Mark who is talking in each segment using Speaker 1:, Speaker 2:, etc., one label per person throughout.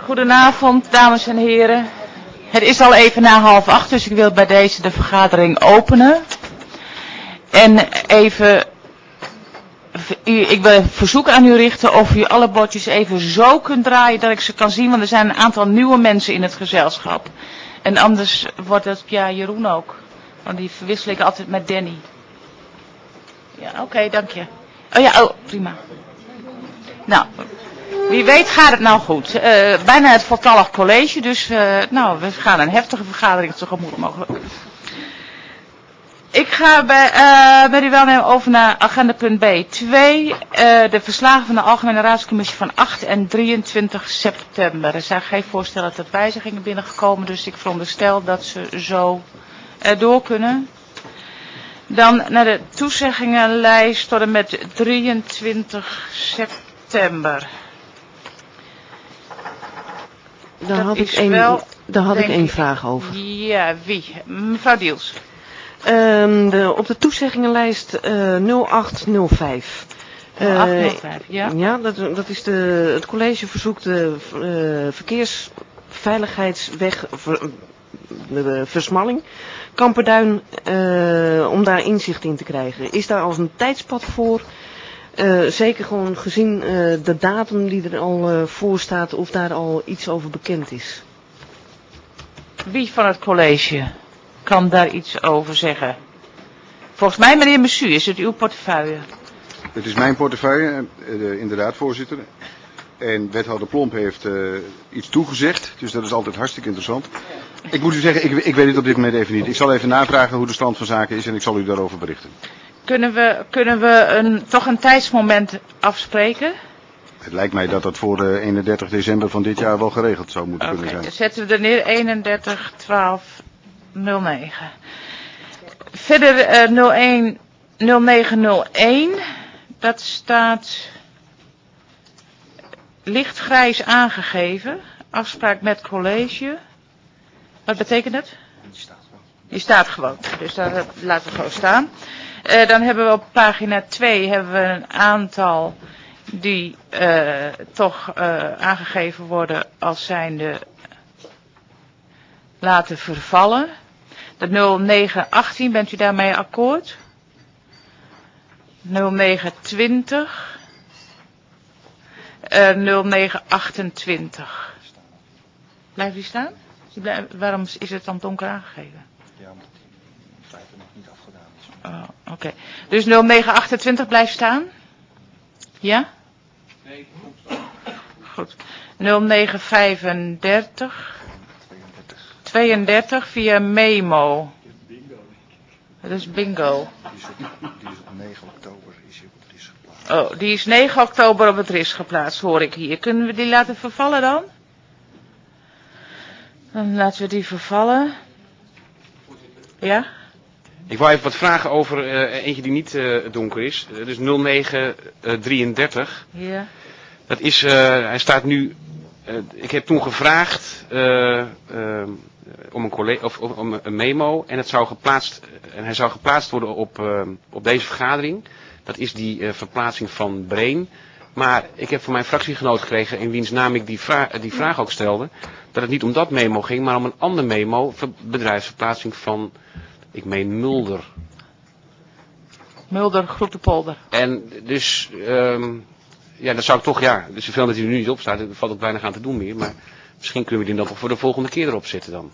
Speaker 1: Goedenavond, dames en heren. Het is al even na 7:30, dus ik wil bij deze de vergadering openen. En ik wil een verzoek aan u richten of u alle bordjes even zo kunt draaien dat ik ze kan zien, want er zijn een aantal nieuwe mensen in het gezelschap. En anders wordt het, ja, Jeroen ook, want die verwissel ik altijd met Danny. Ja, oké, dank je. Oh, prima. Nou, wie weet gaat het nou goed. Bijna het voltallig college, dus we gaan een heftige vergadering tegemoet mogelijk. Ik ga met u welnemen over naar agenda punt B2, de verslagen van de Algemene Raadscommissie van 8 en 23 september. Er zijn geen voorstellen tot wijzigingen binnengekomen, dus ik veronderstel dat ze zo door kunnen. Dan naar de toezeggingenlijst tot en met 23 september.
Speaker 2: Daar had ik één vraag over.
Speaker 1: Ja, wie? Mevrouw Diels.
Speaker 2: Op de toezeggingenlijst 0805.
Speaker 1: 0805, ja.
Speaker 2: Ja, dat is het college verzoekt de verkeersveiligheidsweg versmalling Kamperduin om daar inzicht in te krijgen. Is daar als een tijdspad voor? Zeker gewoon gezien de datum die er al voor staat, of daar al iets over bekend is.
Speaker 1: Wie van het college kan daar iets over zeggen? Volgens mij, meneer Messu, is het uw portefeuille?
Speaker 3: Het is mijn portefeuille, inderdaad, voorzitter. En wethouder Plomp heeft iets toegezegd, dus dat is altijd hartstikke interessant. Ik moet u zeggen, ik weet het op dit moment even niet. Ik zal even navragen hoe de stand van zaken is en ik zal u daarover berichten.
Speaker 1: Kunnen we toch een tijdsmoment afspreken?
Speaker 3: Het lijkt mij dat dat voor 31 december van dit jaar wel geregeld zou moeten kunnen zijn.
Speaker 1: Dan zetten we er neer 31/12/09. Verder 0901, dat staat lichtgrijs aangegeven. Afspraak met college. Wat betekent dat? Die staat gewoon. Dus daar laten we gewoon staan. Dan hebben we op pagina 2 een aantal die toch aangegeven worden als zijnde laten vervallen. De 0918, bent u daarmee akkoord? 0920. 0928. Blijft die staan? Waarom is het dan donker aangegeven?
Speaker 4: Ja, omdat die in feite nog niet afgedaan is.
Speaker 1: Oh, oké. Dus 0928 blijft staan? Ja?
Speaker 4: Nee,
Speaker 1: goed. 0935. 32 via memo. Dat is bingo.
Speaker 4: Die is op 9 oktober is hij op het RIS geplaatst.
Speaker 1: Oh, die is 9 oktober op het RIS geplaatst, hoor ik hier. Kunnen we die laten vervallen dan? Dan laten we die vervallen. Ja?
Speaker 5: Ik wou even wat vragen over eentje die niet donker is. Dat is 0933.
Speaker 1: Ja.
Speaker 5: Dat is, hij staat nu, ik heb toen gevraagd om een memo en hij zou geplaatst worden op deze vergadering. Dat is die verplaatsing van Breen. Maar ik heb van mijn fractiegenoot gekregen, in wiens naam ik die vraag ook stelde, dat het niet om dat memo ging, maar om een ander memo, bedrijfsverplaatsing van, ik meen Mulder.
Speaker 1: Mulder, Groetepolder.
Speaker 5: En dus, ja, dat zou ik toch, ja, dus zoveel dat hij er nu niet op staat, er valt ook weinig aan te doen meer, maar misschien kunnen we die dan toch voor de volgende keer erop zetten dan.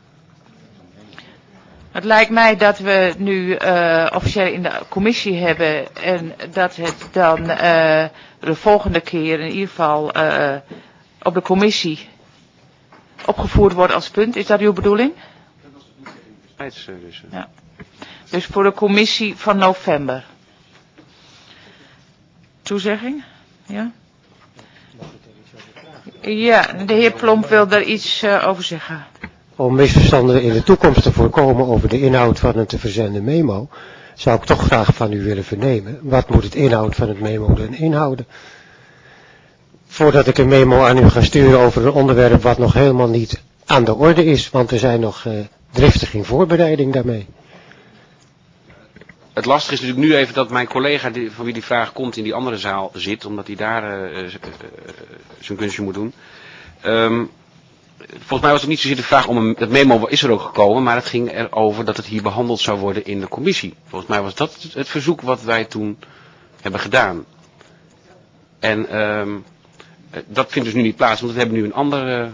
Speaker 1: Het lijkt mij dat we nu officieel in de commissie hebben en dat het dan de volgende keer in ieder geval op de commissie opgevoerd wordt als punt. Is dat uw bedoeling? Ja. Dus voor de commissie van november. Toezegging? Ja? Ja, de heer Plomp wil daar iets over zeggen.
Speaker 6: Om misverstanden in de toekomst te voorkomen over de inhoud van een te verzenden memo, zou ik toch graag van u willen vernemen. Wat moet het inhoud van het memo dan inhouden? Voordat ik een memo aan u ga sturen over een onderwerp wat nog helemaal niet aan de orde is, want er zijn nog driftig in voorbereiding daarmee.
Speaker 5: Het lastige is natuurlijk nu even dat mijn collega van wie die vraag komt in die andere zaal zit, omdat hij daar zijn kunstje moet doen. Volgens mij was het niet zozeer de vraag om het memo is er ook gekomen, maar het ging erover dat het hier behandeld zou worden in de commissie. Volgens mij was dat het verzoek wat wij toen hebben gedaan. En dat vindt dus nu niet plaats, want we hebben nu een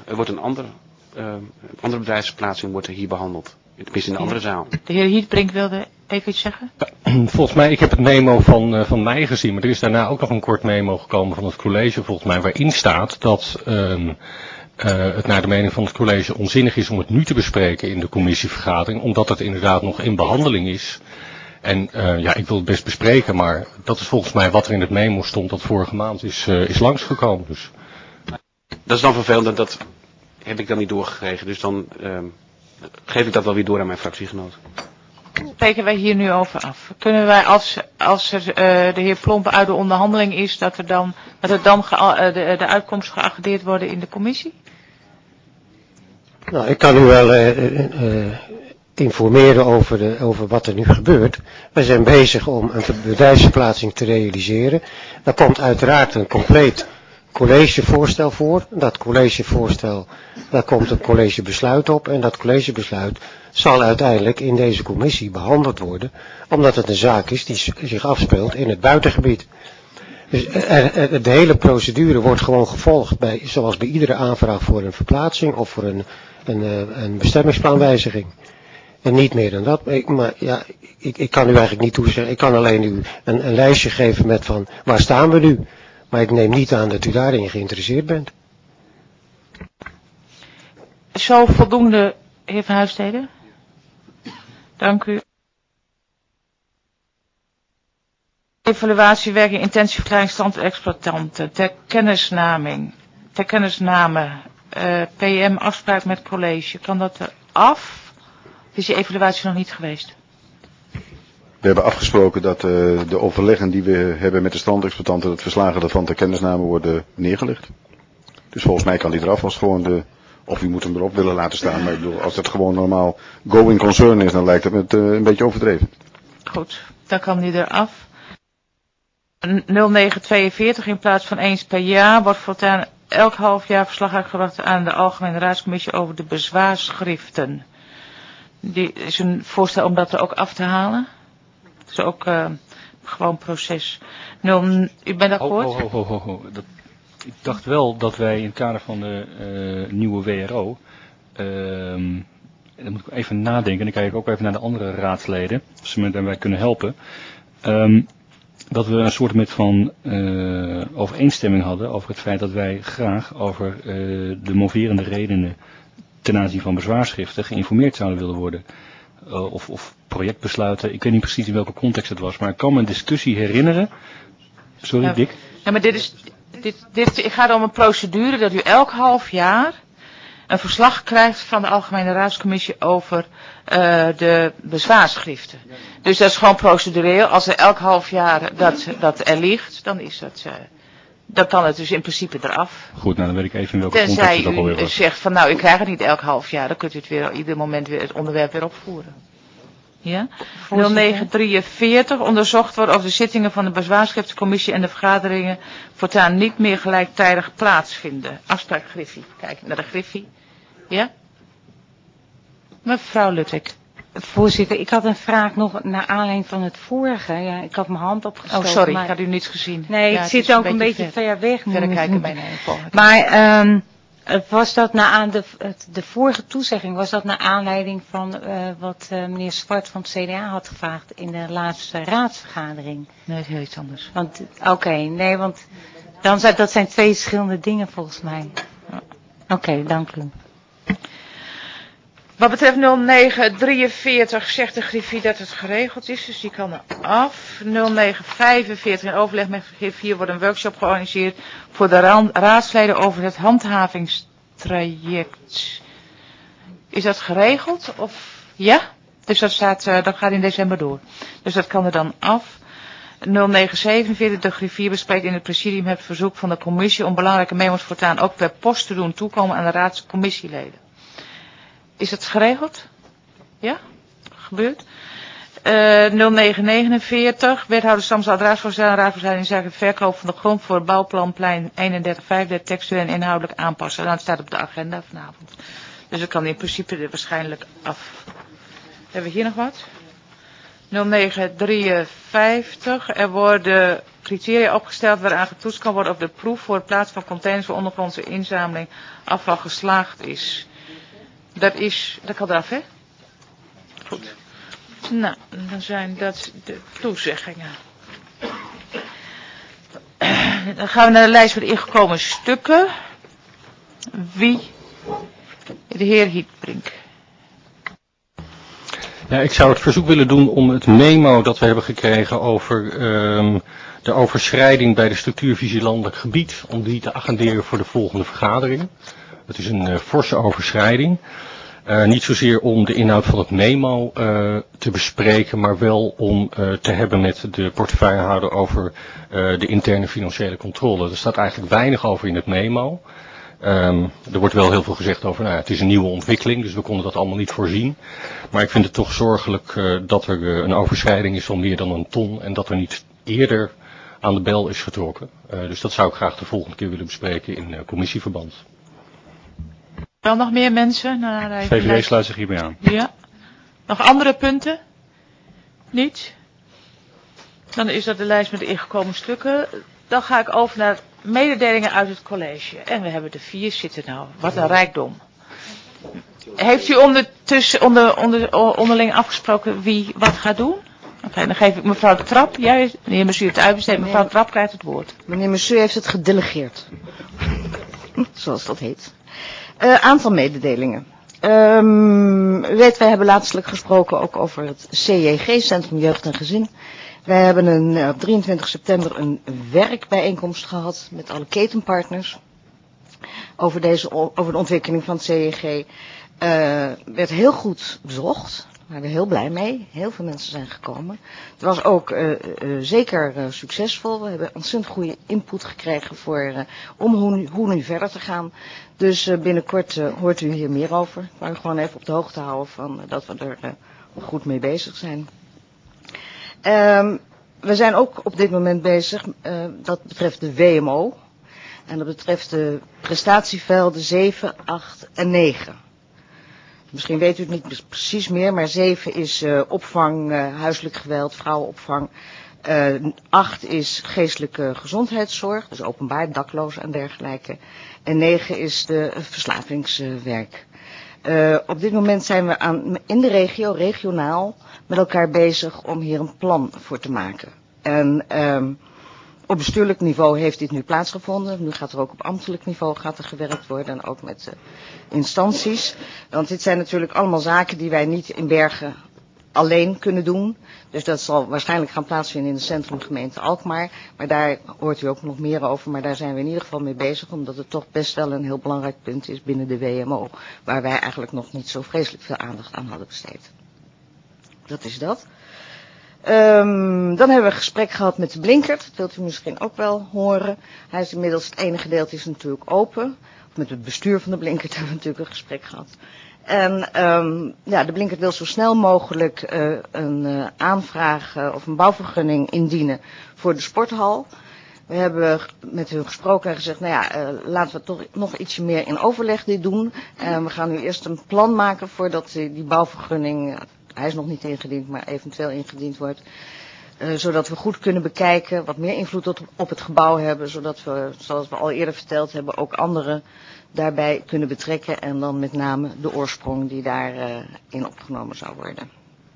Speaker 5: andere bedrijfsverplaatsing wordt er hier behandeld. Tenminste in een andere zaal.
Speaker 1: De heer Hietbrink wilde even iets zeggen.
Speaker 7: Volgens mij, ik heb het memo van mij gezien, maar er is daarna ook nog een kort memo gekomen van het college, volgens mij, waarin staat dat het naar de mening van het college onzinnig is om het nu te bespreken in de commissievergadering, omdat het inderdaad nog in behandeling is. En ik wil het best bespreken, maar dat is volgens mij wat er in het memo stond dat vorige maand is langsgekomen. Dus.
Speaker 5: Dat is dan vervelend, dat heb ik dan niet doorgekregen, dus dan geef ik dat wel weer door aan mijn fractiegenoot.
Speaker 1: Spreken wij hier nu over af? Kunnen wij als er de heer Plomp uit de onderhandeling is, dat er dan de uitkomst geagendeerd worden in de commissie?
Speaker 6: Nou, ik kan u wel informeren over wat er nu gebeurt. We zijn bezig om een bedrijfsverplaatsing te realiseren. Daar komt uiteraard een compleet collegevoorstel voor. Dat collegevoorstel, daar komt een collegebesluit op. En dat collegebesluit zal uiteindelijk in deze commissie behandeld worden. Omdat het een zaak is die zich afspeelt in het buitengebied. Dus de hele procedure wordt gewoon gevolgd zoals bij iedere aanvraag voor een verplaatsing of voor een bestemmingsplanwijziging. En niet meer dan dat. Ik kan u eigenlijk niet toezeggen. Ik kan alleen u een lijstje geven met van waar staan we nu. Maar ik neem niet aan dat u daarin geïnteresseerd bent.
Speaker 1: Zo voldoende, heer Van Huisstede. Dank u. Evaluatiewerking, intentieverklaring, stand exploitanten. Ter kennisname, PM afspraak met college. Kan dat eraf? Is die evaluatie nog niet geweest?
Speaker 3: We hebben afgesproken dat de overleggen die we hebben met de strandexploitanten, dat verslagen daarvan ter kennisname worden neergelegd. Dus volgens mij kan die eraf als gewoon of u moet hem erop willen laten staan. Maar ik bedoel, als het gewoon normaal going concern is, dan lijkt het me een beetje overdreven.
Speaker 1: Goed, dan kan die eraf. 0942 in plaats van eens per jaar wordt voortaan elk half jaar verslag uitgebracht aan de Algemene Raadscommissie over de bezwaarschriften. Die is een voorstel om dat er ook af te halen. Dat is ook gewoon proces. U bent akkoord?
Speaker 8: Ik dacht wel dat wij in het kader van de nieuwe WRO, en dan moet ik even nadenken, en dan kijk ik ook even naar de andere raadsleden, of ze me daarbij kunnen helpen, dat we een soort met van overeenstemming hadden over het feit dat wij graag over de moverende redenen ten aanzien van bezwaarschriften geïnformeerd zouden willen worden. Of projectbesluiten. Ik weet niet precies in welke context het was, maar ik kan me een discussie herinneren. Sorry, ja, Dick.
Speaker 1: Ja, maar het gaat om een procedure dat u elk half jaar een verslag krijgt van de Algemene Raadscommissie over de bezwaarschriften. Dus dat is gewoon procedureel. Als er elk half jaar dat er ligt, dan is dat... Dan kan het dus in principe eraf.
Speaker 8: Goed, nou dan weet ik even in welke context het ook alweer was.
Speaker 1: Tenzij u zegt van nou, ik krijg het niet elk half jaar. Dan kunt u het weer ieder moment weer het onderwerp weer opvoeren. Ja? 0943 onderzocht wordt of de zittingen van de bezwaarschriftencommissie en de vergaderingen voortaan niet meer gelijktijdig plaatsvinden. Afspraak Griffie. Kijk naar de Griffie. Ja? Mevrouw Luttek.
Speaker 9: Voorzitter, ik had een vraag nog naar aanleiding van het vorige. Ja, ik had mijn hand opgestoken.
Speaker 1: Oh, sorry, ik had u niets gezien.
Speaker 9: Nee, ja, ik zit ook een beetje ver weg.
Speaker 1: Verrekijken bijna.
Speaker 9: Maar was dat de vorige toezegging, was dat naar aanleiding van wat meneer Zwart van het CDA had gevraagd in de laatste raadsvergadering?
Speaker 1: Nee, dat is heel iets anders.
Speaker 9: Want dat zijn twee verschillende dingen volgens mij. Oké, dank u.
Speaker 1: Wat betreft 0943 zegt de Griffie dat het geregeld is, dus die kan er af. 0945 in overleg met de Griffie wordt een workshop georganiseerd voor de raadsleden over het handhavingstraject. Is dat geregeld? Of ja? Dus dat gaat in december door. Dus dat kan er dan af. 0947 de Griffier bespreekt in het presidium het verzoek van de commissie om belangrijke memo's voortaan ook per post te doen toekomen aan de raadscommissieleden. Is het geregeld? Ja? Gebeurt? 0949, wethouder Samsel raadsvoorstel en raadsvoorstel in zaken verkoop van de grond voor bouwplanplein 31.5, de textueel en inhoudelijk aanpassen. Nou, het staat op de agenda vanavond. Dus dat kan in principe er waarschijnlijk af. Hebben we hier nog wat? 0953, er worden criteria opgesteld waaraan getoetst kan worden of de proef voor het plaatsen van containers voor ondergrondse inzameling afval geslaagd is. Dat kan eraf, hè? Goed. Nou, dan zijn dat de toezeggingen. Dan gaan we naar de lijst van de ingekomen stukken. Wie? De heer Hietbrink.
Speaker 7: Ja, ik zou het verzoek willen doen om het memo dat we hebben gekregen over de overschrijding bij de structuurvisie landelijk gebied, om die te agenderen voor de volgende vergadering. Het is een forse overschrijding. Niet zozeer om de inhoud van het memo te bespreken, maar wel om te hebben met de portefeuillehouder over de interne financiële controle. Er staat eigenlijk weinig over in het memo. Er wordt wel heel veel gezegd over, nou ja, het is een nieuwe ontwikkeling, dus we konden dat allemaal niet voorzien. Maar ik vind het toch zorgelijk dat er een overschrijding is van meer dan 1 ton en dat er niet eerder aan de bel is getrokken. Dus dat zou ik graag de volgende keer willen bespreken in commissieverband.
Speaker 1: Wel nog meer mensen?
Speaker 8: VVD sluit zich hierbij aan.
Speaker 1: Ja. Nog andere punten? Niet? Dan is dat de lijst met de ingekomen stukken. Dan ga ik over naar mededelingen uit het college. En we hebben er 4 zitten nou. Wat een rijkdom. Heeft u onderling afgesproken wie wat gaat doen? Oké, dan geef ik mevrouw de Trap. Jij, meneer Monsieur het uitbesteed. Mevrouw de Trap krijgt het woord.
Speaker 10: Meneer Monsieur heeft het gedelegeerd. Zoals dat heet. Aantal mededelingen. U weet, wij hebben laatstelijk gesproken ook over het CJG, Centrum Jeugd en Gezin. Wij hebben op 23 september een werkbijeenkomst gehad met alle ketenpartners over de ontwikkeling van het CJG. Werd heel goed bezocht. Daar waren we heel blij mee. Heel veel mensen zijn gekomen. Het was ook zeker succesvol. We hebben ontzettend goede input gekregen om hoe nu verder te gaan. Dus binnenkort hoort u hier meer over. Ik wou u gewoon even op de hoogte houden van dat we er goed mee bezig zijn. We zijn ook op dit moment bezig, dat betreft de WMO. En dat betreft de prestatievelden 7, 8 en 9. Misschien weet u het niet precies meer, maar 7 is opvang, huiselijk geweld, vrouwenopvang. 8 is geestelijke gezondheidszorg, dus openbaar, daklozen en dergelijke. En 9 is de verslavingswerk. Op dit moment zijn we in de regio, regionaal, met elkaar bezig om hier een plan voor te maken. En op bestuurlijk niveau heeft dit nu plaatsgevonden. Nu gaat er ook op ambtelijk niveau gewerkt worden en ook met instanties. Want dit zijn natuurlijk allemaal zaken die wij niet in Bergen alleen kunnen doen. Dus dat zal waarschijnlijk gaan plaatsvinden in de centrumgemeente Alkmaar. Maar daar hoort u ook nog meer over. Maar daar zijn we in ieder geval mee bezig. Omdat het toch best wel een heel belangrijk punt is binnen de WMO. Waar wij eigenlijk nog niet zo vreselijk veel aandacht aan hadden besteed. Dat is dat. Dan hebben we een gesprek gehad met de Blinkert. Dat wilt u misschien ook wel horen. Hij is inmiddels, het ene gedeelte is natuurlijk open. Met het bestuur van de Blinkert hebben we natuurlijk een gesprek gehad. En de Blinkert wil zo snel mogelijk een aanvraag of een bouwvergunning indienen voor de sporthal. We hebben met hun gesproken en gezegd, laten we toch nog ietsje meer in overleg dit doen. We gaan nu eerst een plan maken voordat die bouwvergunning, hij is nog niet ingediend, maar eventueel ingediend wordt. Zodat we goed kunnen bekijken, wat meer invloed op het gebouw hebben. Zodat we, zoals we al eerder verteld hebben, ook anderen daarbij kunnen betrekken. En dan met name de oorsprong die daarin opgenomen zou worden.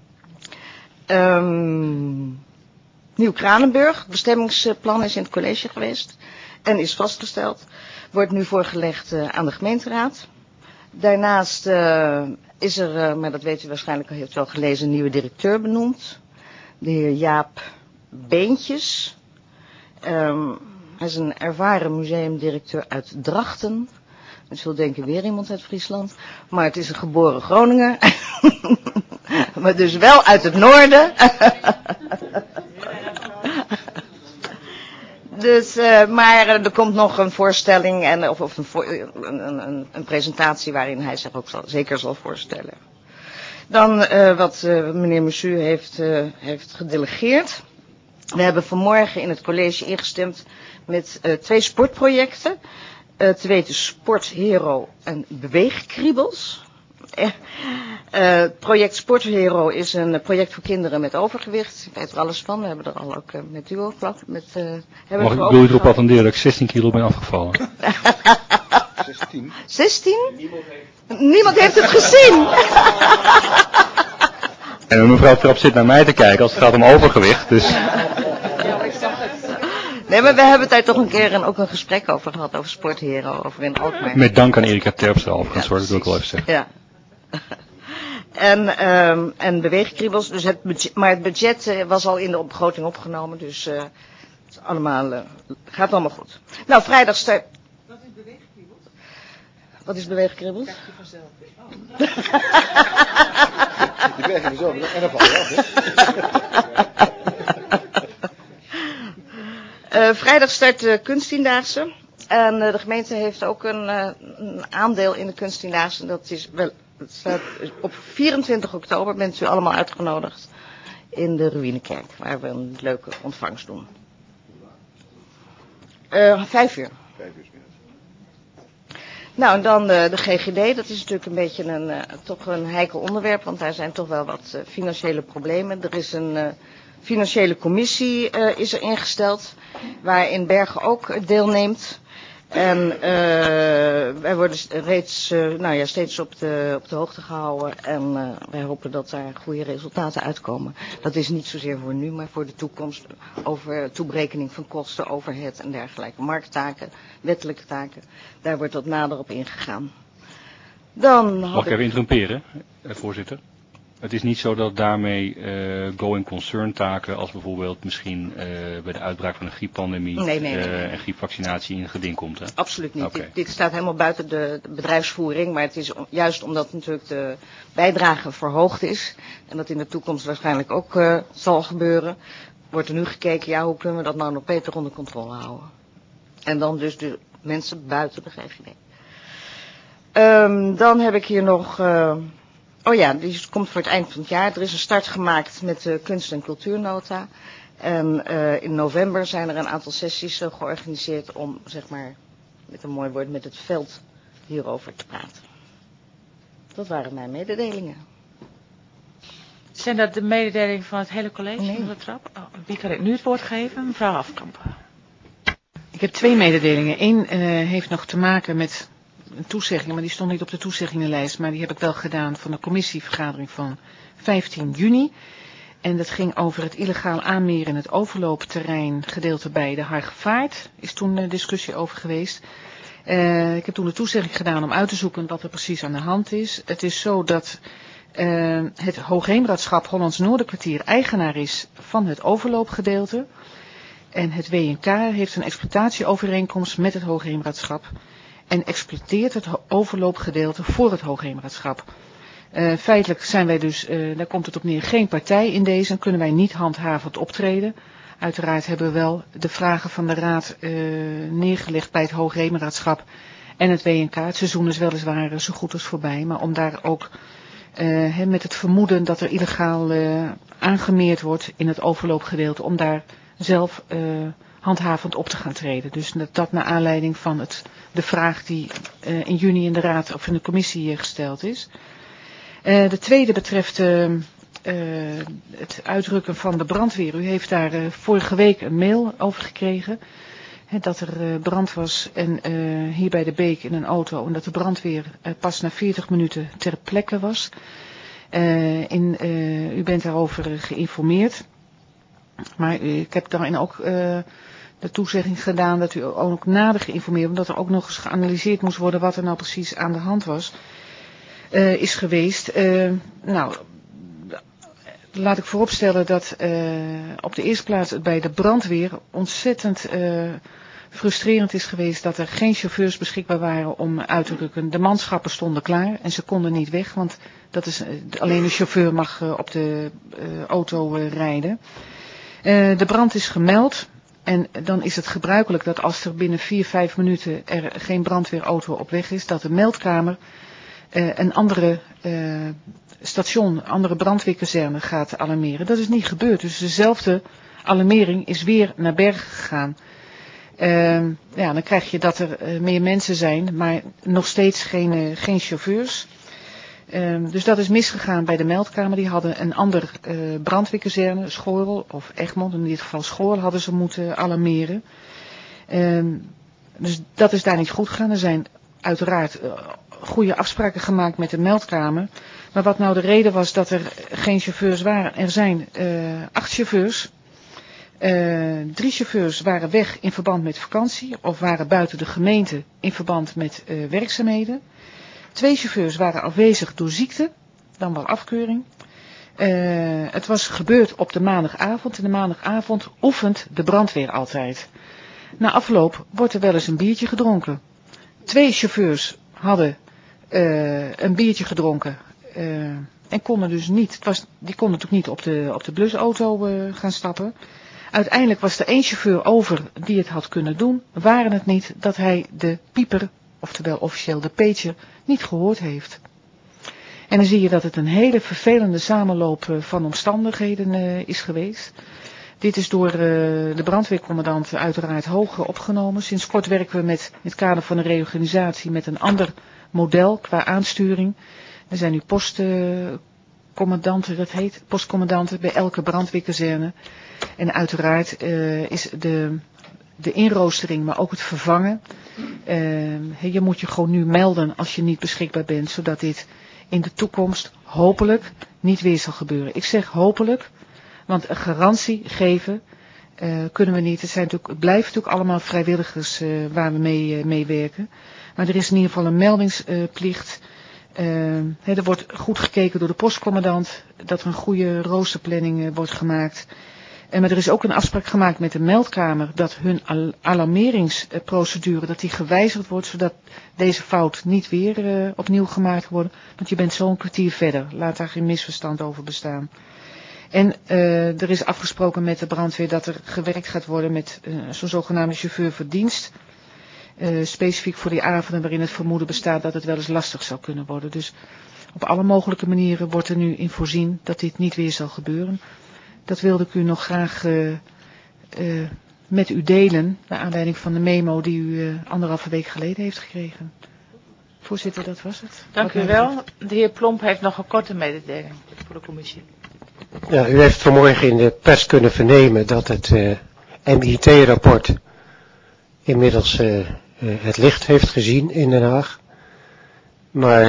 Speaker 10: Nieuw-Kranenburg, het bestemmingsplan is in het college geweest. En is vastgesteld. Wordt nu voorgelegd aan de gemeenteraad. Daarnaast is er, maar dat weet u waarschijnlijk al, heeft wel gelezen, een nieuwe directeur benoemd. De heer Jaap Beentjes. Hij is een ervaren museumdirecteur uit Drachten. Ik zult denken weer iemand uit Friesland. Maar het is een geboren Groninger. Maar dus wel uit het noorden. Dus, maar er komt nog een voorstelling of een presentatie waarin hij zich ook zeker zal voorstellen. Dan wat meneer Messu heeft gedelegeerd. We hebben vanmorgen in het college ingestemd met 2 sportprojecten. Te weten Sporthero en Beweegkriebels. Het project Sporthero is een project voor kinderen met overgewicht. Ik weet er alles van. We hebben er al ook met u over gehad.
Speaker 8: Mag ik wil je erop attenderen dat ik 16 kilo ben afgevallen?
Speaker 3: 16?
Speaker 10: 16? Niemand heeft het gezien.
Speaker 8: En mevrouw Trap zit naar mij te kijken als het gaat om overgewicht. Dus...
Speaker 10: Nee, maar we hebben daar toch een keer ook een gesprek over gehad, over Sporthero, over in Alkmaar.
Speaker 8: Met dank aan Erika Terpstra overigens, hoor, dat wil ik wel even zeggen.
Speaker 10: Ja. En beweegkriebels, dus maar het budget was al in de begroting opgenomen, dus het is gaat allemaal goed. Nou, vrijdag start... Wat is beweegkriebels? Wat is beweegkriebels? Kijk je vanzelf.
Speaker 3: Die krijg je vanzelf en dan val je af, hè?
Speaker 10: Vrijdag start de kunsttiendaagse. En de gemeente heeft ook een aandeel in de kunsttiendaagse. Dat is wel, het staat op 24 oktober bent u allemaal uitgenodigd in de Ruïnekerk, waar we een leuke ontvangst doen. 5 uur.
Speaker 3: 5 uur.
Speaker 10: Nou, en dan de GGD, dat is natuurlijk een beetje toch een heikel onderwerp, want daar zijn toch wel wat financiële problemen. Er is een financiële commissie is er ingesteld, waarin Bergen ook deelneemt. En wij worden reeds steeds op de hoogte gehouden en wij hopen dat daar goede resultaten uitkomen. Dat is niet zozeer voor nu, maar voor de toekomst, over toeberekening van kosten, overhead en dergelijke. Markttaken, wettelijke taken, daar wordt wat nader op ingegaan.
Speaker 8: Mag ik even interromperen, voorzitter? Het is niet zo dat daarmee going concern taken als bijvoorbeeld misschien bij de uitbraak van een grieppandemie en griepvaccinatie in geding komt. Hè?
Speaker 10: Absoluut niet.
Speaker 8: Okay.
Speaker 10: Dit staat helemaal buiten de bedrijfsvoering, maar het is juist omdat natuurlijk de bijdrage verhoogd is en dat in de toekomst waarschijnlijk ook zal gebeuren, wordt er nu gekeken, hoe kunnen we dat nou nog beter onder controle houden. En dan dus de mensen buiten de GGD. Dan heb ik hier nog... die komt voor het eind van het jaar. Er is een start gemaakt met de kunst- en cultuurnota. En in november zijn er een aantal sessies georganiseerd om, zeg maar, met een mooi woord, met het veld hierover te praten. Dat waren mijn mededelingen.
Speaker 1: Zijn dat de mededelingen van het hele college?
Speaker 10: Nee.
Speaker 1: Van de trap? Wie kan ik nu het woord geven? Mevrouw Hafkamp.
Speaker 2: Ik heb 2 mededelingen. Eén heeft nog te maken met een toezegging, maar die stond niet op de toezeggingenlijst, maar die heb ik wel gedaan van de commissievergadering van 15 juni. En dat ging over het illegaal aanmeren in het overloopterrein gedeelte bij de Hargevaart. Is toen een discussie over geweest. Ik heb toen de toezegging gedaan om uit te zoeken wat er precies aan de hand is. Het is zo dat het Hoogheemraadschap Hollands Noorderkwartier eigenaar is van het overloopgedeelte. En het WNK heeft een exploitatieovereenkomst met het Hoogheemraadschap. En exploiteert het overloopgedeelte voor het Hoogheemraadschap. Feitelijk zijn wij dus, daar komt het op neer, geen partij in deze en kunnen wij niet handhavend optreden. Uiteraard hebben we wel de vragen van de raad neergelegd bij het Hoogheemraadschap en het WNK. Het seizoen is weliswaar zo goed als voorbij, maar om daar ook met het vermoeden dat er illegaal aangemeerd wordt in het overloopgedeelte, om daar zelf handhavend op te gaan treden. Dus dat naar aanleiding van de vraag die in juni in de raad of in de commissie gesteld is. De tweede betreft het uitrukken van de brandweer. U heeft daar vorige week een mail over gekregen. Dat er brand was en hier bij de Beek in een auto. En dat de brandweer pas na 40 minuten ter plekke was. U bent daarover geïnformeerd. Maar ik heb daarin ook de toezegging gedaan dat u ook nader geïnformeerd, omdat er ook nog eens geanalyseerd moest worden wat er nou precies aan de hand was, is geweest. Laat ik vooropstellen dat op de eerste plaats het bij de brandweer ontzettend frustrerend is geweest dat er geen chauffeurs beschikbaar waren om uit te rukken. De manschappen stonden klaar en ze konden niet weg, want dat is, alleen de chauffeur mag op de auto rijden. De brand is gemeld en dan is het gebruikelijk dat als er binnen 4-5 minuten er geen brandweerauto op weg is, dat de meldkamer
Speaker 11: een andere station, andere brandweerkazerne gaat alarmeren. Dat is niet gebeurd. Dus dezelfde alarmering is weer naar Bergen gegaan. Ja, dan krijg je dat er meer mensen zijn, maar nog steeds geen chauffeurs. Dus dat is misgegaan bij de meldkamer. Die hadden een ander brandweerkazerne, Schoorl of Egmond, in dit geval Schoorl, hadden ze moeten alarmeren. Dus dat is daar niet goed gegaan. Er zijn uiteraard goede afspraken gemaakt met de meldkamer. Maar wat nou de reden was dat er geen chauffeurs waren? Er zijn 8 chauffeurs. 3 chauffeurs waren weg in verband met vakantie of waren buiten de gemeente in verband met werkzaamheden. 2 chauffeurs waren afwezig door ziekte, dan wel afkeuring. Het was gebeurd op de maandagavond. En de maandagavond oefent de brandweer altijd. Na afloop wordt er wel eens een biertje gedronken. 2 chauffeurs hadden een biertje gedronken en konden dus niet, die konden natuurlijk niet op de blusauto gaan stappen. Uiteindelijk was er 1 chauffeur over die het had kunnen doen. Waren het niet dat hij de pieper, oftewel officieel de pager, niet gehoord heeft. En dan zie je dat het een hele vervelende samenloop van omstandigheden is geweest. Dit is door de brandweercommandant uiteraard hoog opgenomen. Sinds kort werken we in het kader van de reorganisatie met een ander model qua aansturing. Er zijn nu postcommandanten, dat heet, postcommandanten bij elke brandweerkazerne. En uiteraard is de inroostering, maar ook het vervangen. Je moet je gewoon nu melden als je niet beschikbaar bent, zodat dit in de toekomst hopelijk niet weer zal gebeuren. Ik zeg hopelijk, want een garantie geven kunnen we niet. Het blijven natuurlijk allemaal vrijwilligers waar we mee werken. Maar er is in ieder geval een meldingsplicht. Er wordt goed gekeken door de postcommandant dat er een goede roosterplanning wordt gemaakt. Maar er is ook een afspraak gemaakt met de meldkamer dat hun alarmeringsprocedure dat die gewijzigd wordt, zodat deze fout niet weer opnieuw gemaakt wordt. Want je bent zo'n kwartier verder. Laat daar geen misverstand over bestaan. En er is afgesproken met de brandweer dat er gewerkt gaat worden met zo'n zogenaamde chauffeur voor dienst. Specifiek voor die avonden waarin het vermoeden bestaat dat het wel eens lastig zou kunnen worden. Dus op alle mogelijke manieren wordt er nu in voorzien dat dit niet weer zal gebeuren. Dat wilde ik u nog graag met u delen, naar aanleiding van de memo die u 1,5 week geleden heeft gekregen. Voorzitter, dat was het.
Speaker 1: Dank u wel. De heer Plomp heeft nog een korte mededeling voor de commissie.
Speaker 6: Ja, u heeft vanmorgen in de pers kunnen vernemen dat het MIT-rapport inmiddels het licht heeft gezien in Den Haag. Maar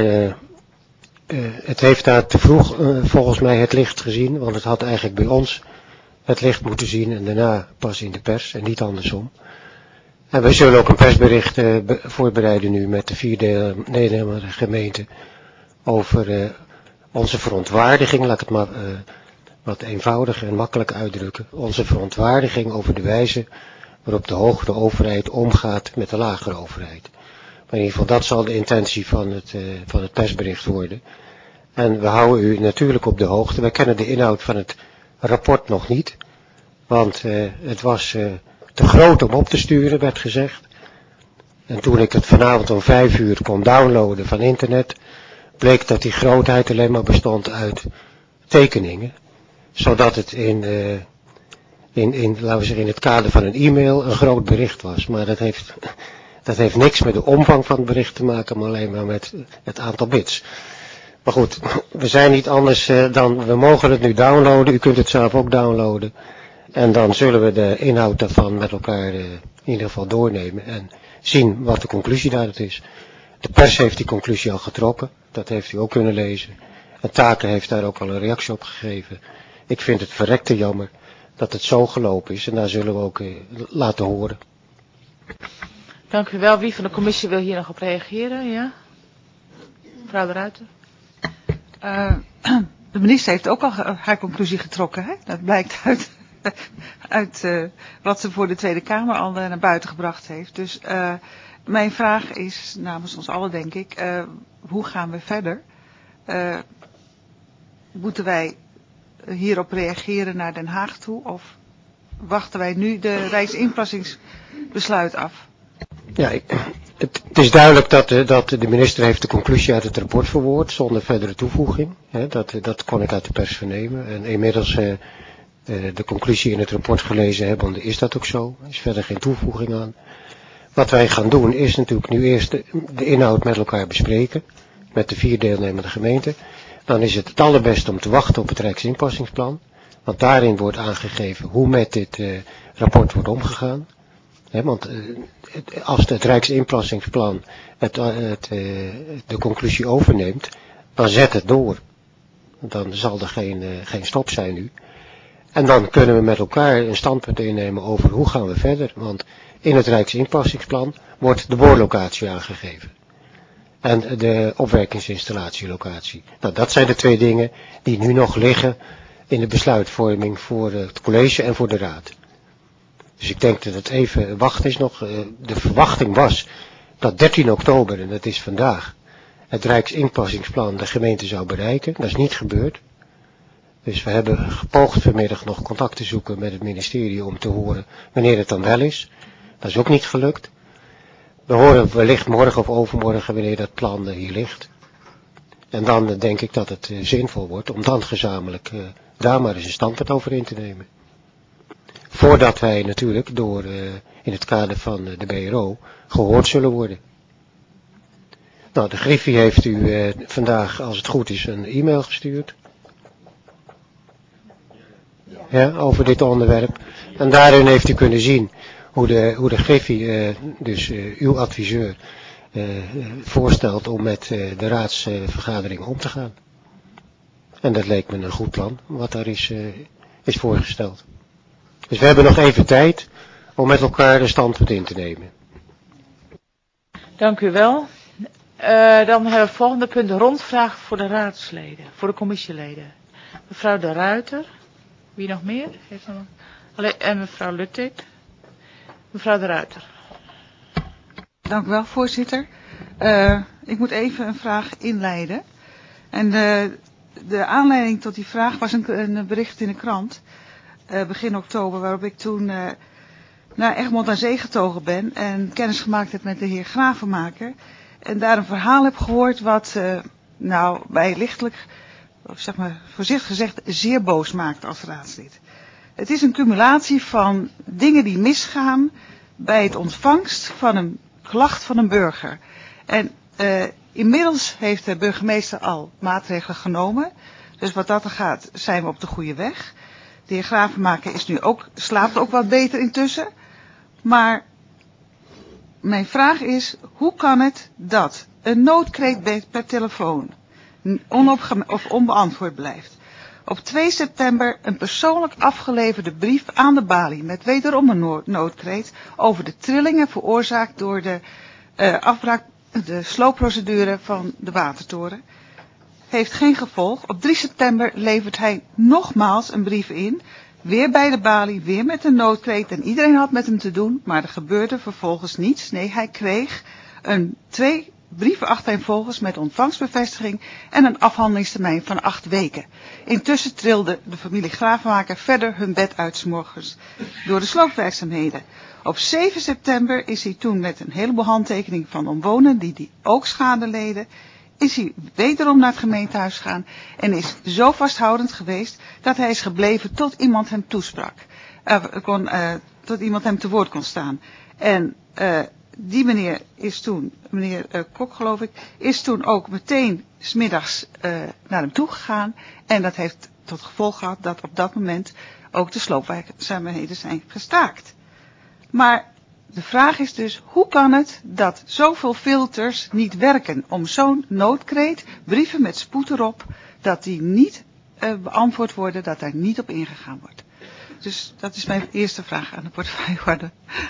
Speaker 6: het heeft daar te vroeg volgens mij het licht gezien, want het had eigenlijk bij ons het licht moeten zien en daarna pas in de pers en niet andersom. En wij zullen ook een persbericht voorbereiden nu met de 4 Nederlandse gemeenten over onze verontwaardiging, laat ik het maar wat eenvoudiger en makkelijk uitdrukken, onze verontwaardiging over de wijze waarop de hogere overheid omgaat met de lagere overheid. Maar in ieder geval dat zal de intentie van het persbericht worden. En we houden u natuurlijk op de hoogte. Wij kennen de inhoud van het rapport nog niet. Want het was te groot om op te sturen, werd gezegd. En toen ik het vanavond om 5 uur kon downloaden van internet, bleek dat die grootheid alleen maar bestond uit tekeningen. Zodat het laten we zeggen, in het kader van een e-mail een groot bericht was. Maar dat heeft niks met de omvang van het bericht te maken, maar alleen maar met het aantal bits. Maar goed, we zijn niet anders dan, we mogen het nu downloaden, u kunt het zelf ook downloaden. En dan zullen we de inhoud daarvan met elkaar in ieder geval doornemen en zien wat de conclusie daaruit is. De pers heeft die conclusie al getrokken, dat heeft u ook kunnen lezen. En Taken heeft daar ook al een reactie op gegeven. Ik vind het verrekte jammer dat het zo gelopen is en daar zullen we ook laten horen.
Speaker 1: Dank u wel. Wie van de commissie wil hier nog op reageren? Ja? Mevrouw de Ruiter.
Speaker 12: De minister heeft ook al haar conclusie getrokken. Hè? Dat blijkt uit wat ze voor de Tweede Kamer al naar buiten gebracht heeft. Dus mijn vraag is namens ons allen, denk ik, hoe gaan we verder? Moeten wij hierop reageren naar Den Haag toe? Of wachten wij nu de Rijksinplassingsbesluit af?
Speaker 6: Ja, Het is duidelijk dat de minister heeft de conclusie uit het rapport verwoord, zonder verdere toevoeging. Dat kon ik uit de pers vernemen. En inmiddels de conclusie in het rapport gelezen hebben, is dat ook zo. Er is verder geen toevoeging aan. Wat wij gaan doen is natuurlijk nu eerst de inhoud met elkaar bespreken, met de 4 deelnemende gemeenten. Dan is het allerbeste om te wachten op het Rijksinpassingsplan, want daarin wordt aangegeven hoe met dit rapport wordt omgegaan. Want als het Rijksinpassingsplan de conclusie overneemt, dan zet het door. Dan zal er geen stop zijn nu. En dan kunnen we met elkaar een standpunt innemen over hoe gaan we verder. Want in het Rijksinpassingsplan wordt de boorlocatie aangegeven. En de opwerkingsinstallatielocatie. Nou, dat zijn de 2 dingen die nu nog liggen in de besluitvorming voor het college en voor de raad. Dus ik denk dat het even wachten is nog. De verwachting was dat 13 oktober, en dat is vandaag, het Rijksinpassingsplan de gemeente zou bereiken. Dat is niet gebeurd. Dus we hebben gepoogd vanmiddag nog contact te zoeken met het ministerie om te horen wanneer het dan wel is. Dat is ook niet gelukt. We horen wellicht morgen of overmorgen wanneer dat plan hier ligt. En dan denk ik dat het zinvol wordt om dan gezamenlijk daar maar eens een standpunt over in te nemen. Voordat wij natuurlijk in het kader van de BRO gehoord zullen worden. Nou, de Griffie heeft u vandaag, als het goed is, een e-mail gestuurd. Ja, over dit onderwerp. En daarin heeft u kunnen zien hoe de Griffie, dus uw adviseur, voorstelt om met de raadsvergadering om te gaan. En dat leek me een goed plan, wat daar is voorgesteld. Dus we hebben nog even tijd om met elkaar een standpunt in te nemen.
Speaker 1: Dank u wel. Dan hebben we het volgende punt, rondvraag voor de raadsleden, voor de commissieleden. Mevrouw De Ruiter. Wie nog meer? En mevrouw Luttig. Mevrouw De Ruiter.
Speaker 12: Dank u wel, voorzitter. Ik moet even een vraag inleiden. En de aanleiding tot die vraag was een bericht in de krant. Begin oktober, waarop ik toen naar Egmond aan Zee getogen ben. En kennis gemaakt heb met de heer Gravenmaker. En daar een verhaal heb gehoord wat mij lichtelijk, zeg maar voorzichtig gezegd, zeer boos maakt als raadslid. Het is een cumulatie van dingen die misgaan bij het ontvangst van een klacht van een burger. En inmiddels heeft de burgemeester al maatregelen genomen. Dus wat dat er gaat, zijn we op de goede weg. De heer Gravenmaker slaapt ook wat beter intussen. Maar mijn vraag is, hoe kan het dat een noodkreet per telefoon onbeantwoord blijft? Op 2 september een persoonlijk afgeleverde brief aan de balie met wederom een noodkreet over de trillingen veroorzaakt door de sloopprocedure van de watertoren. Heeft geen gevolg. Op 3 september levert hij nogmaals een brief in. Weer bij de balie, weer met een noodkreet en iedereen had met hem te doen, maar er gebeurde vervolgens niets. Nee, hij kreeg 2 brieven achtereenvolgens met ontvangstbevestiging en een afhandelingstermijn van 8 weken. Intussen trilde de familie Gravenmaker verder hun bed uit 's morgens door de sloopwerkzaamheden. Op 7 september is hij toen met een heleboel handtekeningen van omwonenden die ook schade leden, is hij wederom naar het gemeentehuis gegaan en is zo vasthoudend geweest dat hij is gebleven tot iemand hem toesprak. Tot iemand hem te woord kon staan. En die meneer is toen, meneer Kok geloof ik, is toen ook meteen 's middags naar hem toegegaan. En dat heeft tot gevolg gehad dat op dat moment ook de sloopwerkzaamheden zijn gestaakt. Maar de vraag is dus, hoe kan het dat zoveel filters niet werken om zo'n noodkreet, brieven met spoed erop, dat die niet beantwoord worden, dat daar niet op ingegaan wordt. Dus dat is mijn eerste vraag aan de portefeuillehouder.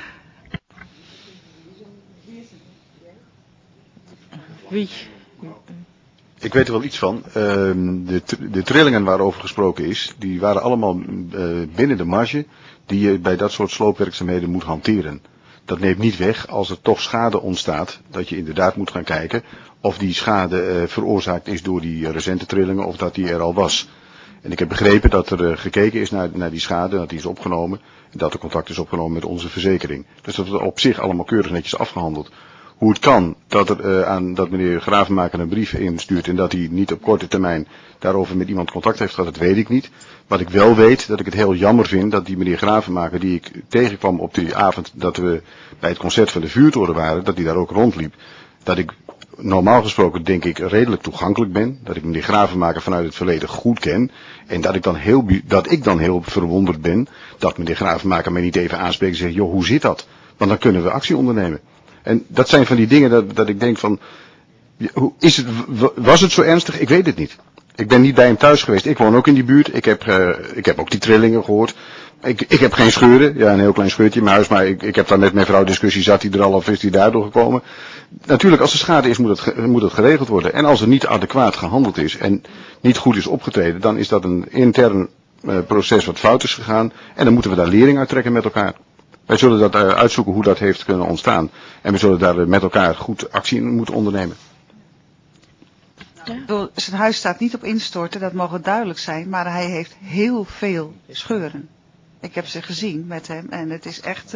Speaker 1: Wie?
Speaker 3: Ik weet er wel iets van. De trillingen waarover gesproken is, die waren allemaal binnen de marge die je bij dat soort sloopwerkzaamheden moet hanteren. Dat neemt niet weg als er toch schade ontstaat, dat je inderdaad moet gaan kijken of die schade veroorzaakt is door die recente trillingen of dat die er al was. En ik heb begrepen dat er gekeken is naar die schade, dat die is opgenomen en dat er contact is opgenomen met onze verzekering. Dus dat is op zich allemaal keurig netjes afgehandeld. Hoe het kan dat meneer Gravenmaker een brief instuurt en dat hij niet op korte termijn daarover met iemand contact heeft gehad, dat weet ik niet. Wat ik wel weet, dat ik het heel jammer vind dat die meneer Gravenmaker, die ik tegenkwam op die avond dat we bij het concert van de Vuurtoren waren, dat hij daar ook rondliep. Dat ik normaal gesproken denk ik redelijk toegankelijk ben. Dat ik meneer Gravenmaker vanuit het verleden goed ken. En dat ik dan heel verwonderd ben dat meneer Gravenmaker mij niet even aanspreekt en zegt, joh, hoe zit dat? Want dan kunnen we actie ondernemen. En dat zijn van die dingen dat ik denk van, was het zo ernstig? Ik weet het niet. Ik ben niet bij hem thuis geweest. Ik woon ook in die buurt. Ik heb ook die trillingen gehoord. Ik heb geen scheuren. Ja, een heel klein scheurtje in mijn huis. Maar ik heb daar met mijn vrouw discussie. Zat hij er al of is hij daardoor gekomen? Natuurlijk, als er schade is, moet het geregeld worden. En als er niet adequaat gehandeld is en niet goed is opgetreden, dan is dat een intern proces wat fout is gegaan. En dan moeten we daar lering uit trekken met elkaar. Wij zullen dat uitzoeken hoe dat heeft kunnen ontstaan. En we zullen daar met elkaar goed actie in moeten ondernemen.
Speaker 12: Ja. Zijn huis staat niet op instorten, dat mogen duidelijk zijn. Maar hij heeft heel veel scheuren. Ik heb ze gezien met hem en het is echt...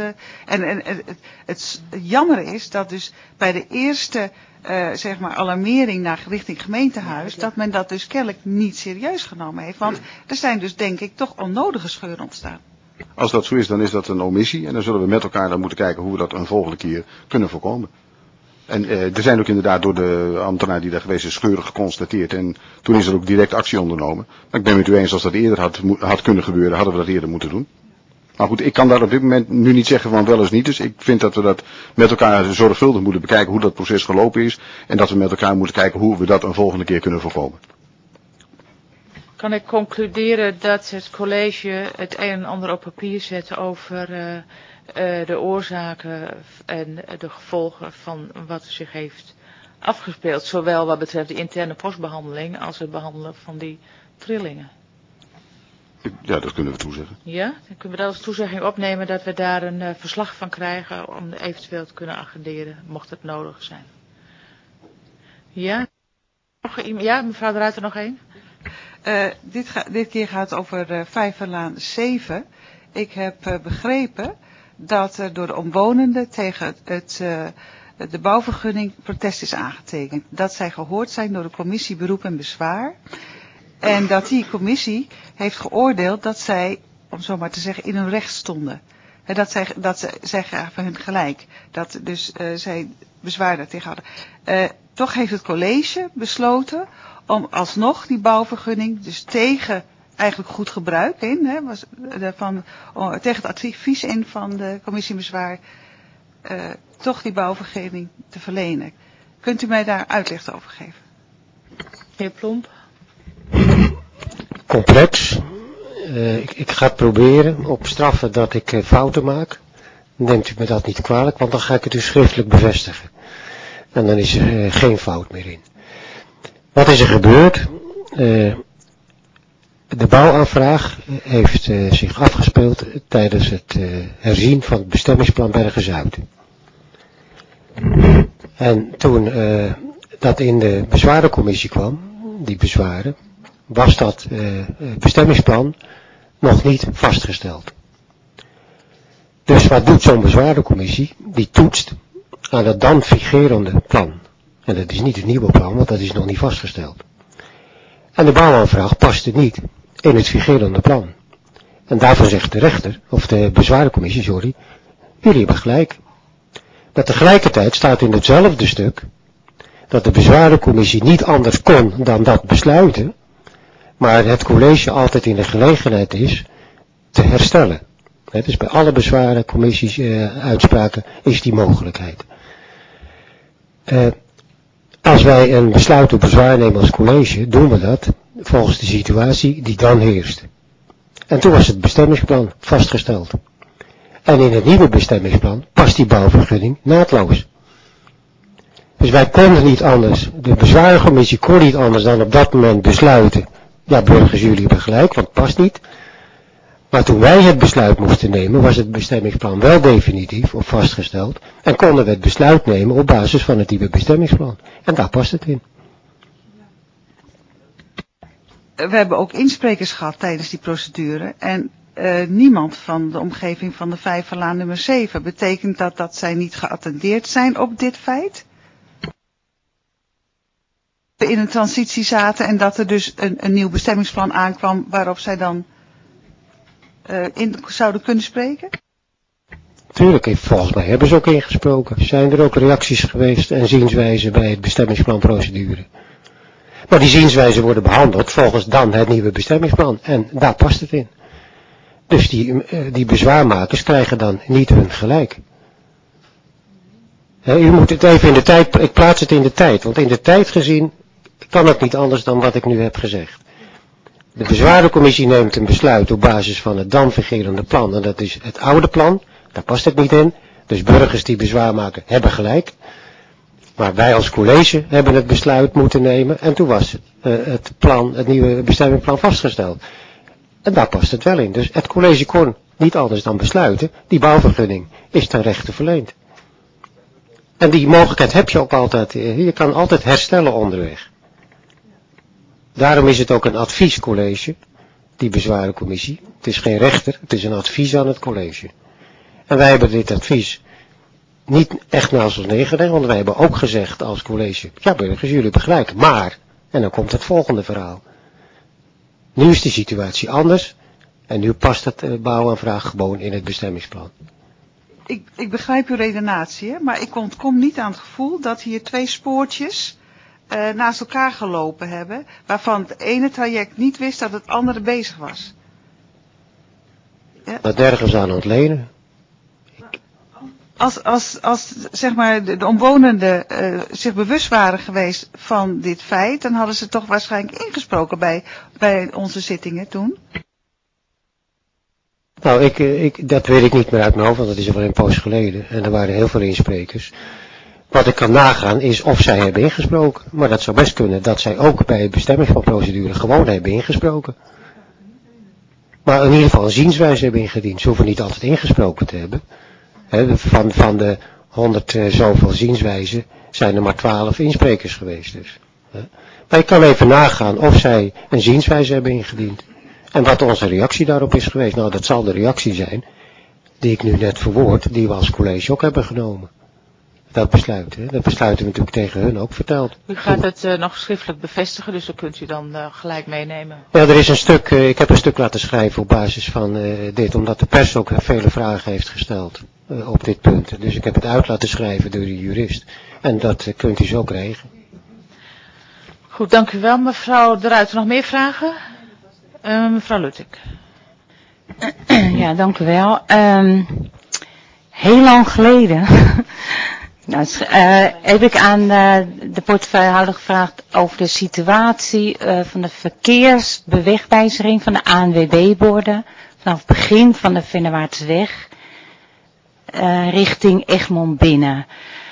Speaker 12: Het jammer is dat dus bij de eerste zeg maar alarmering richting gemeentehuis, dat men dat dus kennelijk niet serieus genomen heeft. Want er zijn dus denk ik toch onnodige scheuren ontstaan.
Speaker 3: Als dat zo is, dan is dat een omissie. En dan zullen we met elkaar dan moeten kijken hoe we dat een volgende keer kunnen voorkomen. En er zijn ook inderdaad door de ambtenaar die daar geweest is scheuren geconstateerd. En toen is er ook direct actie ondernomen. Maar ik ben met u eens, als dat eerder had kunnen gebeuren, hadden we dat eerder moeten doen. Maar goed, ik kan daar op dit moment nu niet zeggen van wel eens niet. Dus ik vind dat we dat met elkaar zorgvuldig moeten bekijken hoe dat proces gelopen is. En dat we met elkaar moeten kijken hoe we dat een volgende keer kunnen voorkomen.
Speaker 1: Kan ik concluderen dat het college het een en ander op papier zet over de oorzaken en de gevolgen van wat er zich heeft afgespeeld. Zowel wat betreft de interne postbehandeling als het behandelen van die trillingen.
Speaker 3: Ja, dat kunnen we toezeggen.
Speaker 1: Ja, dan kunnen we dat als toezegging opnemen dat we daar een verslag van krijgen om eventueel te kunnen agenderen, mocht het nodig zijn. Ja, ja, mevrouw de Ruiter nog één.
Speaker 12: Dit keer gaat het over Vijverlaan 7. Ik heb begrepen dat er door de omwonenden tegen de bouwvergunning protest is aangetekend. Dat zij gehoord zijn door de commissie Beroep en Bezwaar. En dat die commissie heeft geoordeeld dat zij, om zo maar te zeggen, in hun recht stonden. En dat zij gaven hun gelijk. Dat dus zij bezwaar daartegen hadden. Toch heeft het college besloten om alsnog die bouwvergunning, dus tegen eigenlijk goed gebruik in, tegen het advies in van de commissie Bezwaar, toch die bouwvergunning te verlenen. Kunt u mij daar uitleg over geven?
Speaker 1: Heer Plomp.
Speaker 6: Complex. Ik ga het proberen op straffen dat ik fouten maak. Neemt u me dat niet kwalijk, want dan ga ik het u schriftelijk bevestigen. En dan is er geen fout meer in. Wat is er gebeurd? De bouwaanvraag heeft zich afgespeeld tijdens het herzien van het bestemmingsplan Bergen-Zuid. En toen dat in de bezwarencommissie kwam, die bezwaren, was dat bestemmingsplan nog niet vastgesteld. Dus wat doet zo'n bezwarencommissie? Die toetst aan het dan vigerende plan. En dat is niet het nieuwe plan, want dat is nog niet vastgesteld. En de bouwaanvraag paste niet in het vigerende plan. En daarvoor zegt de rechter, of de bezwarencommissie, sorry, jullie hebben gelijk. Maar tegelijkertijd staat in hetzelfde stuk dat de bezwarencommissie niet anders kon dan dat besluiten, maar het college altijd in de gelegenheid is te herstellen. Dus bij alle bezwarencommissies uitspraken is die mogelijkheid. Als wij een besluit op bezwaar nemen als college, doen we dat volgens de situatie die dan heerst. En toen was het bestemmingsplan vastgesteld. En in het nieuwe bestemmingsplan past die bouwvergunning naadloos. Dus wij konden niet anders, de bezwarencommissie kon niet anders dan op dat moment besluiten, ja burgers jullie hebben gelijk, want het past niet. Maar toen wij het besluit moesten nemen, was het bestemmingsplan wel definitief of vastgesteld. En konden we het besluit nemen op basis van het nieuwe bestemmingsplan. En daar past het in.
Speaker 12: We hebben ook insprekers gehad tijdens die procedure. En niemand van de omgeving van de Vijverlaan nummer 7. Betekent dat dat zij niet geattendeerd zijn op dit feit? In een transitie zaten en dat er dus een nieuw bestemmingsplan aankwam waarop zij dan in zouden kunnen spreken?
Speaker 6: Tuurlijk, volgens mij hebben ze ook ingesproken. Zijn er ook reacties geweest en zienswijzen bij het bestemmingsplanprocedure. Maar die zienswijzen worden behandeld volgens dan het nieuwe bestemmingsplan. En daar past het in. Dus die bezwaarmakers krijgen dan niet hun gelijk. U moet het even in de tijd, ik plaats het in de tijd. Want in de tijd gezien kan het niet anders dan wat ik nu heb gezegd. De bezwarencommissie neemt een besluit op basis van het dan vigerende plan. En dat is het oude plan. Daar past het niet in. Dus burgers die bezwaar maken hebben gelijk. Maar wij als college hebben het besluit moeten nemen. En toen was het nieuwe bestemmingsplan vastgesteld. En daar past het wel in. Dus het college kon niet anders dan besluiten. Die bouwvergunning is ten rechte verleend. En die mogelijkheid heb je ook altijd. Je kan altijd herstellen onderweg. Daarom is het ook een adviescollege. Die bezwarencommissie. Het is geen rechter. Het is een advies aan het college. En wij hebben dit advies niet echt naast ons neergelegd, want wij hebben ook gezegd als college, ja burgers, jullie hebben gelijk, maar, en dan komt het volgende verhaal. Nu is de situatie anders, en nu past het bouwaanvraag gewoon in het bestemmingsplan.
Speaker 12: Ik begrijp uw redenatie, hè, maar ik ontkom niet aan het gevoel dat hier twee spoortjes naast elkaar gelopen hebben, waarvan het ene traject niet wist dat het andere bezig was. Ja?
Speaker 6: Dat nergens aan ontlenen.
Speaker 12: Als zeg maar de omwonenden zich bewust waren geweest van dit feit, dan hadden ze toch waarschijnlijk ingesproken bij onze zittingen toen.
Speaker 6: Nou, dat weet ik niet meer uit mijn hoofd, want dat is al een poos geleden. En er waren heel veel insprekers. Wat ik kan nagaan is of zij hebben ingesproken. Maar dat zou best kunnen dat zij ook bij het bestemmingsplanprocedure gewoon hebben ingesproken. Maar in ieder geval een zienswijze hebben ingediend. Ze hoeven niet altijd ingesproken te hebben. Van de 100 zoveel zienswijzen zijn er maar 12 insprekers geweest dus. Maar ik kan even nagaan of zij een zienswijze hebben ingediend. En wat onze reactie daarop is geweest. Nou, dat zal de reactie zijn die ik nu net verwoord, die we als college ook hebben genomen. Dat besluit, dat besluit hebben we natuurlijk tegen hun ook verteld.
Speaker 1: U gaat het nog schriftelijk bevestigen, dus dat kunt u dan gelijk meenemen.
Speaker 6: Ja, er is een stuk, ik heb een stuk laten schrijven op basis van dit, omdat de pers ook vele vragen heeft gesteld op dit punt. Dus ik heb het uit laten schrijven door de jurist. En dat kunt u zo krijgen.
Speaker 1: Goed, dank u wel. Mevrouw De Ruiter, nog meer vragen? Mevrouw Luttek.
Speaker 9: Ja, dank u wel. Heel lang geleden heb ik aan de portefeuillehouder gevraagd over de situatie van de verkeersbewegwijzering van de ANWB-borden vanaf het begin van de Vennewaardsweg richting Egmond binnen.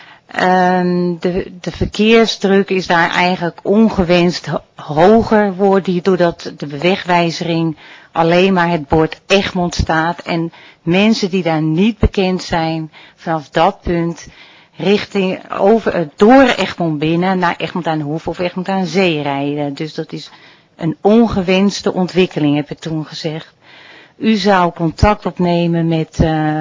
Speaker 9: De verkeersdruk is daar eigenlijk ongewenst hoger worden doordat de bewegwijzering alleen maar het bord Egmond staat en mensen die daar niet bekend zijn vanaf dat punt door Egmond binnen naar Egmond aan de Hoef of Egmond aan Zee rijden. Dus dat is een ongewenste ontwikkeling, heb ik toen gezegd. U zou contact opnemen met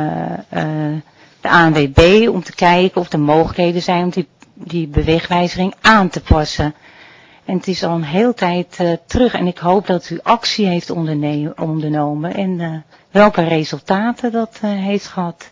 Speaker 9: de ANWB om te kijken of er mogelijkheden zijn om die bewegwijzering aan te passen. En het is al een hele tijd terug en ik hoop dat u actie heeft ondernomen en welke resultaten dat heeft gehad.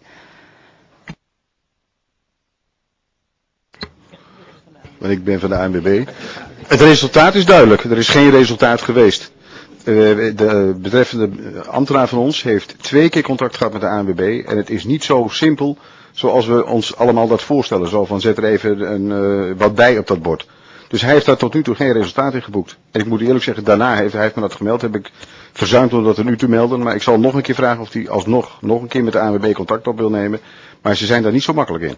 Speaker 3: Ik ben van de ANWB. Het resultaat is duidelijk. Er is geen resultaat geweest. De betreffende ambtenaar van ons heeft 2 keer contact gehad met de ANWB. En het is niet zo simpel zoals we ons allemaal dat voorstellen. Zo van zet er even wat bij op dat bord. Dus hij heeft daar tot nu toe geen resultaat in geboekt. En ik moet eerlijk zeggen, daarna heeft hij me dat gemeld. Heb ik verzuimd om dat aan u te melden. Maar ik zal nog een keer vragen of hij alsnog nog een keer met de ANWB contact op wil nemen. Maar ze zijn daar niet zo makkelijk in.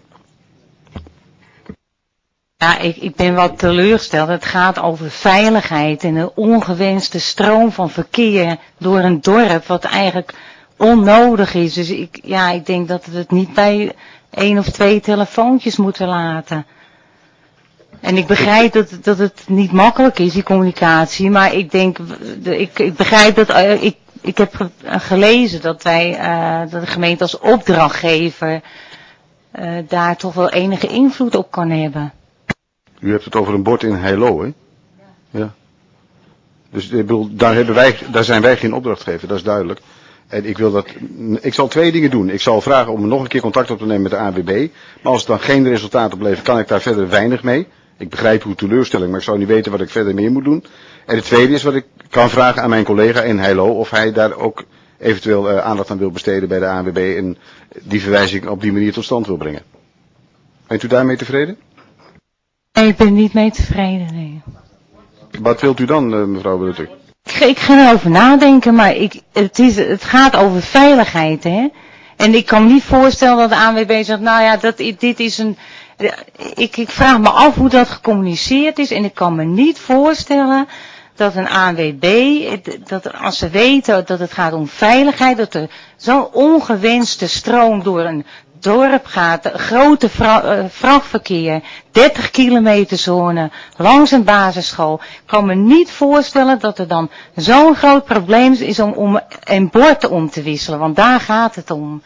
Speaker 9: Ja, ik ben wat teleurgesteld. Het gaat over veiligheid en een ongewenste stroom van verkeer door een dorp wat eigenlijk onnodig is. Dus ik denk dat we het niet bij 1 of 2 telefoontjes moeten laten. En ik begrijp dat het niet makkelijk is, die communicatie, maar ik denk, ik begrijp dat, ik heb gelezen dat dat de gemeente als opdrachtgever daar toch wel enige invloed op kan hebben.
Speaker 3: U hebt het over een bord in Heilo, hè? Ja. Dus ik bedoel, daar zijn wij geen opdrachtgever, dat is duidelijk. En ik zal 2 dingen doen. Ik zal vragen om nog een keer contact op te nemen met de ANWB. Maar als het dan geen resultaat oplevert, kan ik daar verder weinig mee. Ik begrijp uw teleurstelling, maar ik zou niet weten wat ik verder meer moet doen. En het tweede is wat ik kan vragen aan mijn collega in Heilo, of hij daar ook eventueel aandacht aan wil besteden bij de ANWB en die verwijzing op die manier tot stand wil brengen. Bent u daarmee tevreden?
Speaker 9: Nee, ik ben niet mee tevreden, nee.
Speaker 3: Wat wilt u dan, mevrouw Rutte?
Speaker 9: Ik ga erover nadenken, maar het gaat over veiligheid, hè. En ik kan me niet voorstellen dat de ANWB zegt, nou ja, dit is een... Ik vraag me af hoe dat gecommuniceerd is en ik kan me niet voorstellen dat een ANWB, als ze weten dat het gaat om veiligheid, dat er zo'n ongewenste stroom door een dorp gaat, grote vrachtverkeer, 30 kilometer zone, langs een basisschool. Ik kan me niet voorstellen dat er dan zo'n groot probleem is om een bord om te wisselen, want daar gaat het om.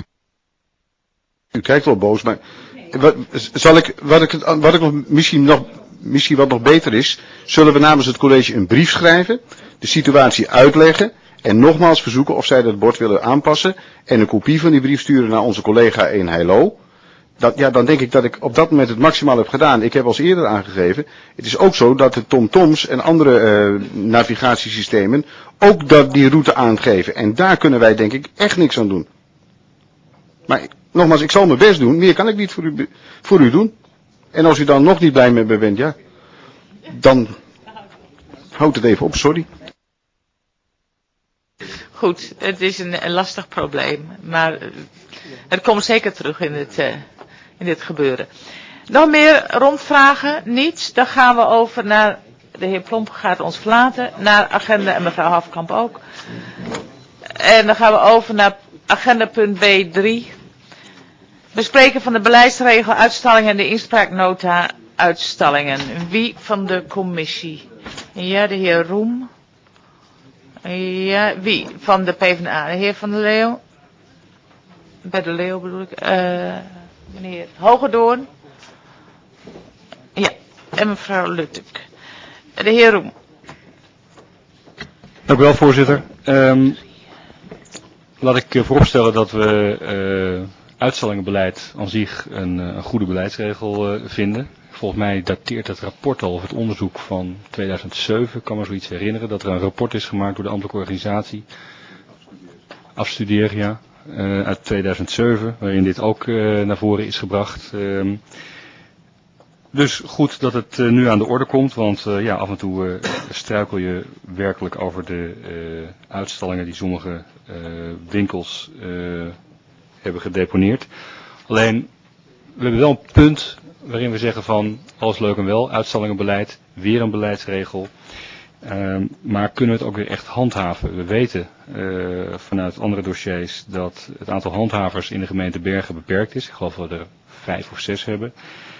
Speaker 3: U kijkt wel boos, maar misschien wat nog beter is, zullen we namens het college een brief schrijven, de situatie uitleggen en nogmaals verzoeken of zij dat bord willen aanpassen en een kopie van die brief sturen naar onze collega in Heilo. Dan denk ik dat ik op dat moment het maximaal heb gedaan. Ik heb als eerder aangegeven, het is ook zo dat de TomToms en andere navigatiesystemen ook die route aangeven. En daar kunnen wij denk ik echt niks aan doen. Maar nogmaals, ik zal mijn best doen, meer kan ik niet voor u doen. En als u dan nog niet blij met me bent, ja, dan houdt het even op, sorry.
Speaker 1: Goed, het is een lastig probleem, maar het komt zeker terug in dit gebeuren. Nog meer rondvragen? Niets? Dan gaan we over naar, de heer Plomp gaat ons verlaten, naar agenda en mevrouw Hafkamp ook. En dan gaan we over naar agenda punt B3. Bespreken van de beleidsregel uitstallingen en de inspraaknota uitstallingen. Wie van de commissie? Ja, de heer Roem. Ja, wie van de PvdA? De heer Van der Leeuw? Bij de Leeuw bedoel ik. Meneer Hogedoorn. Ja, en mevrouw Luttek. De heer Roem.
Speaker 8: Dank u wel, voorzitter. Laat ik vooropstellen dat we uitstallingenbeleid aan zich een goede beleidsregel vinden. Volgens mij dateert het rapport al, of het onderzoek van 2007, ik kan me zoiets herinneren, dat er een rapport is gemaakt door de ambtelijke organisatie, Afstudeer, uit 2007, waarin dit ook naar voren is gebracht. Dus goed dat het nu aan de orde komt, want af en toe struikel je werkelijk over de uitstallingen die sommige winkels hebben gedeponeerd. Alleen, we hebben wel een punt waarin we zeggen van, alles leuk en wel, uitstallingenbeleid, weer een beleidsregel. Maar kunnen we het ook weer echt handhaven? We weten vanuit andere dossiers dat het aantal handhavers in de gemeente Bergen beperkt is. Ik geloof dat we er 5 of 6 hebben.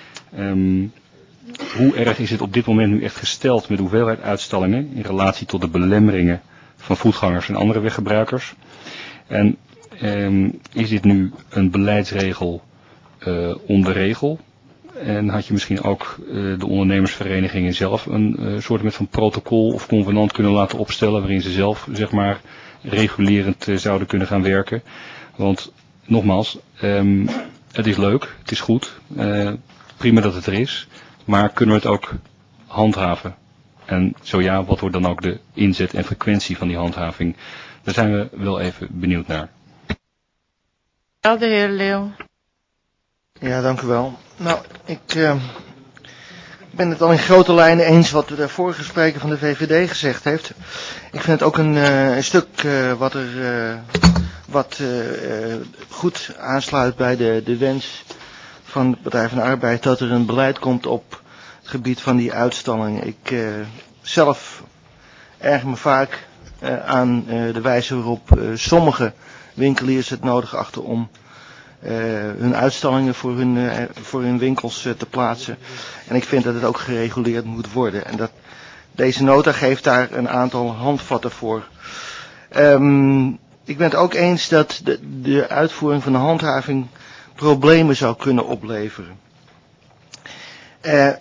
Speaker 8: Hoe erg is het op dit moment nu echt gesteld met de hoeveelheid uitstallingen in relatie tot de belemmeringen van voetgangers en andere weggebruikers? En is dit nu een beleidsregel om de regel? En had je misschien ook de ondernemersverenigingen zelf een soort van protocol of convenant kunnen laten opstellen waarin ze zelf, zeg maar, regulerend zouden kunnen gaan werken? Want nogmaals, het is leuk, het is goed, prima dat het er is, maar kunnen we het ook handhaven? En zo ja, wat wordt dan ook de inzet en frequentie van die handhaving? Daar zijn we wel even benieuwd naar.
Speaker 1: Ja, de heer Leeuw.
Speaker 4: Ja, dank u wel. Nou, ik ben het al in grote lijnen eens wat de vorige spreker van de VVD gezegd heeft. Ik vind het ook een stuk wat goed aansluit bij de wens van de Partij van de Arbeid dat er een beleid komt op het gebied van die uitstallingen. Ik zelf erger me vaak aan de wijze waarop sommige winkeliers het nodig achten om hun uitstallingen voor hun winkels te plaatsen. En ik vind dat het ook gereguleerd moet worden. En dat deze nota geeft daar een aantal handvatten voor. Ik ben het ook eens dat de uitvoering van de handhaving problemen zou kunnen opleveren. Er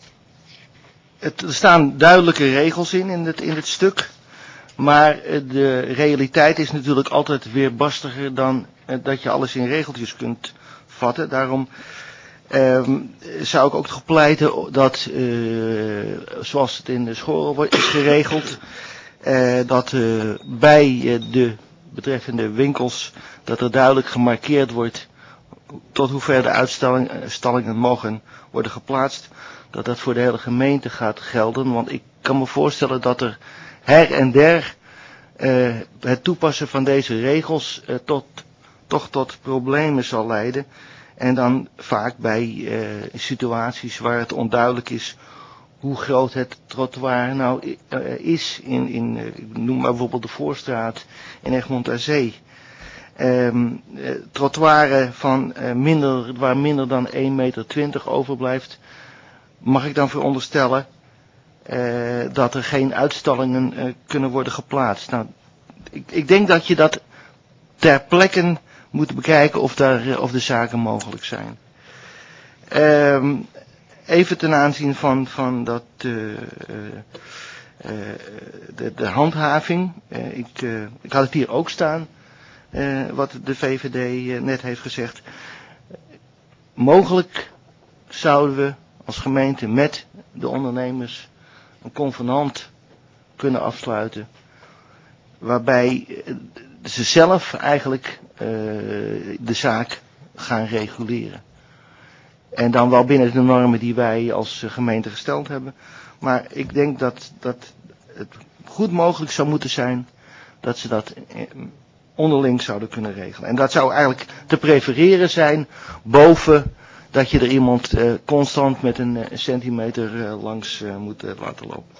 Speaker 4: staan duidelijke regels in het stuk. Maar de realiteit is natuurlijk altijd weerbarstiger dan dat je alles in regeltjes kunt vatten. Daarom zou ik ook toch pleiten dat, zoals het in de school is geregeld, dat bij de betreffende winkels, dat er duidelijk gemarkeerd wordt tot hoever de uitstallingen mogen worden geplaatst, dat dat voor de hele gemeente gaat gelden. Want ik kan me voorstellen dat er her en der het toepassen van deze regels toch tot problemen zal leiden. En dan vaak bij situaties waar het onduidelijk is hoe groot het trottoir nou is. Ik noem maar bijvoorbeeld de Voorstraat in Egmond aan Zee. Trottoiren waar minder dan 1,20 meter overblijft, mag ik dan veronderstellen dat er geen uitstallingen kunnen worden geplaatst. Nou, ik denk dat je dat ter plekke moet bekijken of de zaken mogelijk zijn. Even ten aanzien van dat de handhaving. Ik had het hier ook staan, wat de VVD net heeft gezegd. Mogelijk zouden we als gemeente met de ondernemers een convenant kunnen afsluiten, waarbij ze zelf eigenlijk de zaak gaan reguleren. En dan wel binnen de normen die wij als gemeente gesteld hebben. Maar ik denk dat het goed mogelijk zou moeten zijn dat ze dat onderling zouden kunnen regelen. En dat zou eigenlijk te prefereren zijn boven dat je er iemand constant met een centimeter langs moet laten lopen.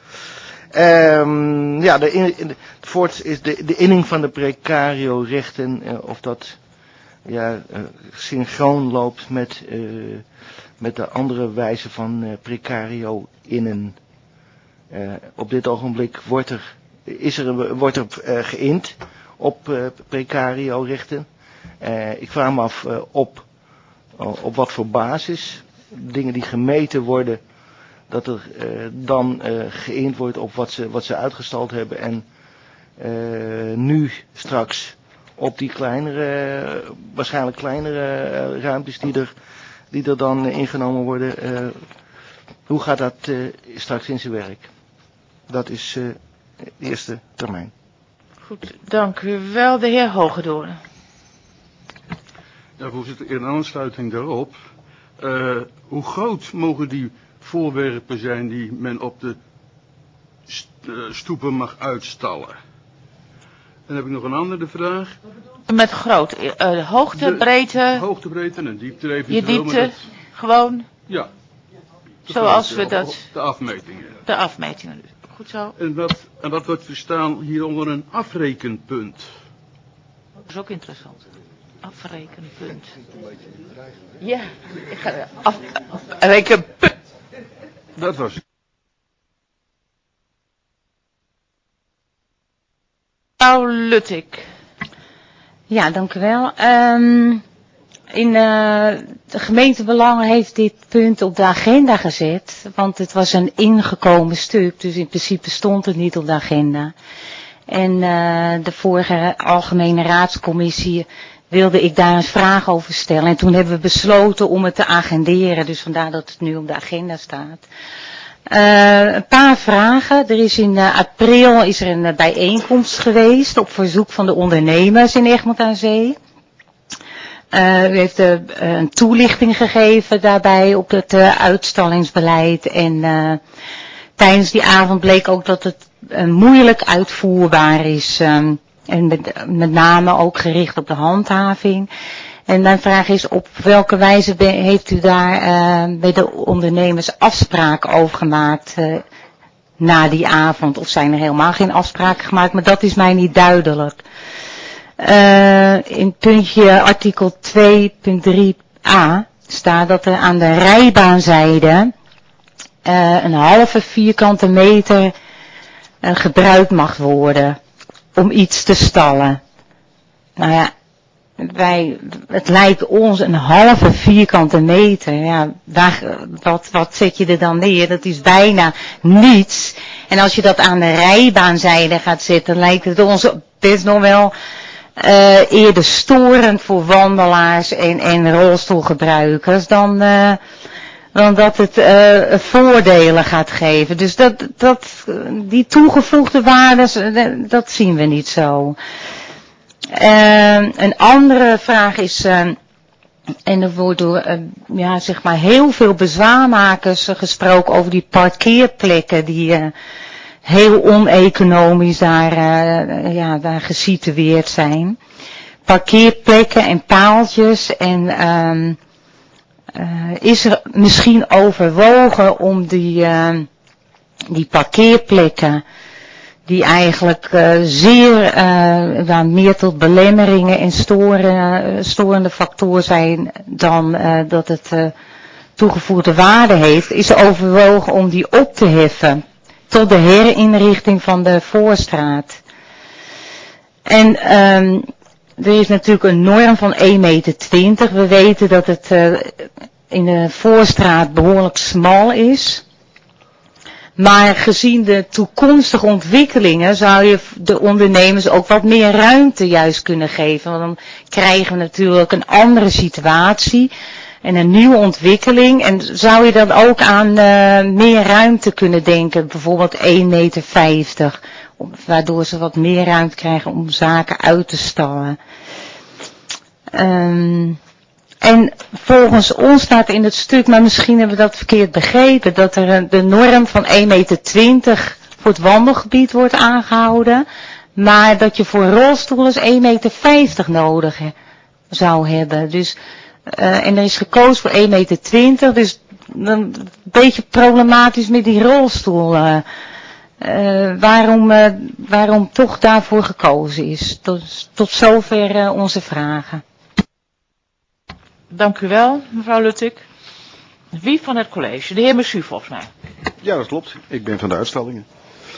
Speaker 4: Voorts is de inning van de precario-rechten, of dat synchroon loopt met de andere wijze van precario-innen. Op dit ogenblik wordt er geïnd op precario-rechten. Ik vraag me af op wat voor basis. Dingen die gemeten worden, dat er dan geïnd wordt op wat ze uitgestald hebben. En nu straks op die waarschijnlijk kleinere ruimtes die er dan ingenomen worden. Hoe gaat dat straks in zijn werk? Dat is de eerste termijn.
Speaker 1: Goed, dank u wel. De heer Hogedoorn.
Speaker 13: Ja, voorzitter, in aansluiting daarop, hoe groot mogen die voorwerpen zijn die men op de stoepen mag uitstallen? En dan heb ik nog een andere vraag.
Speaker 1: Met groot, hoogte, breedte.
Speaker 13: Hoogte, breedte en diepte eventueel.
Speaker 1: Je diepte, gewoon.
Speaker 13: Ja.
Speaker 1: Zoals we dat.
Speaker 13: De afmetingen.
Speaker 1: De afmetingen. Goed zo.
Speaker 13: En dat wordt verstaan hier onder een afrekenpunt.
Speaker 1: Dat is ook interessant. Afrekenpunt. Ja, ik ga afrekenpunt.
Speaker 13: Dat was het.
Speaker 1: Mevrouw Luttik.
Speaker 9: Ja, dank u wel. In de gemeentebelangen heeft dit punt op de agenda gezet, want het was een ingekomen stuk, dus in principe stond het niet op de agenda. En de vorige algemene raadscommissie wilde ik daar een vraag over stellen en toen hebben we besloten om het te agenderen, dus vandaar dat het nu op de agenda staat. Een paar vragen. Er is in april een bijeenkomst geweest op verzoek van de ondernemers in Egmond aan Zee. U heeft een toelichting gegeven daarbij op het uitstallingsbeleid en tijdens die avond bleek ook dat het moeilijk uitvoerbaar is en met name ook gericht op de handhaving. En mijn vraag is, op welke wijze heeft u daar bij de ondernemers afspraken over gemaakt na die avond? Of zijn er helemaal geen afspraken gemaakt? Maar dat is mij niet duidelijk. In puntje artikel 2.3a staat dat er aan de rijbaanzijde een halve vierkante meter gebruikt mag worden. om iets te stallen. Nou ja, het lijkt ons een halve vierkante meter. Ja, wat zet je er dan neer? Dat is bijna niets. En als je dat aan de rijbaanzijde gaat zetten, lijkt het ons best nog wel eerder storend voor wandelaars en rolstoelgebruikers dan dat het voordelen gaat geven. Dus die toegevoegde waarden, dat zien we niet zo. Een andere vraag is, en er wordt door zeg maar heel veel bezwaarmakers gesproken over die parkeerplekken die heel oneconomisch daar gesitueerd zijn. Parkeerplekken en paaltjes en is er misschien overwogen om die parkeerplekken die eigenlijk zeer meer tot belemmeringen en storende factor zijn dan dat het toegevoegde waarde heeft, is overwogen om die op te heffen tot de herinrichting van de Voorstraat. En er is natuurlijk een norm van 1,20 meter. We weten dat het in de Voorstraat behoorlijk smal is. Maar gezien de toekomstige ontwikkelingen zou je de ondernemers ook wat meer ruimte juist kunnen geven. Want dan krijgen we natuurlijk een andere situatie en een nieuwe ontwikkeling. En zou je dan ook aan meer ruimte kunnen denken, bijvoorbeeld 1,50 meter. Waardoor ze wat meer ruimte krijgen om zaken uit te stallen. En volgens ons staat in het stuk, maar misschien hebben we dat verkeerd begrepen, dat er de norm van 1,20 meter voor het wandelgebied wordt aangehouden, maar dat je voor rolstoelers 1,50 meter nodig zou hebben. Dus, en er is gekozen voor 1,20 meter, dus een beetje problematisch met die rolstoel. Waarom toch daarvoor gekozen is. Tot zover onze vragen.
Speaker 1: Dank u wel, mevrouw Luttik. Wie van het college? De heer Messu volgens mij.
Speaker 3: Ja, dat klopt. Ik ben van de uitstallingen.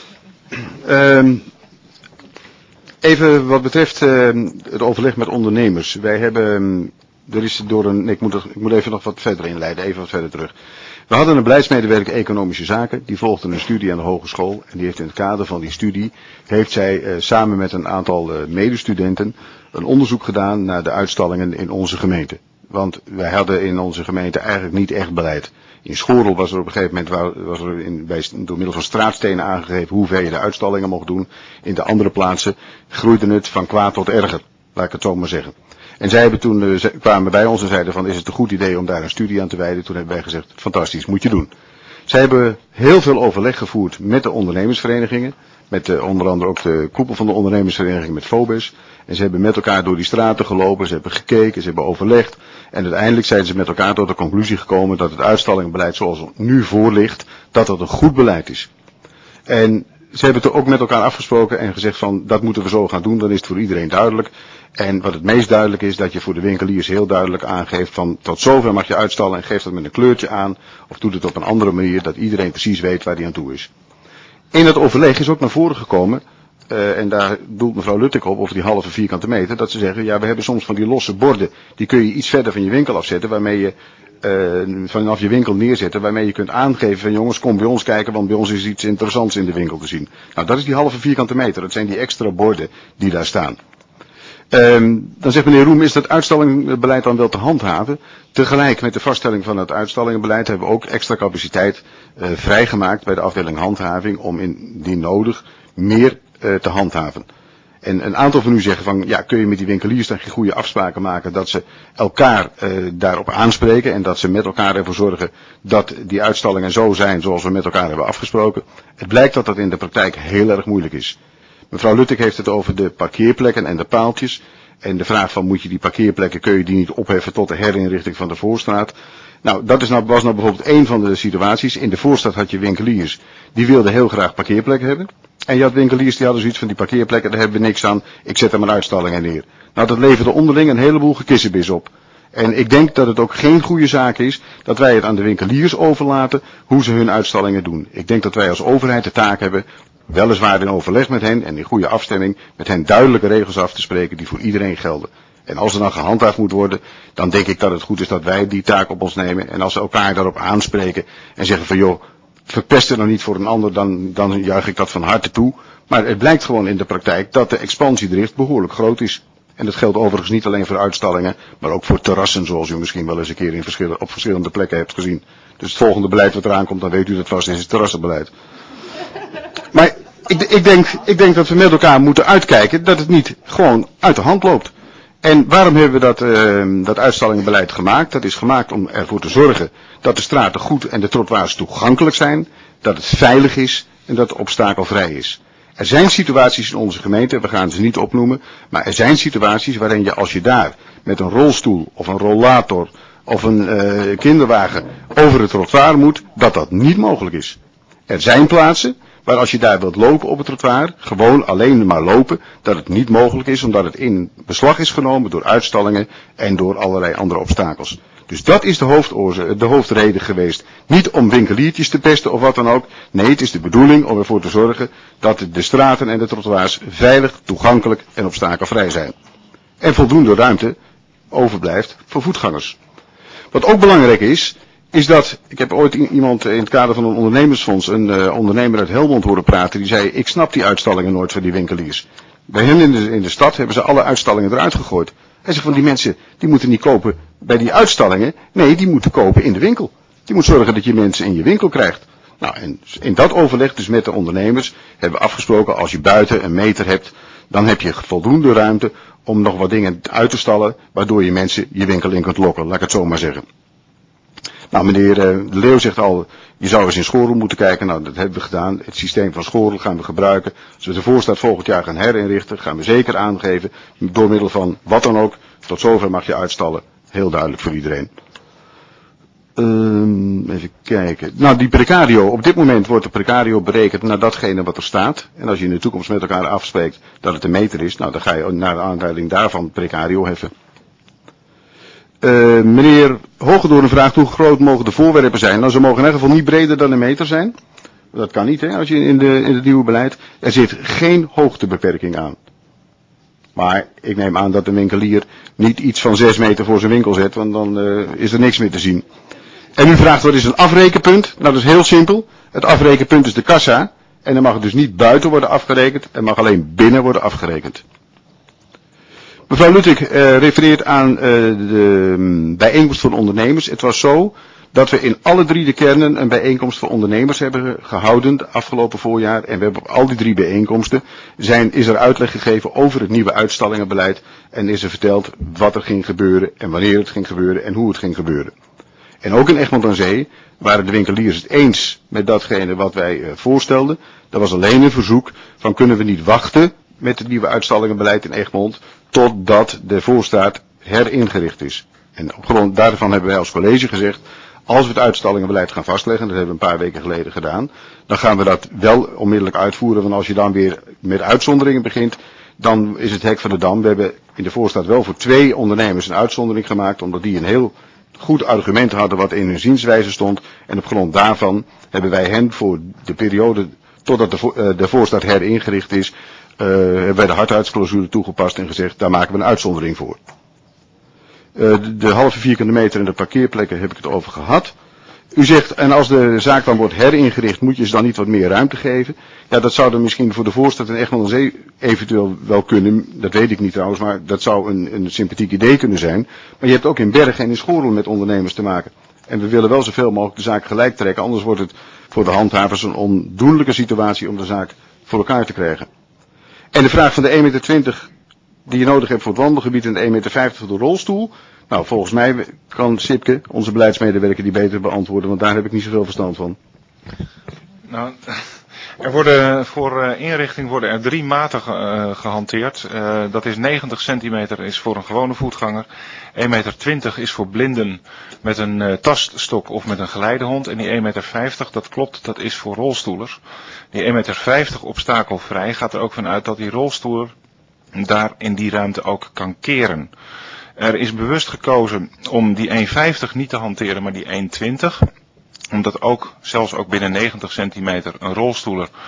Speaker 3: Even wat betreft het overleg met ondernemers. Wij hebben, er is door een, ik moet even nog wat verder inleiden, even wat verder terug. We hadden een beleidsmedewerker economische zaken, die volgde een studie aan de hogeschool en die heeft in het kader van die studie, heeft zij samen met een aantal medestudenten een onderzoek gedaan naar de uitstallingen in onze gemeente. Want wij hadden in onze gemeente eigenlijk niet echt beleid. In Schorel was er op een gegeven moment door middel van straatstenen aangegeven hoe ver je de uitstallingen mocht doen. In de andere plaatsen groeide het van kwaad tot erger, laat ik het zo maar zeggen. En zij hebben toen, kwamen bij ons en zeiden van, is het een goed idee om daar een studie aan te wijden? Toen hebben wij gezegd, fantastisch, moet je doen. Zij hebben heel veel overleg gevoerd met de ondernemersverenigingen. Met onder andere ook de koepel van de ondernemersvereniging met Phobos. En ze hebben met elkaar door die straten gelopen, ze hebben gekeken, ze hebben overlegd. En uiteindelijk zijn ze met elkaar tot de conclusie gekomen dat het uitstallingenbeleid zoals het nu voor ligt, dat een goed beleid is. En ze hebben het ook met elkaar afgesproken en gezegd van, dat moeten we zo gaan doen, dan is het voor iedereen duidelijk. En wat het meest duidelijk is, dat je voor de winkeliers heel duidelijk aangeeft van, tot zover mag je uitstallen en geeft dat met een kleurtje aan. Of doet het op een andere manier, dat iedereen precies weet waar hij aan toe is. In het overleg is ook naar voren gekomen, en daar doelt mevrouw Luttik op, over die halve vierkante meter, dat ze zeggen, ja, we hebben soms van die losse borden, die kun je iets verder van je winkel afzetten, waarmee je vanaf je winkel neerzetten, waarmee je kunt aangeven van jongens, kom bij ons kijken, want bij ons is iets interessants in de winkel te zien. Nou, dat is die halve vierkante meter, dat zijn die extra borden die daar staan. Dan zegt meneer Roem, is dat uitstallingenbeleid dan wel te handhaven? Tegelijk met de vaststelling van het uitstallingenbeleid hebben we ook extra capaciteit vrijgemaakt bij de afdeling handhaving om indien nodig meer te handhaven. En een aantal van u zeggen van, ja, kun je met die winkeliers dan geen goede afspraken maken dat ze elkaar daarop aanspreken en dat ze met elkaar ervoor zorgen dat die uitstallingen zo zijn zoals we met elkaar hebben afgesproken. Het blijkt dat dat in de praktijk heel erg moeilijk is. Mevrouw Luttik heeft het over de parkeerplekken en de paaltjes. En de vraag van, moet je die parkeerplekken, kun je die niet opheffen tot de herinrichting van de Voorstraat? Nou, dat was nou bijvoorbeeld één van de situaties. In de Voorstraat had je winkeliers, die wilden heel graag parkeerplekken hebben. En je had winkeliers die hadden zoiets van, die parkeerplekken, daar hebben we niks aan, ik zet er maar uitstallingen neer. Nou, dat leverde onderling een heleboel gekissenbis op. En ik denk dat het ook geen goede zaak is dat wij het aan de winkeliers overlaten hoe ze hun uitstallingen doen. Ik denk dat wij als overheid de taak hebben weliswaar in overleg met hen en in goede afstemming met hen duidelijke regels af te spreken die voor iedereen gelden. En als er dan gehandhaafd moet worden, dan denk ik dat het goed is dat wij die taak op ons nemen. En als ze elkaar daarop aanspreken en zeggen van joh, verpest het nou niet voor een ander, dan juich ik dat van harte toe. Maar het blijkt gewoon in de praktijk dat de expansiedrift behoorlijk groot is. En dat geldt overigens niet alleen voor uitstallingen, maar ook voor terrassen, zoals u misschien wel eens een keer op verschillende plekken hebt gezien. Dus het volgende beleid wat eraan komt, dan weet u dat vast, is het terrassenbeleid. Maar ik denk dat we met elkaar moeten uitkijken dat het niet gewoon uit de hand loopt. En waarom hebben we dat uitstallingenbeleid gemaakt? Dat is gemaakt om ervoor te zorgen dat de straten goed en de trottoirs toegankelijk zijn, dat het veilig is en dat het obstakelvrij is. Er zijn situaties in onze gemeente, we gaan ze niet opnoemen, maar er zijn situaties waarin je als je daar met een rolstoel of een rollator of een kinderwagen over het trottoir moet, dat niet mogelijk is. Er zijn plaatsen waar als je daar wilt lopen op het trottoir, gewoon alleen maar lopen, dat het niet mogelijk is omdat het in beslag is genomen door uitstallingen en door allerlei andere obstakels. Dus dat is de hoofdreden geweest. Niet om winkeliertjes te pesten of wat dan ook. Nee, het is de bedoeling om ervoor te zorgen dat de straten en de trottoirs veilig, toegankelijk en obstakelvrij zijn. En voldoende ruimte overblijft voor voetgangers. Wat ook belangrijk is dat, ik heb ooit iemand in het kader van een ondernemersfonds, een ondernemer uit Helmond horen praten, die zei, ik snap die uitstallingen nooit van die winkeliers. Bij hen in de stad hebben ze alle uitstallingen eruit gegooid. Hij zegt van die mensen, die moeten niet kopen bij die uitstallingen, nee, die moeten kopen in de winkel. Die moet zorgen dat je mensen in je winkel krijgt. Nou, en in dat overleg dus met de ondernemers hebben we afgesproken, als je buiten een meter hebt, dan heb je voldoende ruimte om nog wat dingen uit te stallen, waardoor je mensen je winkel in kunt lokken, laat ik het zo maar zeggen. Nou, meneer De Leeuw zegt al, je zou eens in Schorel moeten kijken. Nou, dat hebben we gedaan. Het systeem van Schorel gaan we gebruiken. Als we de voorstad volgend jaar gaan herinrichten, gaan we zeker aangeven, door middel van wat dan ook, tot zover mag je uitstallen. Heel duidelijk voor iedereen. Even kijken. Nou, die precario, op dit moment wordt de precario berekend naar datgene wat er staat. En als je in de toekomst met elkaar afspreekt dat het een meter is, nou, dan ga je naar de aanleiding daarvan precario heffen. Meneer Hogedoorn vraagt hoe groot mogen de voorwerpen zijn. Nou, ze mogen in ieder geval niet breder dan een meter zijn. Dat kan niet, hè, als je in het nieuwe beleid. Er zit geen hoogtebeperking aan. Maar ik neem aan dat de winkelier niet iets van 6 meter voor zijn winkel zet, want dan is er niks meer te zien. En u vraagt wat is een afrekenpunt? Nou, dat is heel simpel. Het afrekenpunt is de kassa. En dan mag het dus niet buiten worden afgerekend. Het mag alleen binnen worden afgerekend. Mevrouw Luttig refereert aan de bijeenkomst van ondernemers. Het was zo dat we in alle 3 de kernen een bijeenkomst voor ondernemers hebben gehouden afgelopen voorjaar. En we hebben op al die 3 bijeenkomsten is er uitleg gegeven over het nieuwe uitstallingenbeleid. En is er verteld wat er ging gebeuren en wanneer het ging gebeuren en hoe het ging gebeuren. En ook in Egmond aan Zee waren de winkeliers het eens met datgene wat wij voorstelden. Er was alleen een verzoek van kunnen we niet wachten met het nieuwe uitstallingenbeleid in Egmond totdat de voorstraat heringericht is. En op grond daarvan hebben wij als college gezegd, als we het uitstallingenbeleid gaan vastleggen, dat hebben we een paar weken geleden gedaan, dan gaan we dat wel onmiddellijk uitvoeren, want als je dan weer met uitzonderingen begint, dan is het hek van de dam. We hebben in de voorstraat wel voor 2 ondernemers een uitzondering gemaakt, omdat die een heel goed argument hadden wat in hun zienswijze stond. En op grond daarvan hebben wij hen voor de periode totdat de voorstraat heringericht is, hebben wij de hardheidsclausule toegepast en gezegd, daar maken we een uitzondering voor. De halve vierkante meter en de parkeerplekken heb ik het over gehad. U zegt, en als de zaak dan wordt heringericht, moet je ze dan niet wat meer ruimte geven? Ja, dat zou dan misschien voor de voorstad in Egmond aan Zee eventueel wel kunnen. Dat weet ik niet trouwens, maar dat zou een sympathiek idee kunnen zijn. Maar je hebt ook in Bergen en in Schorel met ondernemers te maken. En we willen wel zoveel mogelijk de zaak gelijk trekken, anders wordt het voor de handhavers een ondoenlijke situatie om de zaak voor elkaar te krijgen. En de vraag van de 1,20 meter die je nodig hebt voor het wandelgebied en de 1,50 meter voor de rolstoel. Nou, volgens mij kan Sipke, onze beleidsmedewerker, die beter beantwoorden, want daar heb ik niet zoveel verstand van.
Speaker 14: Nou, er worden voor inrichting worden er 3 maten gehanteerd. Dat is 90 centimeter is voor een gewone voetganger. 1,20 meter is voor blinden met een taststok of met een geleidehond. En die 1,50 meter, dat klopt, dat is voor rolstoelers. Die 1,50 meter obstakelvrij gaat er ook vanuit dat die rolstoeler daar in die ruimte ook kan keren. Er is bewust gekozen om die 1,50 niet te hanteren, maar die 1,20. Omdat ook, zelfs ook binnen 90 centimeter, een rolstoeler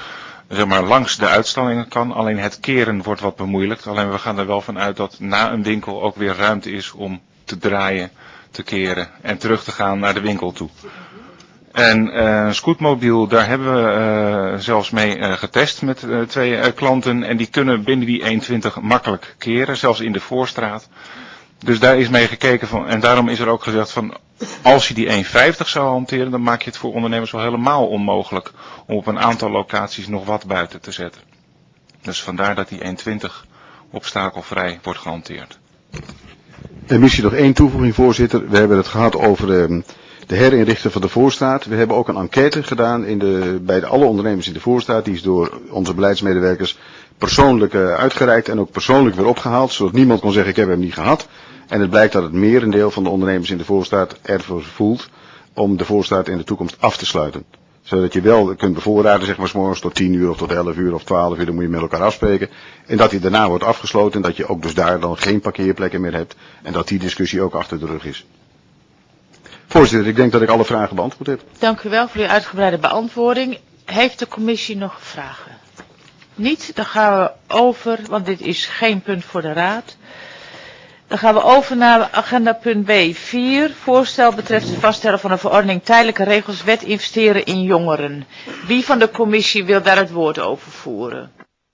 Speaker 14: zeg maar langs de uitstallingen kan. Alleen het keren wordt wat bemoeilijkt. Alleen we gaan er wel van uit dat na een winkel ook weer ruimte is om te draaien, te keren en terug te gaan naar de winkel toe. En Scootmobiel, daar hebben we zelfs mee getest met 2 klanten. En die kunnen binnen die 1,20 makkelijk keren, zelfs in de voorstraat. Dus daar is mee gekeken van, en daarom is er ook gezegd van, als je die 1,50 zou hanteren, dan maak je het voor ondernemers wel helemaal onmogelijk om op een aantal locaties nog wat buiten te zetten. Dus vandaar dat die 1,20 obstakelvrij wordt gehanteerd.
Speaker 3: En misschien nog 1 toevoeging, voorzitter. We hebben het gehad over de herinrichten van de voorstraat. We hebben ook een enquête gedaan bij alle ondernemers in de voorstraat. Die is door onze beleidsmedewerkers persoonlijk uitgereikt en ook persoonlijk weer opgehaald. Zodat niemand kon zeggen ik heb hem niet gehad. En het blijkt dat het merendeel van de ondernemers in de voorstraat ervoor voelt om de voorstraat in de toekomst af te sluiten. Zodat je wel kunt bevoorraden, zeg maar 's morgens tot 10 uur of tot 11 uur of 12 uur, dan moet je met elkaar afspreken. En dat die daarna wordt afgesloten en dat je ook dus daar dan geen parkeerplekken meer hebt. En dat die discussie ook achter de rug is. Voorzitter, ik denk dat ik alle vragen beantwoord heb.
Speaker 1: Dank u wel voor uw uitgebreide beantwoording. Heeft de commissie nog vragen? Niet? Dan gaan we over, want dit is geen punt voor de raad. Dan gaan we over naar agenda punt B4. Voorstel betreft het vaststellen van een verordening tijdelijke regels wet investeren in jongeren. Wie van de commissie wil daar het woord over voeren?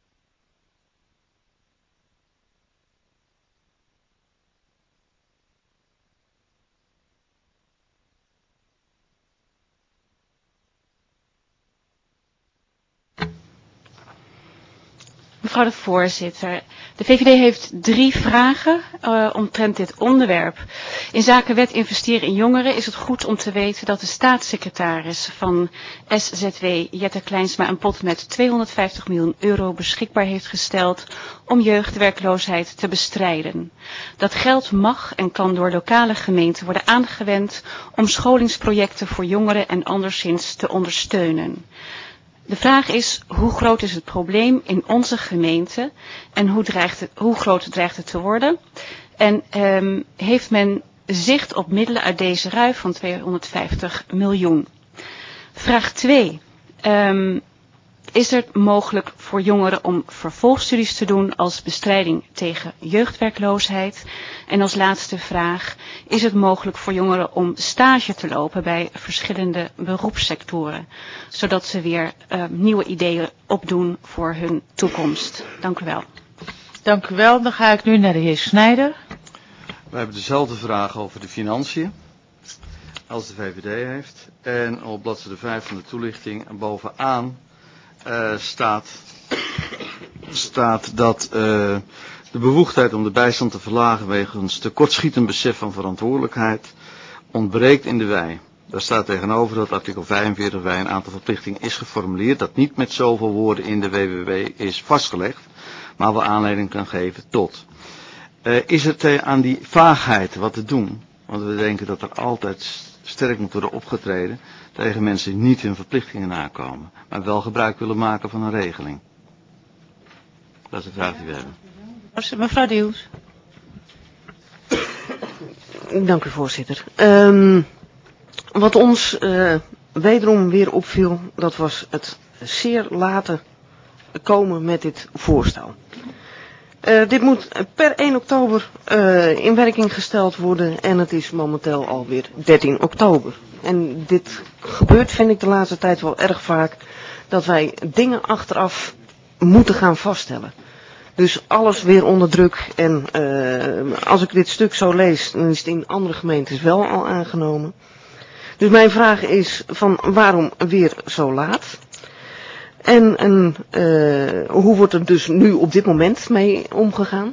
Speaker 15: Mevrouw de voorzitter, de VVD heeft 3 vragen omtrent dit onderwerp. In zaken wet investeren in jongeren is het goed om te weten dat de staatssecretaris van SZW Jette Kleinsma een pot met 250 miljoen euro beschikbaar heeft gesteld om jeugdwerkloosheid te bestrijden. Dat geld mag en kan door lokale gemeenten worden aangewend om scholingsprojecten voor jongeren en anderszins te ondersteunen. De vraag is, hoe groot is het probleem in onze gemeente en hoe groot dreigt het te worden? En heeft men zicht op middelen uit deze ruif van 250 miljoen? Vraag 2. Is het mogelijk voor jongeren om vervolgstudies te doen als bestrijding tegen jeugdwerkloosheid? En als laatste vraag, is het mogelijk voor jongeren om stage te lopen bij verschillende beroepssectoren, zodat ze weer nieuwe ideeën opdoen voor hun toekomst? Dank u wel.
Speaker 1: Dank u wel. Dan ga ik nu naar de heer Snijder.
Speaker 16: We hebben dezelfde vraag over de financiën als de VVD heeft. En op bladzijde 5 van de toelichting en bovenaan staat dat de bevoegdheid om de bijstand te verlagen wegens tekortschietend besef van verantwoordelijkheid ontbreekt in de wei. Daar staat tegenover dat artikel 45 wij een aantal verplichtingen is geformuleerd dat niet met zoveel woorden in de WWW is vastgelegd, maar wel aanleiding kan geven tot. Is het aan die vaagheid wat te doen? Want we denken dat er altijd sterk moet worden opgetreden tegen mensen die niet hun verplichtingen nakomen, maar wel gebruik willen maken van een regeling. Dat is de vraag die we hebben.
Speaker 1: Mevrouw Diels.
Speaker 2: Dank u, voorzitter. Wat ons wederom weer opviel, dat was het zeer late komen met dit voorstel. Dit moet per 1 oktober in werking gesteld worden en het is momenteel alweer 13 oktober. En dit gebeurt, vind ik, de laatste tijd wel erg vaak, dat wij dingen achteraf moeten gaan vaststellen. Dus alles weer onder druk en als ik dit stuk zo lees, dan is het in andere gemeentes wel al aangenomen. Dus mijn vraag is van waarom weer zo laat? En hoe wordt er dus nu op dit moment mee omgegaan?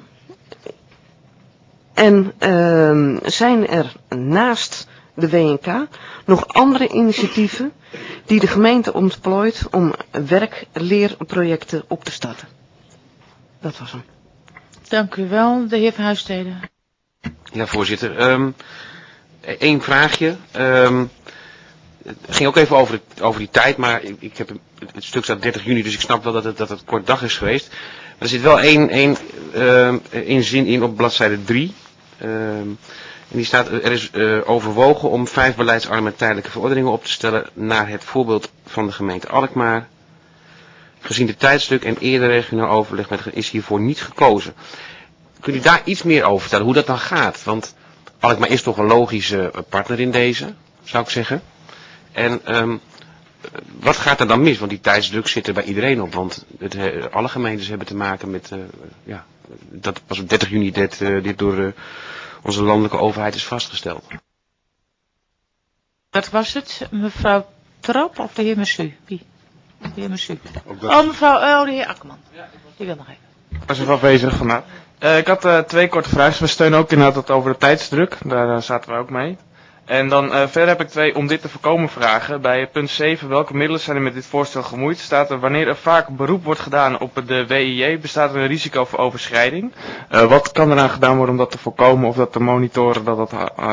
Speaker 2: En zijn er naast de WNK nog andere initiatieven die de gemeente ontplooit om werk-leerprojecten op te starten? Dat was hem.
Speaker 1: Dank u wel, de heer Van Huisteden.
Speaker 5: Ja, voorzitter. 1 vraagje. Het ging ook even over die tijd, maar ik heb het stuk staat 30 juni, dus ik snap wel dat het kort dag is geweest. Maar er zit wel één zin in op bladzijde 3. En die staat, er is overwogen om 5 beleidsarmen tijdelijke verordeningen op te stellen naar het voorbeeld van de gemeente Alkmaar. Gezien de tijdsdruk en eerder regionaal overleg is hiervoor niet gekozen. Kunt u daar iets meer over vertellen, hoe dat dan gaat? Want Alkmaar is toch een logische partner in deze, zou ik zeggen. En wat gaat er dan mis? Want die tijdsdruk zit er bij iedereen op. Want alle gemeentes hebben te maken met, dat pas op 30 juni dit door onze landelijke overheid is vastgesteld.
Speaker 1: Dat was het, mevrouw Trap of de heer Messu? Wie? De heer Messu. De heer Akkerman. Die wil nog even.
Speaker 17: Ik was even afwezig vandaag. Ik had 2 korte vragen. We steunen ook inderdaad over de tijdsdruk. Daar zaten we ook mee. En dan verder heb ik 2 om dit te voorkomen vragen. Bij punt 7, welke middelen zijn er met dit voorstel gemoeid? Staat er wanneer er vaak beroep wordt gedaan op de WIJ, bestaat er een risico voor overschrijding? Wat kan eraan gedaan worden om dat te voorkomen of dat te monitoren dat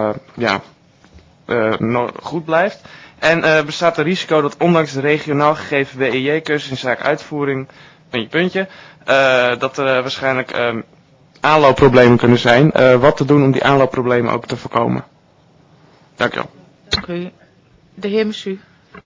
Speaker 17: goed blijft? En bestaat er risico dat ondanks de regionaal gegeven WIJ-cursus in zaak uitvoering, puntje, dat er waarschijnlijk aanloopproblemen kunnen zijn? Wat te doen om die aanloopproblemen ook te voorkomen? Dank u wel.
Speaker 1: Dank u. De heer Messu.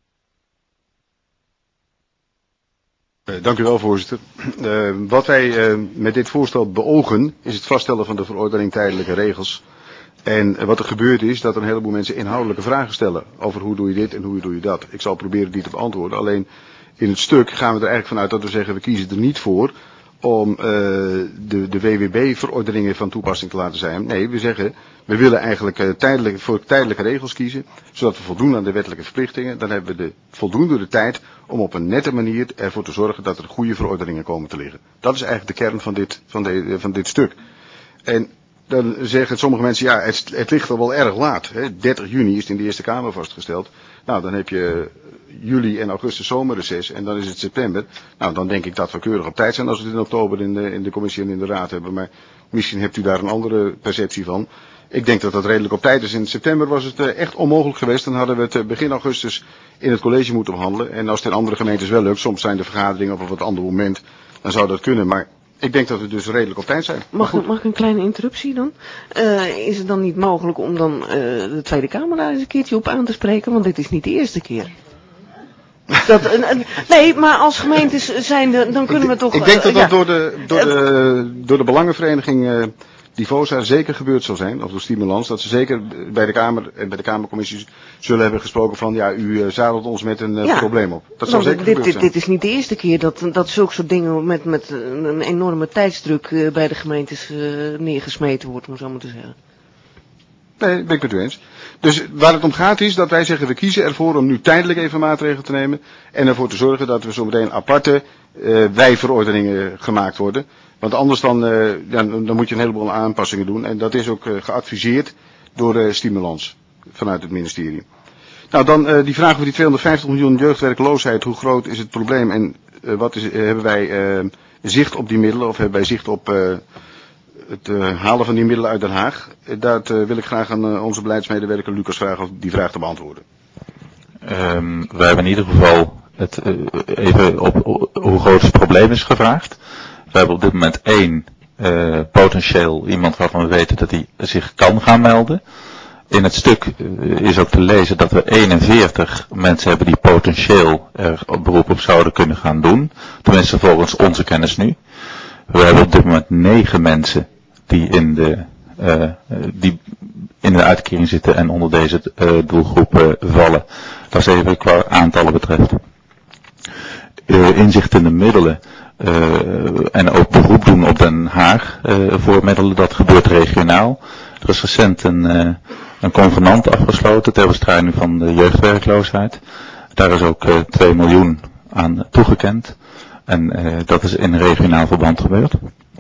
Speaker 3: Dank u wel, voorzitter. Wat wij met dit voorstel beogen is het vaststellen van de verordening tijdelijke regels. En wat er gebeurt is dat er een heleboel mensen inhoudelijke vragen stellen over hoe doe je dit en hoe doe je dat. Ik zal proberen die te beantwoorden. Alleen in het stuk gaan we er eigenlijk vanuit dat we zeggen we kiezen er niet voor om de WWB-verordeningen van toepassing te laten zijn. Nee, we zeggen we willen eigenlijk voor tijdelijke regels kiezen, zodat we voldoen aan de wettelijke verplichtingen. Dan hebben we voldoende de tijd om op een nette manier ervoor te zorgen dat er goede verordeningen komen te liggen. Dat is eigenlijk de kern van dit stuk. En dan zeggen sommige mensen, ja, het ligt al wel erg laat. Hè? 30 juni is het in de Eerste Kamer vastgesteld. Nou, dan heb je juli en augustus zomerreces en dan is het september. Nou, dan denk ik dat we keurig op tijd zijn als we het in oktober in de commissie en in de raad hebben. Maar misschien hebt u daar een andere perceptie van. Ik denk dat dat redelijk op tijd is. In september was het echt onmogelijk geweest. Dan hadden we het begin augustus in het college moeten behandelen. En als het in andere gemeentes wel lukt, soms zijn de vergaderingen op een wat ander moment, dan zou dat kunnen. Maar ik denk dat we dus redelijk op tijd zijn.
Speaker 2: Mag ik een kleine interruptie dan? Is het dan niet mogelijk om dan de Tweede Kamer daar eens een keertje op aan te spreken? Want dit is niet de eerste keer. Nee, maar als gemeentes zijn dan kunnen we toch...
Speaker 3: Ik denk dat dat door de belangenvereniging Divosa zeker gebeurd zal zijn, of door Stimulans, dat ze zeker bij de Kamer en bij de Kamercommissies zullen hebben gesproken van, ja, u zadelt ons met een probleem op. Dat zal zeker gebeurd zijn.
Speaker 2: Dit is niet de eerste keer dat zulke soort dingen met een enorme tijdsdruk bij de gemeentes neergesmeten wordt, om zo maar te zeggen.
Speaker 3: Nee, ben ik met u eens. Dus waar het om gaat is dat wij zeggen we kiezen ervoor om nu tijdelijk even maatregelen te nemen en ervoor te zorgen dat er zometeen aparte wijverordeningen gemaakt worden. Want anders dan moet je een heleboel aanpassingen doen en dat is ook geadviseerd door Stimulans vanuit het ministerie. Nou dan die vraag over die 250 miljoen jeugdwerkloosheid, hoe groot is het probleem en hebben wij zicht op die middelen of hebben wij zicht op het halen van die middelen uit Den Haag? Dat wil ik graag aan onze beleidsmedewerker Lucas vragen of die vraag te beantwoorden.
Speaker 18: We hebben in ieder geval even op hoe groot het probleem is gevraagd. We hebben op dit moment 1 potentieel iemand waarvan we weten dat hij zich kan gaan melden. In het stuk is ook te lezen dat we 41 mensen hebben die potentieel er beroep op zouden kunnen gaan doen. Tenminste volgens onze kennis nu. We hebben op dit moment 9 mensen die in de uitkering zitten en onder deze doelgroep vallen. Dat is even qua aantallen betreft. Inzicht in de middelen en ook beroep doen op Den Haag voor middelen, dat gebeurt regionaal. Er is recent een convenant afgesloten ter bestrijding van de jeugdwerkloosheid. Daar is ook 2 miljoen aan toegekend. En dat is in regionaal verband gebeurd.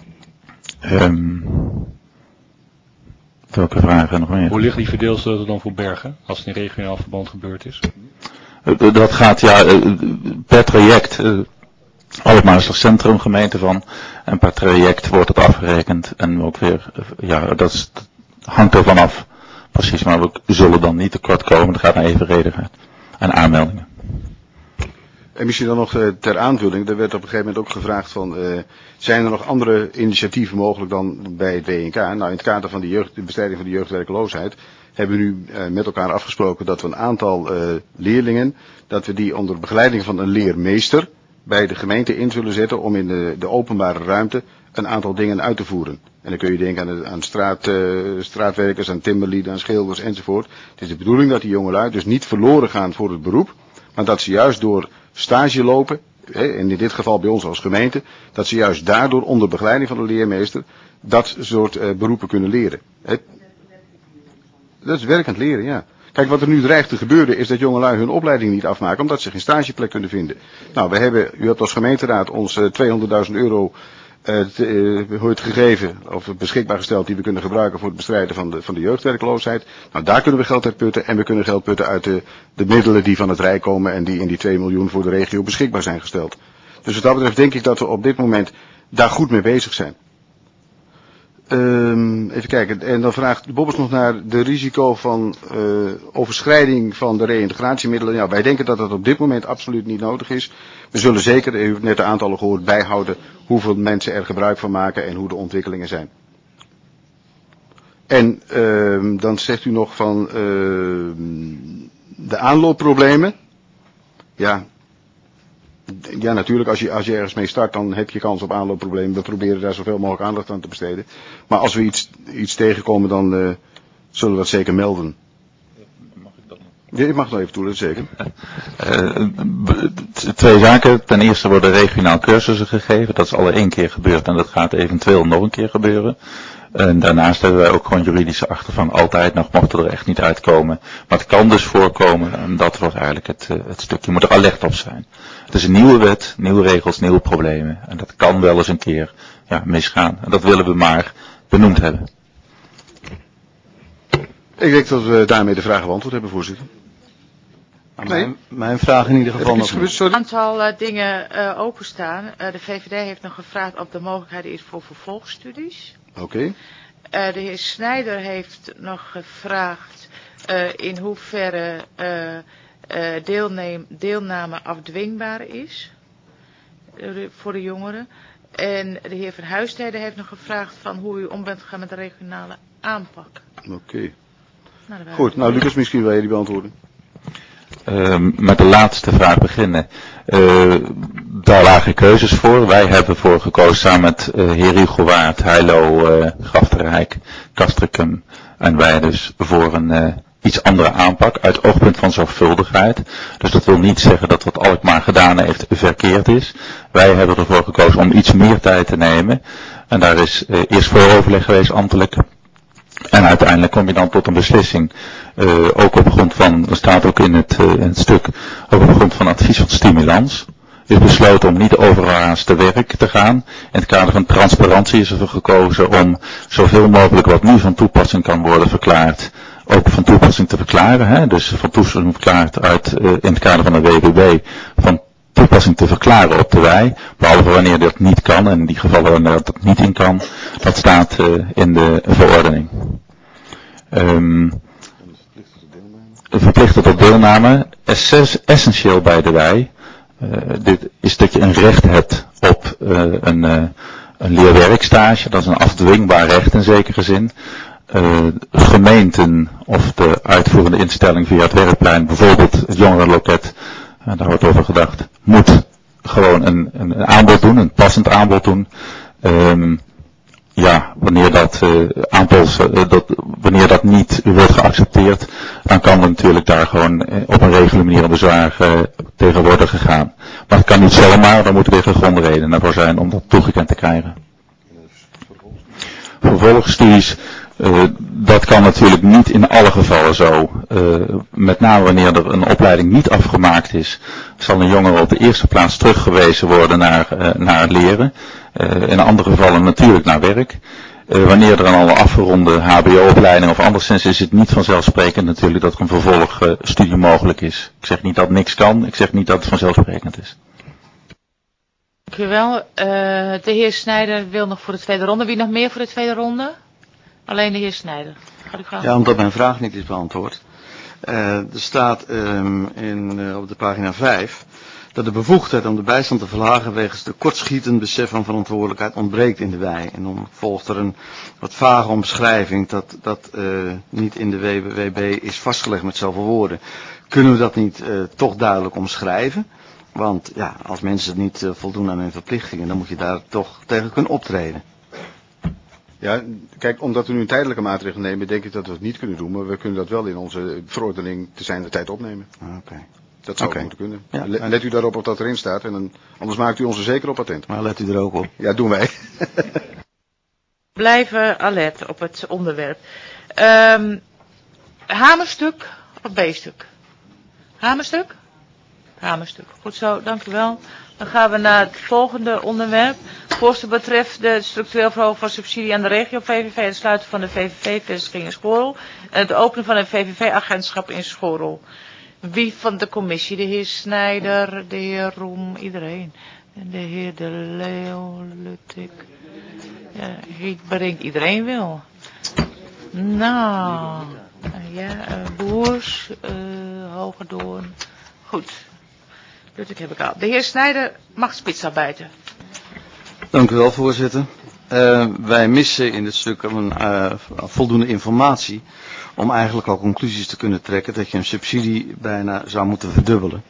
Speaker 18: Welke vragen nog meer?
Speaker 8: Hoe ligt die verdeelsleutel dan voor Bergen, als het in regionaal verband gebeurd is?
Speaker 18: Dat gaat per traject. Alkmaar is er centrumgemeente van. En per traject wordt het afgerekend. En ook weer, dat hangt er vanaf. Precies, maar we zullen dan niet tekort komen. Dat gaat naar evenredigheid en aanmeldingen.
Speaker 3: En misschien dan nog ter aanvulling, er werd op een gegeven moment ook gevraagd van, zijn er nog andere initiatieven mogelijk dan bij het WNK? Nou, in het kader van de bestrijding van de jeugdwerkloosheid hebben we nu met elkaar afgesproken dat we een aantal leerlingen, dat we die onder begeleiding van een leermeester, bij de gemeente in zullen zetten om in de openbare ruimte een aantal dingen uit te voeren. En dan kun je denken aan straatwerkers, aan timmerlieden, aan schilders enzovoort. Het is de bedoeling dat die jongelui dus niet verloren gaan voor het beroep, maar dat ze juist door stage lopen, en in dit geval bij ons als gemeente, dat ze juist daardoor onder begeleiding van de leermeester dat soort beroepen kunnen leren. Dat is werkend leren, ja. Kijk, wat er nu dreigt te gebeuren is dat jongelui hun opleiding niet afmaken omdat ze geen stageplek kunnen vinden. Nou, u hebt als gemeenteraad ons €200.000 gegeven, of beschikbaar gesteld, die we kunnen gebruiken voor het bestrijden van de jeugdwerkloosheid. Nou, daar kunnen we geld uit putten en we kunnen geld putten uit de middelen die van het Rijk komen en die in die 2 miljoen voor de regio beschikbaar zijn gesteld. Dus wat dat betreft denk ik dat we op dit moment daar goed mee bezig zijn. Even kijken, en dan vraagt Bobbers nog naar de risico van overschrijding van de reïntegratiemiddelen. Ja, wij denken dat dat op dit moment absoluut niet nodig is. We zullen zeker, u hebt net de aantallen gehoord, bijhouden hoeveel mensen er gebruik van maken en hoe de ontwikkelingen zijn. En dan zegt u nog van de aanloopproblemen. Ja, natuurlijk, als je ergens mee start, dan heb je kans op aanloopproblemen. We proberen daar zoveel mogelijk aandacht aan te besteden. Maar als we iets tegenkomen, dan zullen we dat zeker melden. Mag ik dat nog? Ja, je mag nog even toe, dat is zeker.
Speaker 18: 2 zaken. Ten eerste worden regionaal cursussen gegeven. Dat is al 1 keer gebeurd en dat gaat eventueel nog een keer gebeuren. En daarnaast hebben wij ook gewoon juridische achtervang altijd nog, mocht er echt niet uitkomen. Maar het kan dus voorkomen en dat wordt eigenlijk het stukje. Je moet er alert op zijn. Het is een nieuwe wet, nieuwe regels, nieuwe problemen. En dat kan wel eens een keer misgaan. En dat willen we maar benoemd hebben.
Speaker 3: Ik denk dat we daarmee de vragen beantwoord hebben, voorzitter.
Speaker 16: Mijn vraag in ieder geval nog.
Speaker 1: Een aantal dingen openstaan. De VVD heeft nog gevraagd of de mogelijkheid is voor vervolgstudies.
Speaker 3: Oké.
Speaker 1: De heer Snijder heeft nog gevraagd in hoeverre deelname afdwingbaar is voor de jongeren. En de heer Van Huistede heeft nog gevraagd van hoe u om bent gegaan met de regionale aanpak.
Speaker 3: Oké. Goed, nou Lucas, misschien wil je die beantwoorden.
Speaker 18: Met de laatste vraag beginnen. Daar lagen keuzes voor. Wij hebben voor gekozen samen met heer Hugo Waard, Heilo, Grafterijk, Castricum en wij dus voor een iets andere aanpak uit oogpunt van zorgvuldigheid. Dus dat wil niet zeggen dat wat Alkmaar gedaan heeft verkeerd is. Wij hebben ervoor gekozen om iets meer tijd te nemen. En daar is eerst vooroverleg geweest ambtelijk. En uiteindelijk kom je dan tot een beslissing, ook op grond van, er staat ook in het stuk, ook op grond van advies van stimulans. Is besloten om niet overhaast te werk te gaan. In het kader van transparantie is er gekozen om zoveel mogelijk wat nu van toepassing kan worden verklaard, ook van toepassing te verklaren. Hè? Dus van toepassing verklaard in het kader van de WBB, van toepassing te verklaren op de wei, behalve wanneer dat niet kan, en in die gevallen wanneer dat niet in kan, dat staat in de verordening. Verplichte tot deelname, essentieel bij de wei, dit is dat je een recht hebt op een leerwerkstage, dat is een afdwingbaar recht in zekere zin. Gemeenten of de uitvoerende instelling via het werkplein, bijvoorbeeld het jongerenloket, daar wordt over gedacht, moet gewoon een aanbod doen, een passend aanbod doen. Wanneer wanneer dat niet wordt geaccepteerd, dan kan er natuurlijk daar gewoon op een reguliere manier een bezwaar tegen worden gegaan. Maar het kan niet zomaar, daar moeten weer gegronde redenen voor zijn om dat toegekend te krijgen. Vervolgstudies, dat kan natuurlijk niet in alle gevallen zo. Met name wanneer er een opleiding niet afgemaakt is, zal een jongere op de eerste plaats teruggewezen worden naar het leren. In andere gevallen natuurlijk naar werk. Wanneer er al een afgeronde hbo-opleiding of anderszins is het niet vanzelfsprekend natuurlijk dat er een vervolgstudie mogelijk is. Ik zeg niet dat niks kan, ik zeg niet dat het vanzelfsprekend is.
Speaker 1: Dank u wel. De heer Snijder wil nog voor de tweede ronde. Wie nog meer voor de tweede ronde? Alleen de heer Snijder. Gaat u gaan?
Speaker 16: Ja, omdat mijn vraag niet is beantwoord. Er staat op de pagina 5 dat de bevoegdheid om de bijstand te verlagen wegens tekortschietend besef van verantwoordelijkheid ontbreekt in de wei. En dan volgt er een wat vage omschrijving dat niet in de WBB is vastgelegd met zoveel woorden. Kunnen we dat niet toch duidelijk omschrijven? Want ja, als mensen niet voldoen aan hun verplichtingen, dan moet je daar toch tegen kunnen optreden.
Speaker 3: Ja, kijk, omdat we nu een tijdelijke maatregel nemen, denk ik dat we het niet kunnen doen. Maar we kunnen dat wel in onze verordening te zijner tijd opnemen.
Speaker 16: Oké.
Speaker 3: Dat zou moeten kunnen.
Speaker 16: Ja.
Speaker 3: Let u daarop of dat erin staat. En dan, anders maakt u ons er zeker op attent.
Speaker 16: Maar let u er ook op.
Speaker 3: Ja, doen wij.
Speaker 1: Blijven alert op het onderwerp. Hamerstuk of B-stuk? Hamerstuk? Hamerstuk. Goed zo, dank u wel. Dan gaan we naar het volgende onderwerp. Voorstel betreft de structureel verhogen van subsidie aan de regio VVV, het sluiten van de VVV-vestiging in Schorrel en het openen van een VVV-agentschap in Schorrel. Wie van de commissie? De heer Snijder, de heer Roem, iedereen. En de heer De Leeuw, Luttik. Ja, ik bedenk iedereen wel. Nou, ja, Boers, Hogedoorn. Goed. Luttik heb ik al. De heer Snijder mag spitsarbeiten.
Speaker 16: Dank u wel, voorzitter. Wij missen in dit stuk voldoende informatie om eigenlijk al conclusies te kunnen trekken dat je een subsidie bijna zou moeten verdubbelen.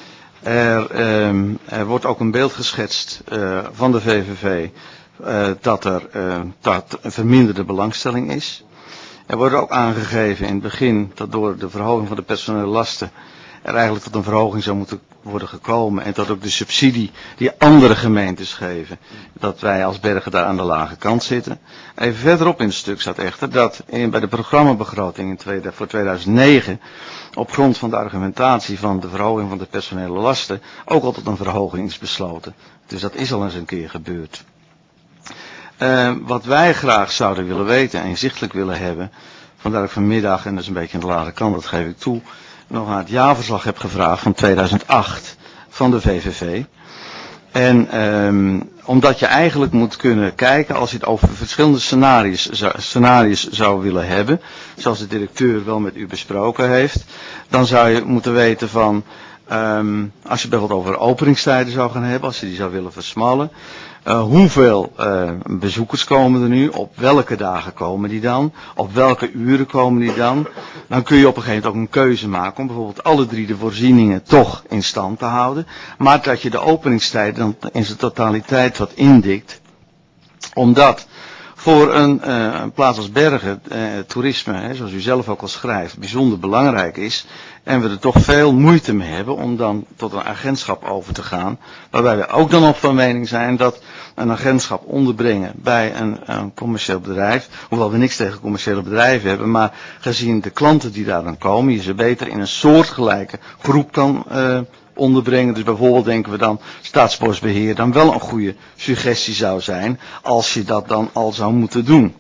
Speaker 16: Er wordt ook een beeld geschetst van de VVV dat er een verminderde belangstelling is. Er wordt ook aangegeven in het begin dat door de verhoging van de personele lasten er eigenlijk tot een verhoging zou moeten worden gekomen. En dat ook de subsidie die andere gemeentes geven, dat wij als Bergen daar aan de lage kant zitten. Even verderop in het stuk staat echter dat bij de programmabegroting voor 2009, op grond van de argumentatie van de verhoging van de personele lasten, ook al tot een verhoging is besloten. Dus dat is al eens een keer gebeurd. Wat wij graag zouden willen weten en inzichtelijk willen hebben, vandaar ik vanmiddag, en dat is een beetje aan de lage kant, dat geef ik toe, nog naar het jaarverslag heb gevraagd van 2008 van de VVV. En omdat je eigenlijk moet kunnen kijken, als je het over verschillende scenario's zou willen hebben, zoals de directeur wel met u besproken heeft, dan zou je moeten weten van, als je bijvoorbeeld over openingstijden zou gaan hebben, als je die zou willen versmallen, hoeveel bezoekers komen er nu, op welke dagen komen die dan, op welke uren komen die dan. Dan kun je op een gegeven moment ook een keuze maken om bijvoorbeeld alle 3 de voorzieningen toch in stand te houden, maar dat je de openingstijden dan in zijn totaliteit wat indikt, omdat voor een plaats als Bergen toerisme, zoals u zelf ook al schrijft, bijzonder belangrijk is. En we er toch veel moeite mee hebben om dan tot een agentschap over te gaan. Waarbij we ook dan op van mening zijn dat een agentschap onderbrengen bij een commercieel bedrijf. Hoewel we niks tegen commerciële bedrijven hebben. Maar gezien de klanten die daar dan komen, je ze beter in een soortgelijke groep kan onderbrengen. Dus bijvoorbeeld denken we dan Staatsbosbeheer dan wel een goede suggestie zou zijn. Als je dat dan al zou moeten doen.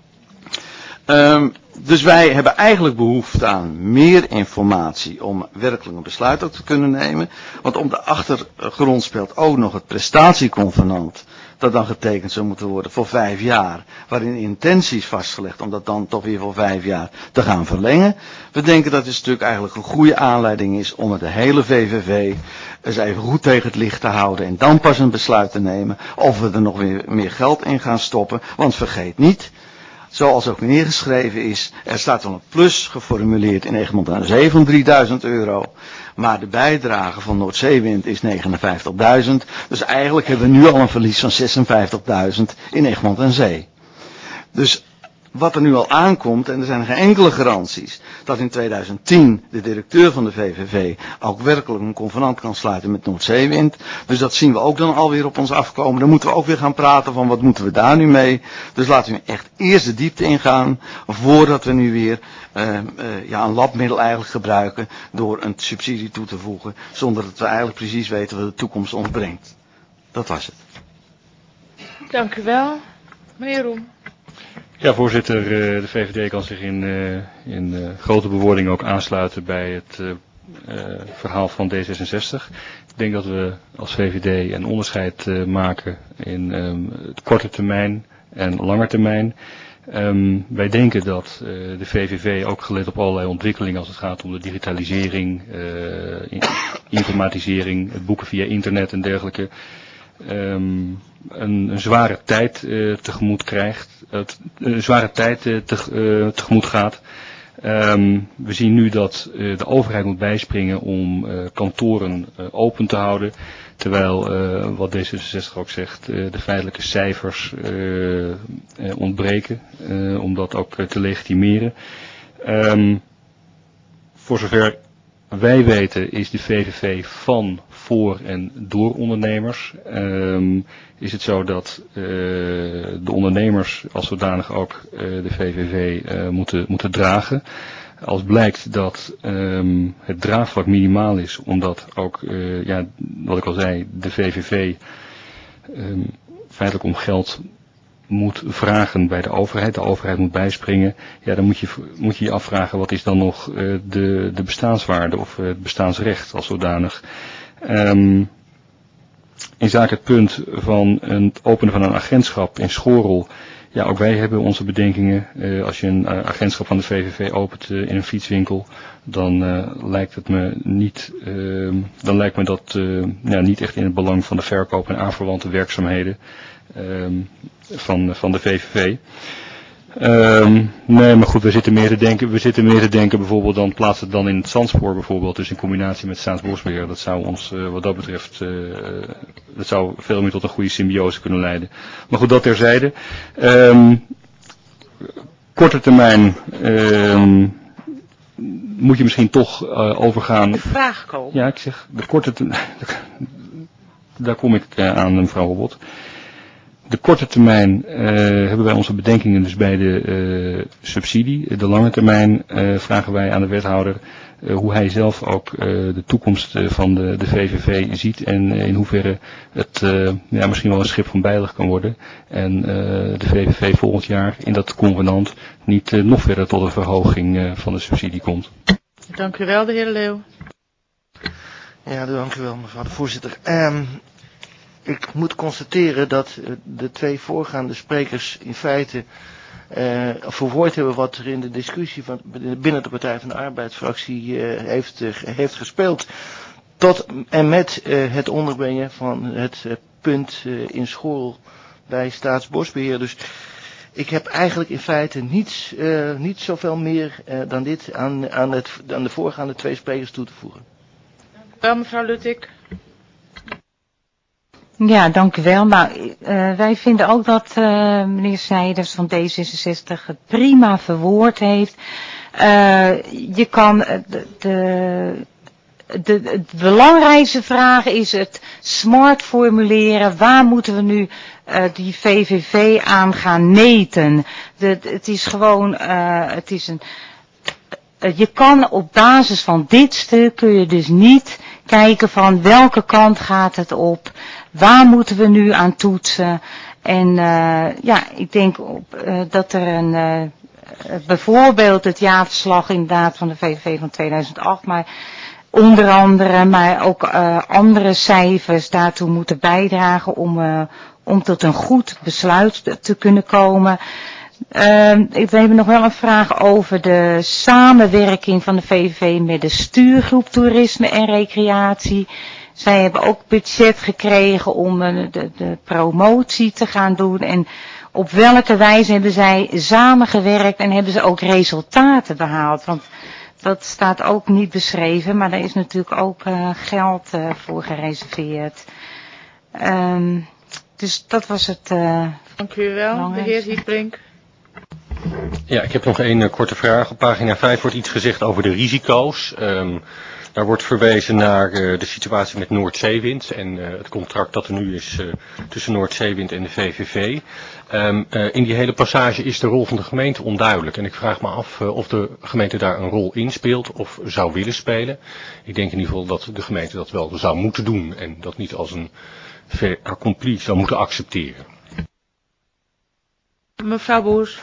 Speaker 16: Dus wij hebben eigenlijk behoefte aan meer informatie om werkelijk een besluit ook te kunnen nemen. Want op de achtergrond speelt ook nog het prestatieconvenant dat dan getekend zou moeten worden voor 5 jaar. Waarin intenties vastgelegd om dat dan toch weer voor 5 jaar te gaan verlengen. We denken dat dit stuk eigenlijk een goede aanleiding is om het de hele VVV eens even goed tegen het licht te houden. En dan pas een besluit te nemen of we er nog weer meer geld in gaan stoppen. Want vergeet niet, zoals ook neergeschreven is, er staat wel een plus geformuleerd in Egmond aan Zee van €3.000. Maar de bijdrage van Noordzeewind is 59.000. Dus eigenlijk hebben we nu al een verlies van 56.000 in Egmond aan Zee. Dus wat er nu al aankomt, en er zijn geen enkele garanties, dat in 2010 de directeur van de VVV ook werkelijk een convenant kan sluiten met Noordzeewind. Dus dat zien we ook dan alweer op ons afkomen. Dan moeten we ook weer gaan praten van wat moeten we daar nu mee. Dus laten we echt eerst de diepte ingaan, voordat we nu weer een labmiddel eigenlijk gebruiken door een subsidie toe te voegen, zonder dat we eigenlijk precies weten wat de toekomst ons brengt. Dat was het.
Speaker 1: Dank u wel. Meneer Roem.
Speaker 8: Ja, voorzitter, de VVD kan zich in grote bewoordingen ook aansluiten bij het verhaal van D66. Ik denk dat we als VVD een onderscheid maken in het korte termijn en lange termijn. Wij denken dat de VVV ook gelet op allerlei ontwikkelingen als het gaat om de digitalisering, informatisering, het boeken via internet en dergelijke, een zware tijd tegemoet krijgt, een zware tijd tegemoet gaat. We zien nu dat de overheid moet bijspringen om kantoren open te houden. Terwijl, wat D66 ook zegt, de feitelijke cijfers ontbreken. Om dat ook te legitimeren. Voor zover wij weten is de VVV van, voor en door ondernemers. Is het zo dat de ondernemers als zodanig ook de VVV moeten dragen. Als blijkt dat het draagvlak minimaal is, omdat ook, wat ik al zei, de VVV feitelijk om geld moet vragen bij de overheid moet bijspringen, ja, dan moet je je afvragen wat is dan nog de bestaanswaarde of het bestaansrecht als zodanig. In zaken het punt van het openen van een agentschap in Schorel, ja, ook wij hebben onze bedenkingen. Als je een agentschap van de VVV opent in een fietswinkel, dan lijkt me dat niet echt in het belang van de verkoop en aanverwante werkzaamheden van de VVV. Nee, maar goed, we zitten meer te denken bijvoorbeeld dan plaatsen het dan in het Zandspoor bijvoorbeeld, dus in combinatie met Staatsbosbeheer. Dat zou ons wat dat betreft, dat zou veel meer tot een goede symbiose kunnen leiden. Maar goed, dat terzijde. Korte termijn moet je misschien toch overgaan.
Speaker 1: De vraag komen.
Speaker 8: Ja, ik zeg, de korte termijn, daar kom ik aan, mevrouw Robot. De korte termijn hebben wij onze bedenkingen dus bij de subsidie. De lange termijn vragen wij aan de wethouder hoe hij zelf ook de toekomst van de VVV ziet en in hoeverre het misschien wel een schip van bijlig kan worden. En de VVV volgend jaar in dat convenant niet nog verder tot een verhoging van de subsidie komt.
Speaker 1: Dank u wel, de heer Leeuw.
Speaker 4: Ja, dank u wel, mevrouw de voorzitter. Ik moet constateren dat de twee voorgaande sprekers in feite verwoord hebben wat er in de discussie binnen de Partij van de Arbeidsfractie heeft gespeeld. Tot en met het onderbrengen van het punt in Schorel bij Staatsbosbeheer. Dus ik heb eigenlijk in feite niet zoveel meer dan dit aan de voorgaande twee sprekers toe te voegen.
Speaker 1: Wel, mevrouw Luttig.
Speaker 9: Ja, dank u wel. Maar wij vinden ook dat meneer Snijders van D66 het prima verwoord heeft. Je kan de belangrijkste vraag is het smart formuleren. Waar moeten we nu die VVV aan gaan meten? Het is gewoon, je kan op basis van dit stuk kun je dus niet kijken van welke kant gaat het op. Waar moeten we nu aan toetsen? En ik denk dat er bijvoorbeeld het jaarverslag inderdaad van de VVV van 2008, maar onder andere, maar ook andere cijfers daartoe moeten bijdragen om tot een goed besluit te kunnen komen. We hebben nog wel een vraag over de samenwerking van de VVV met de stuurgroep toerisme en recreatie. Zij hebben ook budget gekregen om de promotie te gaan doen. En op welke wijze hebben zij samengewerkt en hebben ze ook resultaten behaald? Want dat staat ook niet beschreven, maar daar is natuurlijk ook geld voor gereserveerd. Dus dat was het.
Speaker 1: Dank u wel, de heer Hietbrink.
Speaker 7: Ja, ik heb nog één korte vraag. Op pagina 5 wordt iets gezegd over de risico's. Daar wordt verwezen naar de situatie met Noordzeewind en het contract dat er nu is tussen Noordzeewind en de VVV. In die hele passage is de rol van de gemeente onduidelijk. En ik vraag me af of de gemeente daar een rol in speelt of zou willen spelen. Ik denk in ieder geval dat de gemeente dat wel zou moeten doen en dat niet als een fait accompli zou moeten accepteren.
Speaker 1: Mevrouw Boers.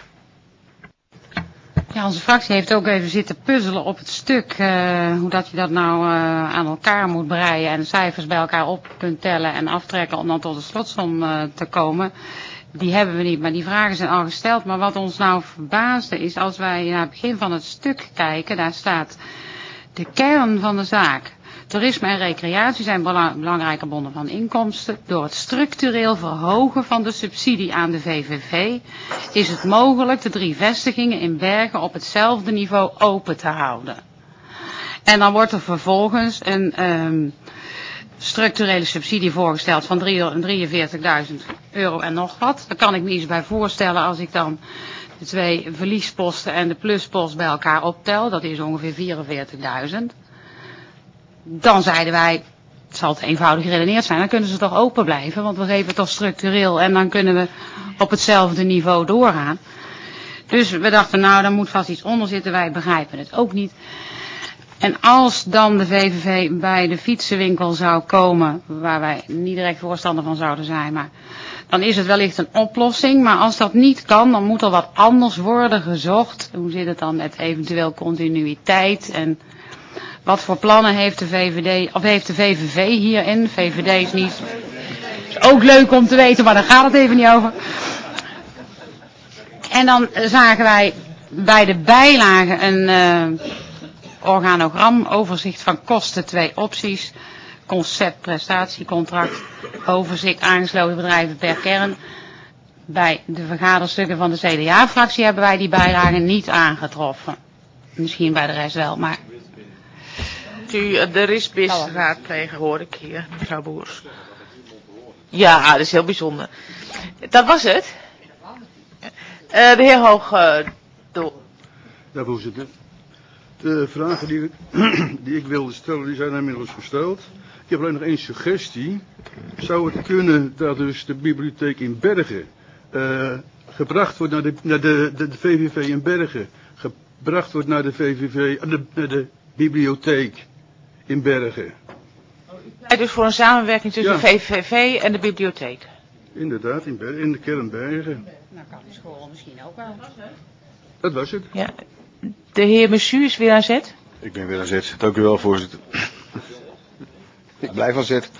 Speaker 19: Ja, onze fractie heeft ook even zitten puzzelen op het stuk, hoe dat je dat nou aan elkaar moet breien en de cijfers bij elkaar op kunt tellen en aftrekken om dan tot een slotsom te komen. Die hebben we niet, maar die vragen zijn al gesteld. Maar wat ons nou verbaasde is, als wij naar het begin van het stuk kijken, daar staat de kern van de zaak. Toerisme en recreatie zijn belangrijke bronnen van inkomsten. Door het structureel verhogen van de subsidie aan de VVV is het mogelijk de 3 vestigingen in Bergen op hetzelfde niveau open te houden. En dan wordt er vervolgens een structurele subsidie voorgesteld van €43.000 en nog wat. Daar kan ik me iets bij voorstellen als ik dan de 2 verliesposten en de pluspost bij elkaar optel. Dat is ongeveer 44.000. Dan zeiden wij, het zal te eenvoudig geredeneerd zijn, dan kunnen ze toch open blijven, want we geven het toch structureel en dan kunnen we op hetzelfde niveau doorgaan. Dus we dachten, nou, daar moet vast iets onder zitten, wij begrijpen het ook niet. En als dan de VVV bij de fietsenwinkel zou komen, waar wij niet direct voorstander van zouden zijn, maar dan is het wellicht een oplossing. Maar als dat niet kan, dan moet er wat anders worden gezocht. Hoe zit het dan met eventueel continuïteit en wat voor plannen heeft de VVV hierin? De VVD is niet, is ook leuk om te weten, maar daar gaat het even niet over. En dan zagen wij bij de bijlage een organogram, overzicht van kosten, 2 opties, concept, prestatiecontract, overzicht aangesloten bedrijven per kern. Bij de vergaderstukken van de CDA-fractie hebben wij die bijlagen niet aangetroffen. Misschien bij de rest wel, maar...
Speaker 1: U de RISBIS raadplegen hoor ik hier, mevrouw Boers. Ja, dat is heel bijzonder. Dat was het. De heer Hoogdoel.
Speaker 13: Ja, voorzitter. De vragen die ik wilde stellen, die zijn inmiddels gesteld. Ik heb alleen nog 1 suggestie. Zou het kunnen dat dus de bibliotheek in Bergen gebracht wordt naar de VVV in Bergen, gebracht wordt naar de VVV, naar de bibliotheek in Bergen?
Speaker 1: Dus voor een samenwerking tussen de VVV en de bibliotheek.
Speaker 13: Inderdaad, in de kern Bergen.
Speaker 19: Nou kan de school misschien ook wel.
Speaker 13: Dat was het.
Speaker 1: Ja. De heer Messu is weer aan zet.
Speaker 3: Ik ben weer aan zet. Dank u wel, voorzitter. Ik blijf aan zet.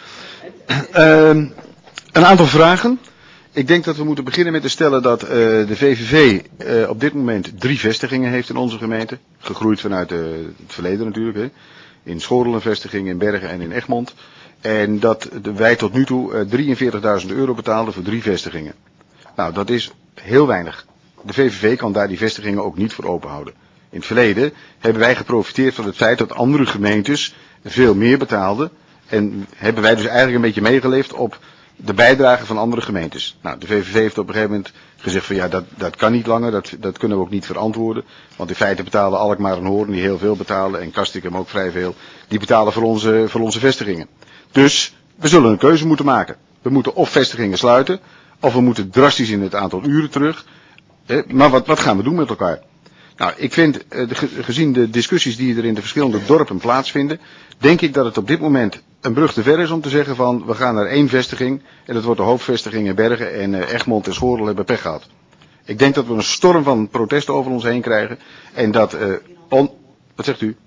Speaker 3: Een aantal vragen. Ik denk dat we moeten beginnen met te stellen dat de VVV op dit moment 3 vestigingen heeft in onze gemeente. Gegroeid vanuit het verleden natuurlijk. Hè. In Schorel een vestiging, in Bergen en in Egmond. En dat wij tot nu toe €43.000 betaalden voor 3 vestigingen. Nou, dat is heel weinig. De VVV kan daar die vestigingen ook niet voor open houden. In het verleden hebben wij geprofiteerd van het feit dat andere gemeentes veel meer betaalden. En hebben wij dus eigenlijk een beetje meegeleefd op de bijdrage van andere gemeentes. Nou, de VVV heeft op een gegeven moment gezegd van ja, dat kan niet langer, dat kunnen we ook niet verantwoorden. Want in feite betalen Alkmaar en Hoorn, die heel veel betalen, en Castricum ook vrij veel, die betalen voor onze vestigingen. Dus we zullen een keuze moeten maken. We moeten of vestigingen sluiten, of we moeten drastisch in het aantal uren terug. Maar wat gaan we doen met elkaar? Nou, ik vind, gezien de discussies die er in de verschillende dorpen plaatsvinden, denk ik dat het op dit moment een brug te ver is om te zeggen van, we gaan naar 1 vestiging, en dat wordt de hoofdvestiging in Bergen, en Egmond en Schorel hebben pech gehad. Ik denk dat we een storm van protesten over ons heen krijgen, en dat, wat zegt u?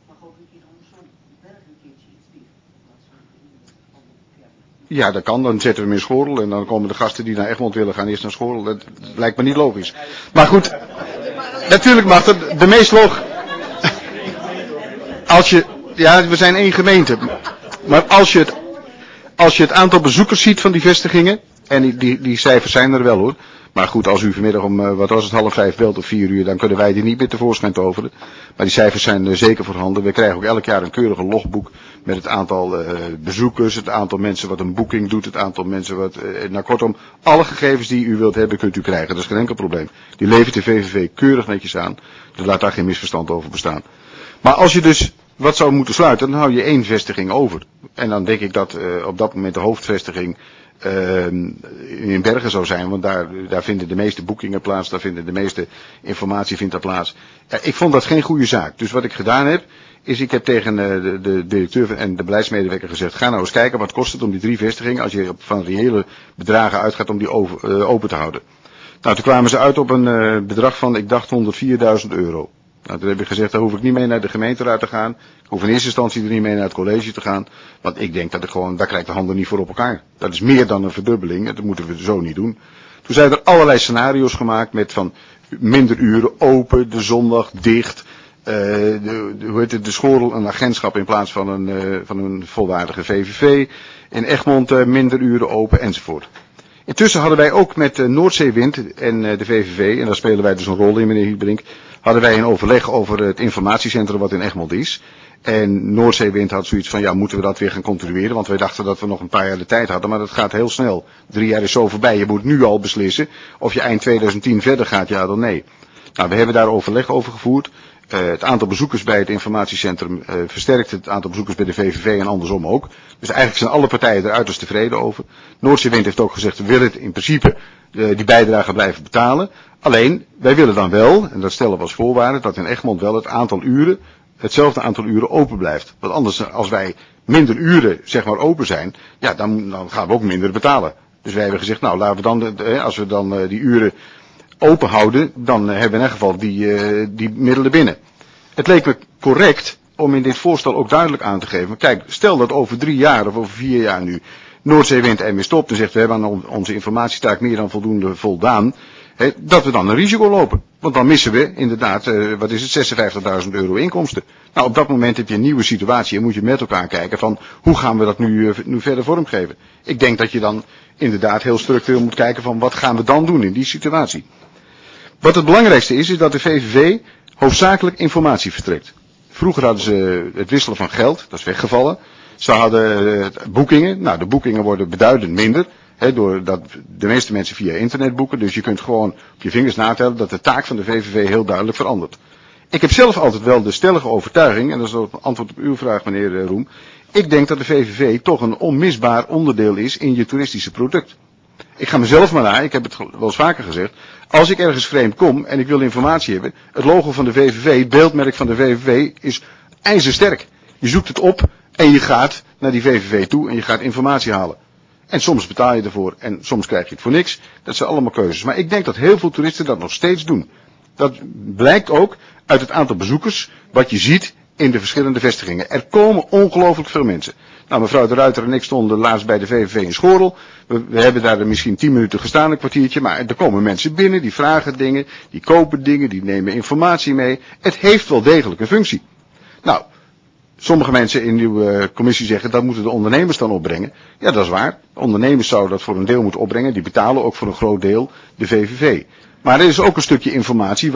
Speaker 3: Ja, dat kan. Dan zetten we hem in Schorel en dan komen de gasten die naar Egmond willen gaan eerst naar Schorel. Dat lijkt me niet logisch. Maar goed, natuurlijk mag het de meest logisch. Ja, we zijn 1 gemeente. Maar als je het aantal bezoekers ziet van die vestigingen, en die cijfers zijn er wel hoor. Maar goed, als u vanmiddag om, 4:30 belt of 4 uur, dan kunnen wij die niet meer tevoorschijn toveren. Maar die cijfers zijn zeker voorhanden. We krijgen ook elk jaar een keurige logboek met het aantal bezoekers, het aantal mensen wat een boeking doet, het aantal mensen wat, nou kortom, alle gegevens die u wilt hebben kunt u krijgen. Dat is geen enkel probleem. Die levert de VVV keurig netjes aan. Dus laat daar geen misverstand over bestaan. Maar als je dus wat zou moeten sluiten, dan hou je 1 vestiging over. En dan denk ik dat op dat moment de hoofdvestiging in Bergen zou zijn, want daar vinden de meeste boekingen plaats, daar vinden de meeste informatie vindt daar plaats. Ik vond dat geen goede zaak. Dus wat ik gedaan heb, is ik heb tegen de directeur en de beleidsmedewerker gezegd, ga nou eens kijken wat kost het om die 3 vestigingen, als je van reële bedragen uitgaat om die open te houden. Nou, toen kwamen ze uit op een bedrag van, ik dacht €104.000. Nou, toen heb ik gezegd, daar hoef ik niet mee naar de gemeenteraad te gaan. Ik hoef in eerste instantie er niet mee naar het college te gaan. Want ik denk dat daar krijg ik de handen niet voor op elkaar. Dat is meer dan een verdubbeling. Dat moeten we zo niet doen. Toen zijn er allerlei scenario's gemaakt met van minder uren, open, de zondag, dicht. de Schorel een agentschap in plaats van een volwaardige VVV. In Egmond minder uren open enzovoort. Intussen hadden wij ook met Noordzeewind en de VVV, en daar spelen wij dus een rol in, meneer Hietbrink, hadden wij een overleg over het informatiecentrum wat in Egmond is. En Noordzeewind had zoiets van, ja, moeten we dat weer gaan continueren, want wij dachten dat we nog een paar jaar de tijd hadden, maar dat gaat heel snel. 3 jaar is zo voorbij, je moet nu al beslissen of je eind 2010 verder gaat, ja dan nee. Nou, we hebben daar overleg over gevoerd. Het aantal bezoekers bij het informatiecentrum versterkt het aantal bezoekers bij de VVV en andersom ook. Dus eigenlijk zijn alle partijen er uiterst tevreden over. Noordzeewind heeft ook gezegd, we willen het in principe die bijdrage blijven betalen. Alleen, wij willen dan wel, en dat stellen we als voorwaarde, dat in Egmond wel hetzelfde aantal uren open blijft. Want anders, als wij minder uren, zeg maar, open zijn, ja, dan gaan we ook minder betalen. Dus wij hebben gezegd, nou, laten we dan, als we dan die uren open houden, dan hebben we in ieder geval die middelen binnen. Het leek me correct om in dit voorstel ook duidelijk aan te geven. Kijk, stel dat over 3 jaar of over 4 jaar nu Noordzeewind ermee stopt en zegt we hebben aan onze informatietaak meer dan voldoende voldaan. Dat we dan een risico lopen. Want dan missen we inderdaad, wat is het, €56.000 inkomsten. Nou, op dat moment heb je een nieuwe situatie en moet je met elkaar kijken van hoe gaan we dat nu verder vormgeven. Ik denk dat je dan inderdaad heel structureel moet kijken van wat gaan we dan doen in die situatie. Wat het belangrijkste is dat de VVV hoofdzakelijk informatie verstrekt. Vroeger hadden ze het wisselen van geld, dat is weggevallen. Ze hadden boekingen, nou de boekingen worden beduidend minder. Doordat de meeste mensen via internet boeken, dus je kunt gewoon op je vingers natellen dat de taak van de VVV heel duidelijk verandert. Ik heb zelf altijd wel de stellige overtuiging, en dat is ook antwoord op uw vraag meneer Roem. Ik denk dat de VVV toch een onmisbaar onderdeel is in je toeristische product. Ik ga mezelf maar na, ik heb het wel eens vaker gezegd. Als ik ergens vreemd kom en ik wil informatie hebben, het logo van de VVV, het beeldmerk van de VVV is ijzersterk. Je zoekt het op en je gaat naar die VVV toe en je gaat informatie halen. En soms betaal je ervoor en soms krijg je het voor niks. Dat zijn allemaal keuzes. Maar ik denk dat heel veel toeristen dat nog steeds doen. Dat blijkt ook uit het aantal bezoekers wat je ziet in de verschillende vestigingen. Er komen ongelooflijk veel mensen. Nou, mevrouw de Ruiter en ik stonden laatst bij de VVV in Schorel. We hebben daar misschien 10 minuten gestaan, een kwartiertje. Maar er komen mensen binnen, die vragen dingen, die kopen dingen, die nemen informatie mee. Het heeft wel degelijk een functie. Nou, sommige mensen in uw commissie zeggen dat moeten de ondernemers dan opbrengen. Ja, dat is waar. De ondernemers zouden dat voor een deel moeten opbrengen. Die betalen ook voor een groot deel de VVV. Maar er is ook een stukje informatie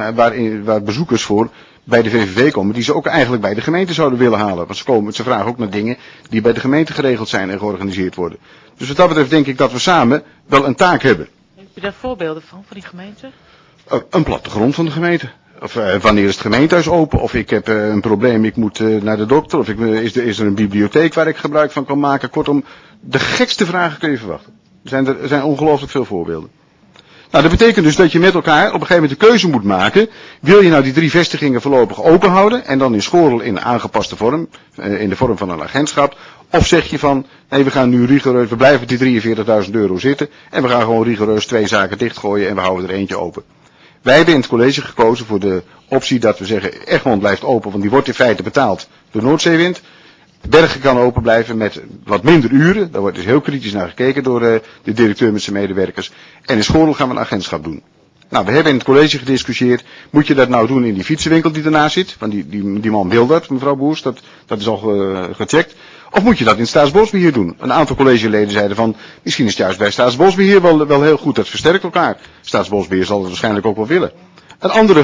Speaker 3: waar bezoekers voor bij de VVV komen, die ze ook eigenlijk bij de gemeente zouden willen halen. Want ze vragen ook naar dingen die bij de gemeente geregeld zijn en georganiseerd worden. Dus wat dat betreft denk ik dat we samen wel een taak hebben.
Speaker 1: Heb je daar voorbeelden van die gemeente?
Speaker 3: Een plattegrond van de gemeente. Of wanneer is het gemeentehuis open? Of ik heb een probleem, ik moet naar de dokter. Of is er een bibliotheek waar ik gebruik van kan maken? Kortom, de gekste vragen kun je verwachten. Er zijn ongelooflijk veel voorbeelden. Nou, dat betekent dus dat je met elkaar op een gegeven moment de keuze moet maken. Wil je nou die 3 vestigingen voorlopig open houden en dan in Schorel in aangepaste vorm, in de vorm van een agentschap? Of zeg je van, nee, we gaan nu rigoureus, we blijven op die €43.000 zitten en we gaan gewoon rigoureus 2 zaken dichtgooien en we houden er eentje open. Wij hebben in het college gekozen voor de optie dat we zeggen, Egmond blijft open, want die wordt in feite betaald door Noordzeewind. Bergen kan open blijven met wat minder uren. Daar wordt dus heel kritisch naar gekeken door de directeur met zijn medewerkers. En in Schorel gaan we een agentschap doen. Nou, we hebben in het college gediscussieerd. Moet je dat nou doen in die fietsenwinkel die ernaast zit? Want die man wil dat, mevrouw Boers. Dat is al gecheckt. Of moet je dat in Staatsbosbeheer doen? Een aantal collegeleden zeiden van, misschien is het juist bij Staatsbosbeheer wel heel goed. Dat versterkt elkaar. Staatsbosbeheer zal het waarschijnlijk ook wel willen. Een andere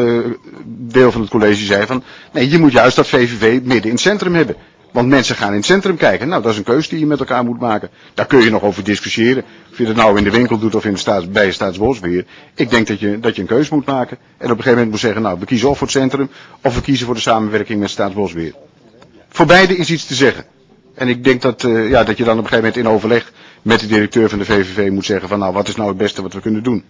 Speaker 3: deel van het college zei van, nee, je moet juist dat VVV midden in het centrum hebben. Want mensen gaan in het centrum kijken. Nou, dat is een keuze die je met elkaar moet maken. Daar kun je nog over discussiëren. Of je dat nou in de winkel doet of bij Staatsbosbeheer. Ik denk dat je een keuze moet maken. En op een gegeven moment moet zeggen, nou, we kiezen of voor het centrum, of we kiezen voor de samenwerking met Staatsbosbeheer. Voor beide is iets te zeggen. En ik denk dat je dan op een gegeven moment in overleg met de directeur van de VVV moet zeggen van, nou, wat is nou het beste wat we kunnen doen.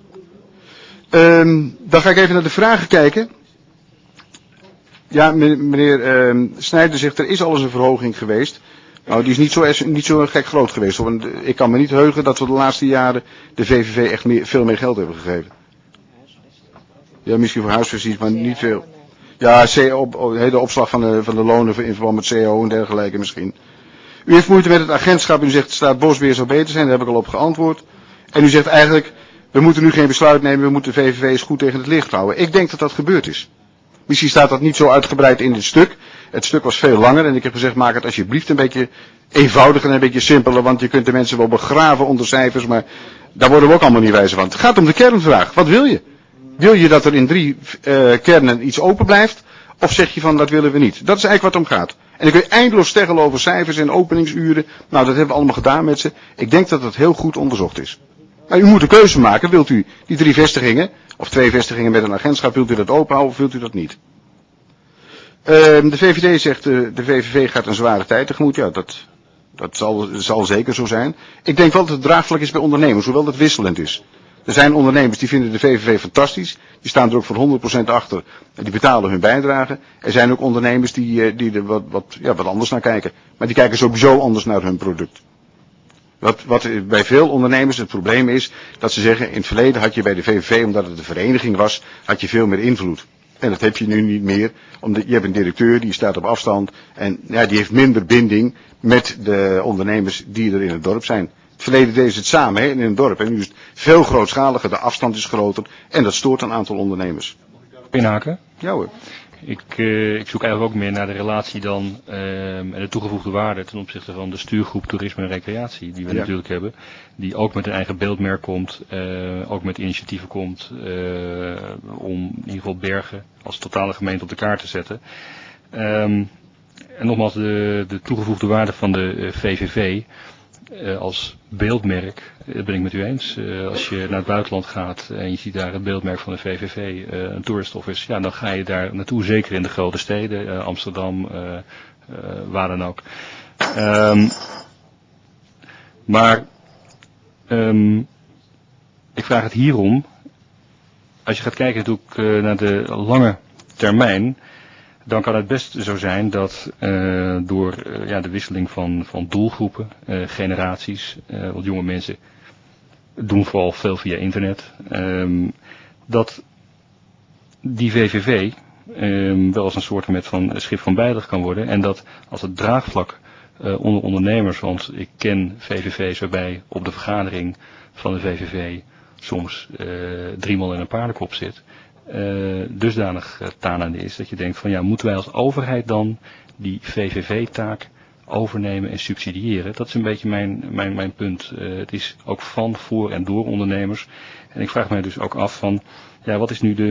Speaker 3: Dan ga ik even naar de vragen kijken. Ja, meneer Snijder zegt, er is al eens een verhoging geweest. Nou, die is niet zo gek groot geweest. Want ik kan me niet heugen dat we de laatste jaren de VVV echt veel meer geld hebben gegeven. Ja, misschien voor huisvesties, maar niet veel. Ja, de opslag van de lonen in verband met CO en dergelijke misschien. U heeft moeite met het agentschap. U zegt, Staatsbosbeheer zou beter zijn. Daar heb ik al op geantwoord. En u zegt eigenlijk, we moeten nu geen besluit nemen. We moeten de VVV eens goed tegen het licht houden. Ik denk dat dat gebeurd is. Misschien staat dat niet zo uitgebreid in dit stuk. Het stuk was veel langer en ik heb gezegd, maak het alsjeblieft een beetje eenvoudiger en een beetje simpeler, want je kunt de mensen wel begraven onder cijfers, maar daar worden we ook allemaal niet wijzer van. Het gaat om de kernvraag. Wat wil je? Wil je dat er in 3 kernen iets open blijft? Of zeg je van, dat willen we niet? Dat is eigenlijk wat het om gaat. En dan kun je eindeloos steggelen over cijfers en openingsuren. Nou, dat hebben we allemaal gedaan met ze. Ik denk dat het heel goed onderzocht is. Maar u moet een keuze maken. Wilt u die 3 vestigingen, of 2 vestigingen met een agentschap, wilt u dat openhouden of wilt u dat niet? De VVD zegt, de VVV gaat een zware tijd tegemoet. Ja, dat zal zeker zo zijn. Ik denk wel dat het draagvlak is bij ondernemers, hoewel dat wisselend is. Er zijn ondernemers die vinden de VVV fantastisch. Die staan er ook voor 100% achter. En die betalen hun bijdrage. Er zijn ook ondernemers die er wat anders naar kijken. Maar die kijken sowieso anders naar hun product. Wat bij veel ondernemers het probleem is, dat ze zeggen, in het verleden had je bij de VVV, omdat het een vereniging was, had je veel meer invloed. En dat heb je nu niet meer, omdat je hebt een directeur, die staat op afstand. En ja, die heeft minder binding met de ondernemers die er in het dorp zijn. Het verleden deden ze het samen in een dorp. En nu is het veel grootschaliger, de afstand is groter. En dat stoort een aantal ondernemers.
Speaker 8: Inhaken?
Speaker 3: Ja hoor.
Speaker 8: Ik zoek eigenlijk ook meer naar de relatie dan en de toegevoegde waarde ten opzichte van de stuurgroep toerisme en recreatie die we natuurlijk hebben. Die ook met een eigen beeldmerk komt, ook met initiatieven komt om in ieder geval Bergen als totale gemeente op de kaart te zetten. En nogmaals, de toegevoegde waarde van de VVV als beeldmerk, dat ben ik met u eens. Als je naar het buitenland gaat en je ziet daar het beeldmerk van de VVV, een tourist office, ja, dan ga je daar naartoe, zeker in de grote steden, Amsterdam, waar dan ook. Maar ik vraag het hierom, als je gaat kijken natuurlijk naar de lange termijn, dan kan het best zo zijn dat door de wisseling van doelgroepen, generaties, want jonge mensen doen vooral veel via internet, dat die VVV wel als een soort van schip van bijlig kan worden. En dat als het draagvlak onder ondernemers, want ik ken VVV's waarbij op de vergadering van de VVV soms 3 man in een paardenkop zit, dusdanig tanende is dat je denkt van ja, moeten wij als overheid dan die VVV-taak overnemen en subsidiëren? Dat is een beetje mijn punt. Het is ook van, voor en door ondernemers. En ik vraag mij dus ook af van, ja, wat is nu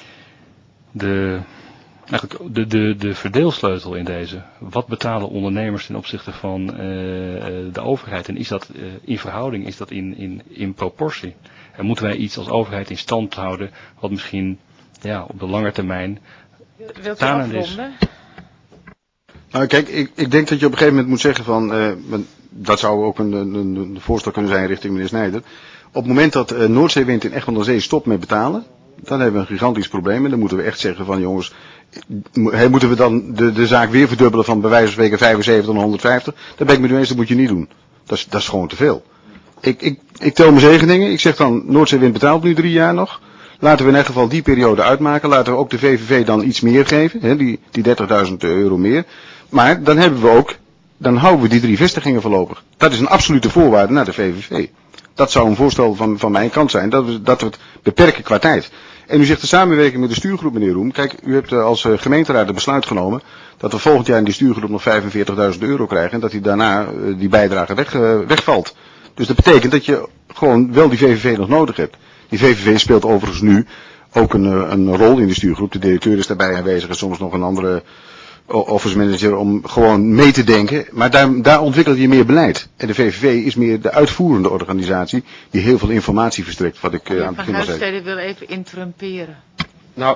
Speaker 8: de verdeelsleutel in deze? Wat betalen ondernemers ten opzichte van de overheid? En is dat in verhouding, is dat in proportie? En moeten wij iets als overheid in stand houden wat misschien op de lange termijn tanend is?
Speaker 3: Nou kijk, ik denk dat je op een gegeven moment moet zeggen van, dat zou ook een voorstel kunnen zijn richting meneer Snijder. Op het moment dat Noordzeewind in Egmond aan Zee stopt met betalen, dan hebben we een gigantisch probleem. En dan moeten we echt zeggen van jongens, moeten we dan de zaak weer verdubbelen van bij wijze van spreken 75 naar 150? Dat ben ik met u eens, dat moet je niet doen. Dat is gewoon te veel. Ik tel mijn zegeningen. Ik zeg dan, Noordzeewind betaalt nu 3 jaar nog. Laten we in elk geval die periode uitmaken. Laten we ook de VVV dan iets meer geven. Hè, die 30.000 euro meer. Maar dan houden we die 3 vestigingen voorlopig. Dat is een absolute voorwaarde naar de VVV. Dat zou een voorstel van mijn kant zijn. Dat we het beperken qua tijd. En u zegt de samenwerking met de stuurgroep, meneer Roem. Kijk, u hebt als gemeenteraad het besluit genomen dat we volgend jaar in die stuurgroep nog 45.000 euro krijgen. En dat die daarna die bijdrage wegvalt. Dus dat betekent dat je gewoon wel die VVV nog nodig hebt. Die VVV speelt overigens nu ook een rol in de stuurgroep. De directeur is daarbij aanwezig en soms nog een andere office manager om gewoon mee te denken. Maar daar ontwikkelt je meer beleid. En de VVV is meer de uitvoerende organisatie die heel veel informatie verstrekt. Wat ik aan het begin al zei.
Speaker 1: Van Huissteden wil even interrumperen.
Speaker 5: Nou,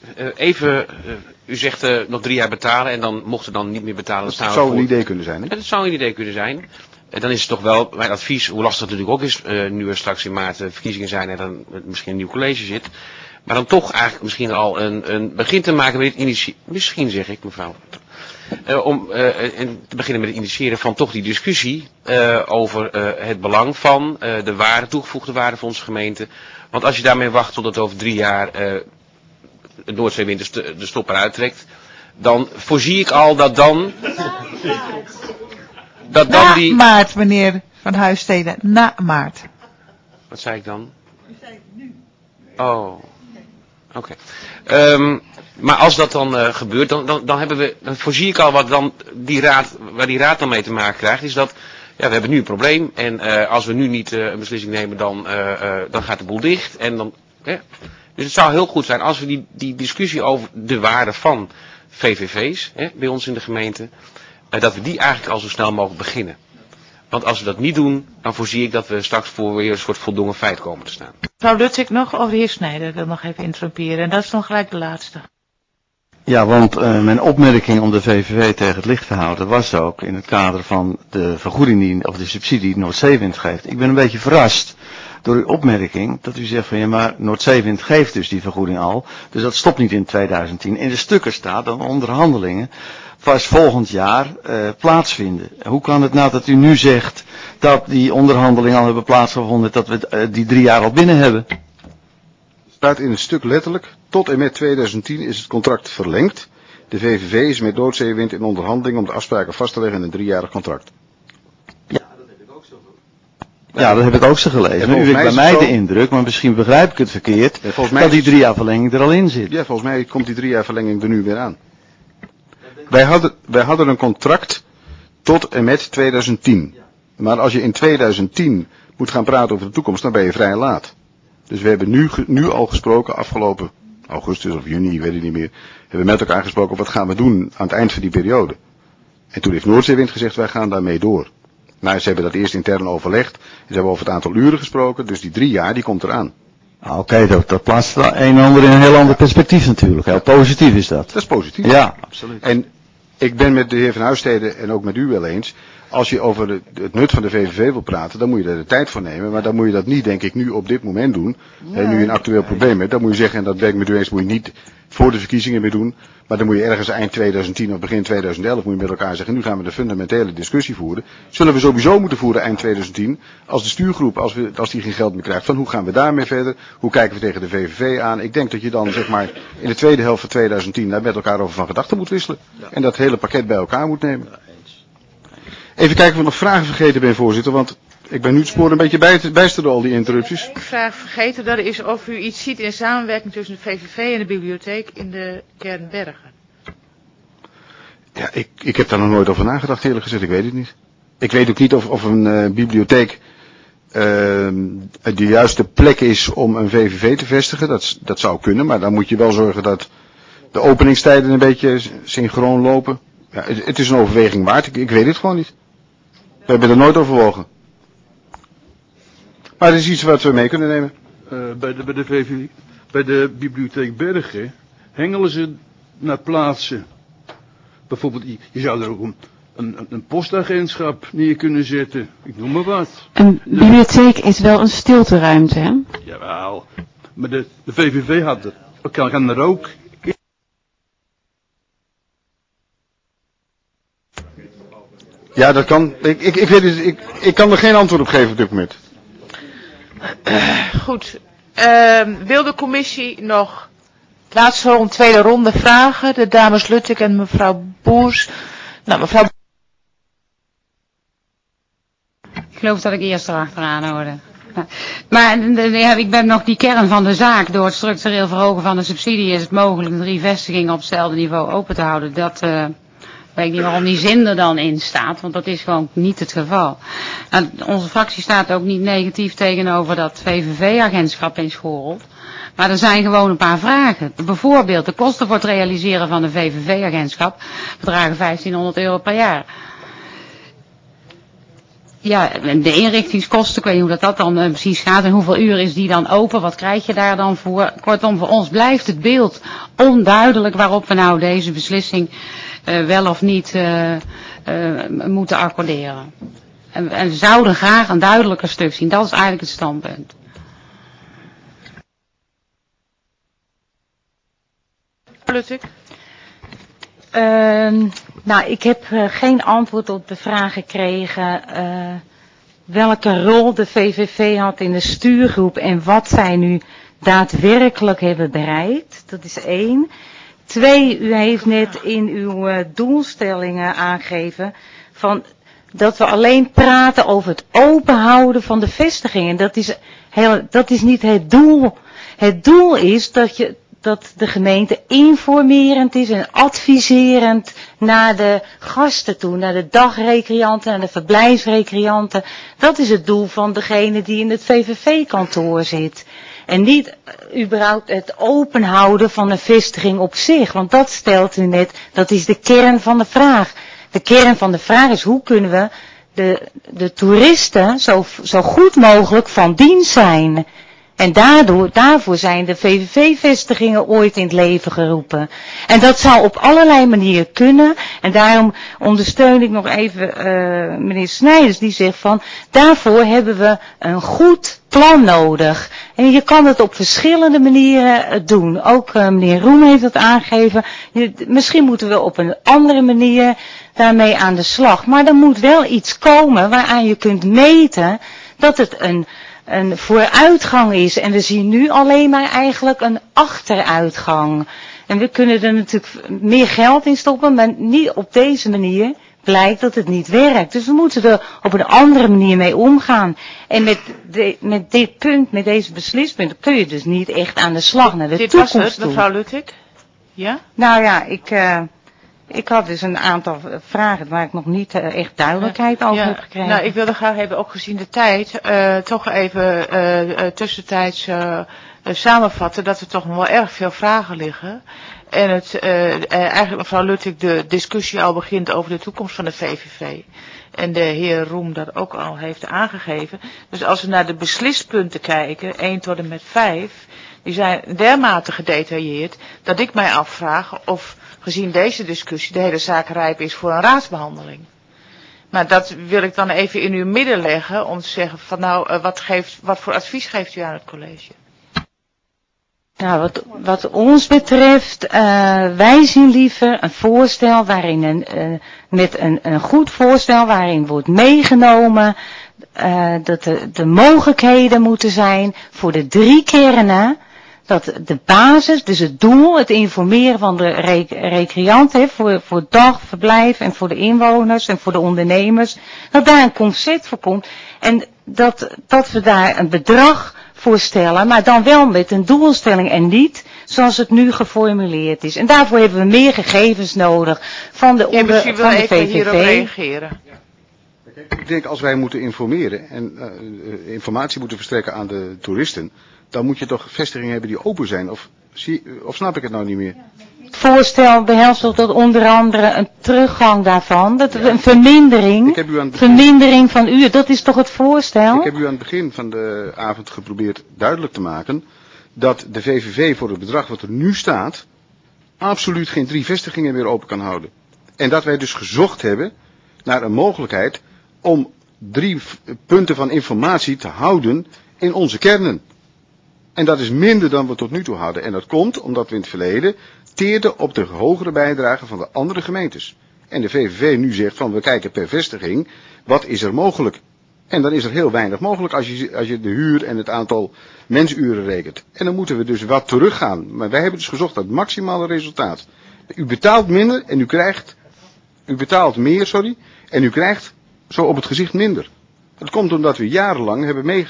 Speaker 5: u zegt nog 3 jaar betalen en dan mocht er dan niet meer betalen.
Speaker 3: Dat zou een idee kunnen zijn. Hè?
Speaker 5: Dat zou een idee kunnen zijn. Dan is het toch wel mijn advies, hoe lastig het natuurlijk ook is, nu er straks in maart verkiezingen zijn en dan misschien een nieuw college zit. Maar dan toch eigenlijk misschien al een begin te maken met het initiëren. Misschien zeg ik, mevrouw. Om te beginnen met het initiëren van toch die discussie over het belang van de waarde, toegevoegde waarde voor onze gemeente. Want als je daarmee wacht totdat over 3 jaar het Noordzeewind de stopper uittrekt, dan voorzie ik al dat dan...
Speaker 12: Na maart, meneer Van Huissteden, na maart.
Speaker 5: Wat zei ik dan? U zei het nu. Oh, oké. Maar als dat dan gebeurt, dan voorzie ik al wat dan waar die raad dan mee te maken krijgt, is dat ja, we hebben nu een probleem en als we nu niet een beslissing nemen, dan gaat de boel dicht. En dan, dus het zou heel goed zijn als we die discussie over de waarde van VVV's bij ons in de gemeente, dat we die eigenlijk al zo snel mogelijk beginnen. Want als we dat niet doen, dan voorzie ik dat we straks voor weer een soort voldongen feit komen te staan.
Speaker 1: Mevrouw Luttig nog, of de heer Snijder wil nog even interromperen. En dat is dan gelijk de laatste.
Speaker 16: Ja, want mijn opmerking om de VVV tegen het licht te houden was ook in het kader van de vergoeding of de subsidie die Noordzeewind geeft. Ik ben een beetje verrast door uw opmerking dat u zegt van ja, maar Noordzeewind geeft dus die vergoeding al. Dus dat stopt niet in 2010. In de stukken staat dat onderhandelingen vast volgend jaar plaatsvinden. Hoe kan het nou dat u nu zegt dat die onderhandelingen al hebben plaatsgevonden, dat we die 3 jaar al binnen hebben?
Speaker 3: Staat in het stuk letterlijk, tot en met 2010 is het contract verlengd. De VVV is met Noordzeewind in onderhandeling om de afspraken vast te leggen in een 3-jarig contract.
Speaker 16: Ja, dat heb ik ook zo gelezen. Maar u heeft bij mij de indruk, maar misschien begrijp ik het verkeerd, dat die 3 jaar verlenging er al in zit.
Speaker 3: Ja, volgens mij komt die 3 jaar verlenging er nu weer aan. Wij hadden een contract tot en met 2010. Maar als je in 2010 moet gaan praten over de toekomst, dan ben je vrij laat. Dus we hebben nu al gesproken, afgelopen augustus of juni, ik weet het niet meer, hebben we met elkaar gesproken wat gaan we doen aan het eind van die periode. En toen heeft Noordzeewind gezegd, wij gaan daarmee door. Nou, ze hebben dat eerst intern overlegd, ze hebben over het aantal uren gesproken, dus die 3 jaar, die komt eraan.
Speaker 16: Oké, dat plaatst een en ander in een heel ander perspectief natuurlijk. Heel positief is dat.
Speaker 3: Dat is positief.
Speaker 16: Ja, absoluut.
Speaker 3: En ik ben met de heer Van Huistede en ook met u wel eens, als je over het nut van de VVV wil praten, dan moet je daar de tijd voor nemen. Maar dan moet je dat niet, denk ik, nu op dit moment doen. Ja. En nu je een actueel probleem hebt, dan moet je zeggen, en dat ben ik met u eens, moet je niet voor de verkiezingen meer doen. Maar dan moet je ergens eind 2010 of begin 2011 moet je met elkaar zeggen, nu gaan we de fundamentele discussie voeren. Zullen we sowieso moeten voeren eind 2010, als de stuurgroep, als die geen geld meer krijgt, van hoe gaan we daarmee verder? Hoe kijken we tegen de VVV aan? Ik denk dat je dan, zeg maar, in de tweede helft van 2010 daar met elkaar over van gedachten moet wisselen. Ja. En dat hele pakket bij elkaar moet nemen. Even kijken of ik nog vragen vergeten ben, voorzitter, want ik ben nu het spoor een beetje bijster door al die interrupties.
Speaker 1: Ik vraag vergeten, dat is of u iets ziet in samenwerking tussen de VVV en de bibliotheek in de Kernbergen.
Speaker 3: Ja, ik heb daar nog nooit over nagedacht, eerlijk gezegd, ik weet het niet. Ik weet ook niet of een bibliotheek de juiste plek is om een VVV te vestigen. Dat zou kunnen, maar dan moet je wel zorgen dat de openingstijden een beetje synchroon lopen. Ja, het is een overweging waard, ik weet het gewoon niet. We hebben er nooit overwogen. Maar het is iets wat we mee kunnen nemen.
Speaker 13: Bij de bibliotheek Bergen hengelen ze naar plaatsen. Bijvoorbeeld, je zou er ook een postagentschap neer kunnen zetten. Ik noem maar wat.
Speaker 15: Een bibliotheek is wel een stilteruimte, hè?
Speaker 13: Jawel. Maar de VVV had het. Kan er ook.
Speaker 3: Ja, dat kan. Ik weet het, ik kan er geen antwoord op geven op dit moment.
Speaker 1: Goed. Wil de commissie nog laatste ronde, tweede ronde vragen? De dames Luttig en mevrouw Boers. Nou, mevrouw.
Speaker 19: Ik geloof dat ik eerst erachteraan hoorde. Maar ik ben nog die kern van de zaak. Door het structureel verhogen van de subsidie is het mogelijk 3 vestigingen op hetzelfde niveau open te houden. Dat weet ik niet waarom die zin er dan in staat, want dat is gewoon niet het geval. Nou, onze fractie staat ook niet negatief tegenover dat VVV-agentschap in Schorel. Maar er zijn gewoon een paar vragen. Bijvoorbeeld de kosten voor het realiseren van een VVV-agentschap bedragen €1500 per jaar. Ja, en de inrichtingskosten, ik weet niet hoe dat dan precies gaat en hoeveel uur is die dan open, wat krijg je daar dan voor? Kortom, voor ons blijft het beeld onduidelijk waarop we nou deze beslissing wel of niet moeten accorderen. En we zouden graag een duidelijker stuk zien, dat is eigenlijk het standpunt.
Speaker 1: Luttig.
Speaker 9: Nou, ik heb geen antwoord op de vraag gekregen welke rol de VVV had in de stuurgroep en wat zij nu daadwerkelijk hebben bereikt. Dat is 1. 2, u heeft net in uw doelstellingen aangegeven van dat we alleen praten over het openhouden van de vestigingen. Dat is niet het doel. Het doel is dat de gemeente informerend is en adviserend naar de gasten toe, naar de dagrecreanten, naar de verblijfsrecreanten. Dat is het doel van degene die in het VVV-kantoor zit. En niet überhaupt het openhouden van een vestiging op zich, want dat stelt u net, dat is de kern van de vraag. De kern van de vraag is hoe kunnen we de toeristen zo goed mogelijk van dienst zijn. En daarvoor zijn de VVV-vestigingen ooit in het leven geroepen. En dat zou op allerlei manieren kunnen. En daarom ondersteun ik nog even meneer Snijders die zegt van, daarvoor hebben we een goed plan nodig. En je kan het op verschillende manieren doen. Ook meneer Roem heeft dat aangegeven. Misschien moeten we op een andere manier daarmee aan de slag. Maar er moet wel iets komen waaraan je kunt meten dat het een vooruitgang is. En we zien nu alleen maar eigenlijk een achteruitgang. En we kunnen er natuurlijk meer geld in stoppen, maar niet op deze manier blijkt dat het niet werkt. Dus we moeten er op een andere manier mee omgaan. En met dit punt, met deze beslispunten, kun je dus niet echt aan de slag naar de toekomst toe.
Speaker 1: Dit was het, mevrouw Luttig? Ja?
Speaker 9: Nou ja, ik had dus een aantal vragen waar ik nog niet echt duidelijkheid over heb gekregen.
Speaker 1: Nou, ik wilde graag even, ook gezien de tijd, toch even tussentijds samenvatten dat er toch nog wel erg veel vragen liggen. En eigenlijk mevrouw Luttig de discussie al begint over de toekomst van de VVV. En de heer Roem dat ook al heeft aangegeven. Dus als we naar de beslispunten kijken, 1 tot en met 5, die zijn dermate gedetailleerd dat ik mij afvraag of gezien deze discussie de hele zaak rijp is voor een raadsbehandeling. Maar dat wil ik dan even in uw midden leggen om te zeggen van nou, wat voor advies geeft u aan het college?
Speaker 9: Nou, wat ons betreft, wij zien liever een voorstel waarin met een goed voorstel waarin wordt meegenomen dat de mogelijkheden moeten zijn voor de 3 kernen. Dat de basis, dus het doel, het informeren van de recreanten voor dagverblijf en voor de inwoners en voor de ondernemers, dat daar een concept voor komt en dat we daar een bedrag voor stellen, maar dan wel met een doelstelling en niet zoals het nu geformuleerd is. En daarvoor hebben we meer gegevens nodig van de
Speaker 1: misschien wil even
Speaker 9: VVV.
Speaker 1: Hierop reageren.
Speaker 3: Ik denk als wij moeten informeren en informatie moeten verstrekken aan de toeristen, dan moet je toch vestigingen hebben die open zijn. Of snap ik het nou niet meer?
Speaker 9: Het voorstel behelst toch dat onder andere een teruggang daarvan, dat een vermindering van uur, dat is toch het voorstel?
Speaker 3: Ik heb u aan het begin van de avond geprobeerd duidelijk te maken dat de VVV voor het bedrag wat er nu staat absoluut geen 3 vestigingen meer open kan houden. En dat wij dus gezocht hebben naar een mogelijkheid om 3 punten van informatie te houden in onze kernen. En dat is minder dan we tot nu toe hadden. En dat komt omdat we in het verleden teerden op de hogere bijdrage van de andere gemeentes. En de VVV nu zegt van we kijken per vestiging, wat is er mogelijk? En dan is er heel weinig mogelijk als je de huur en het aantal mensuren rekent. En dan moeten we dus wat teruggaan. Maar wij hebben dus gezocht naar het maximale resultaat. U betaalt minder en u betaalt meer, en u krijgt zo op het gezicht minder. Dat komt omdat we jarenlang hebben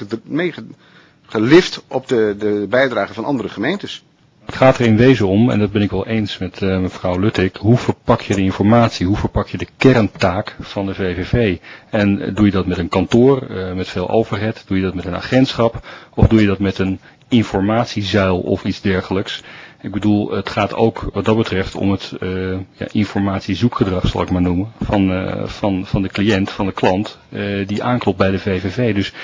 Speaker 3: meegelift op de bijdrage van andere gemeentes.
Speaker 8: Het gaat er in wezen om, en dat ben ik wel eens met mevrouw Luttig, hoe verpak je de informatie, hoe verpak je de kerntaak van de VVV? En doe je dat met een kantoor, met veel overhead, doe je dat met een agentschap, of doe je dat met een informatiezuil of iets dergelijks? Ik bedoel, het gaat ook wat dat betreft om het informatiezoekgedrag, zal ik maar noemen, van de cliënt, van de klant, die aanklopt bij de VVV. Dus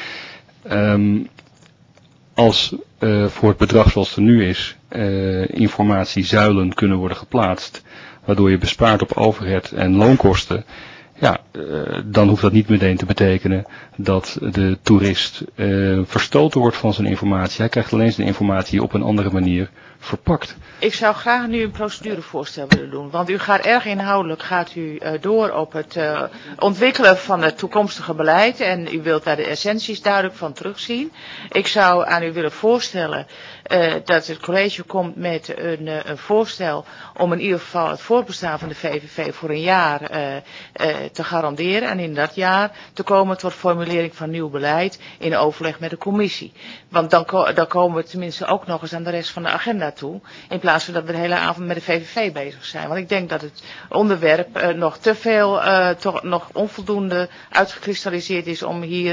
Speaker 8: als voor het bedrag zoals het er nu is, informatiezuilen kunnen worden geplaatst, waardoor je bespaart op overhead en loonkosten, dan hoeft dat niet meteen te betekenen dat de toerist verstoten wordt van zijn informatie. Hij krijgt alleen zijn informatie op een andere manier verpakt.
Speaker 1: Ik zou graag nu een procedurevoorstel willen doen, want u gaat erg inhoudelijk door op het ontwikkelen van het toekomstige beleid en u wilt daar de essenties duidelijk van terugzien. Ik zou aan u willen voorstellen dat het college komt met een voorstel om in ieder geval het voortbestaan van de VVV voor een jaar te garanderen en in dat jaar te komen tot formulering van nieuw beleid in overleg met de commissie. Want dan komen we tenminste ook nog eens aan de rest van de agenda toe, in plaats van dat we de hele avond met de VVV bezig zijn. Want ik denk dat het onderwerp nog te veel, toch nog onvoldoende uitgekristalliseerd is om hier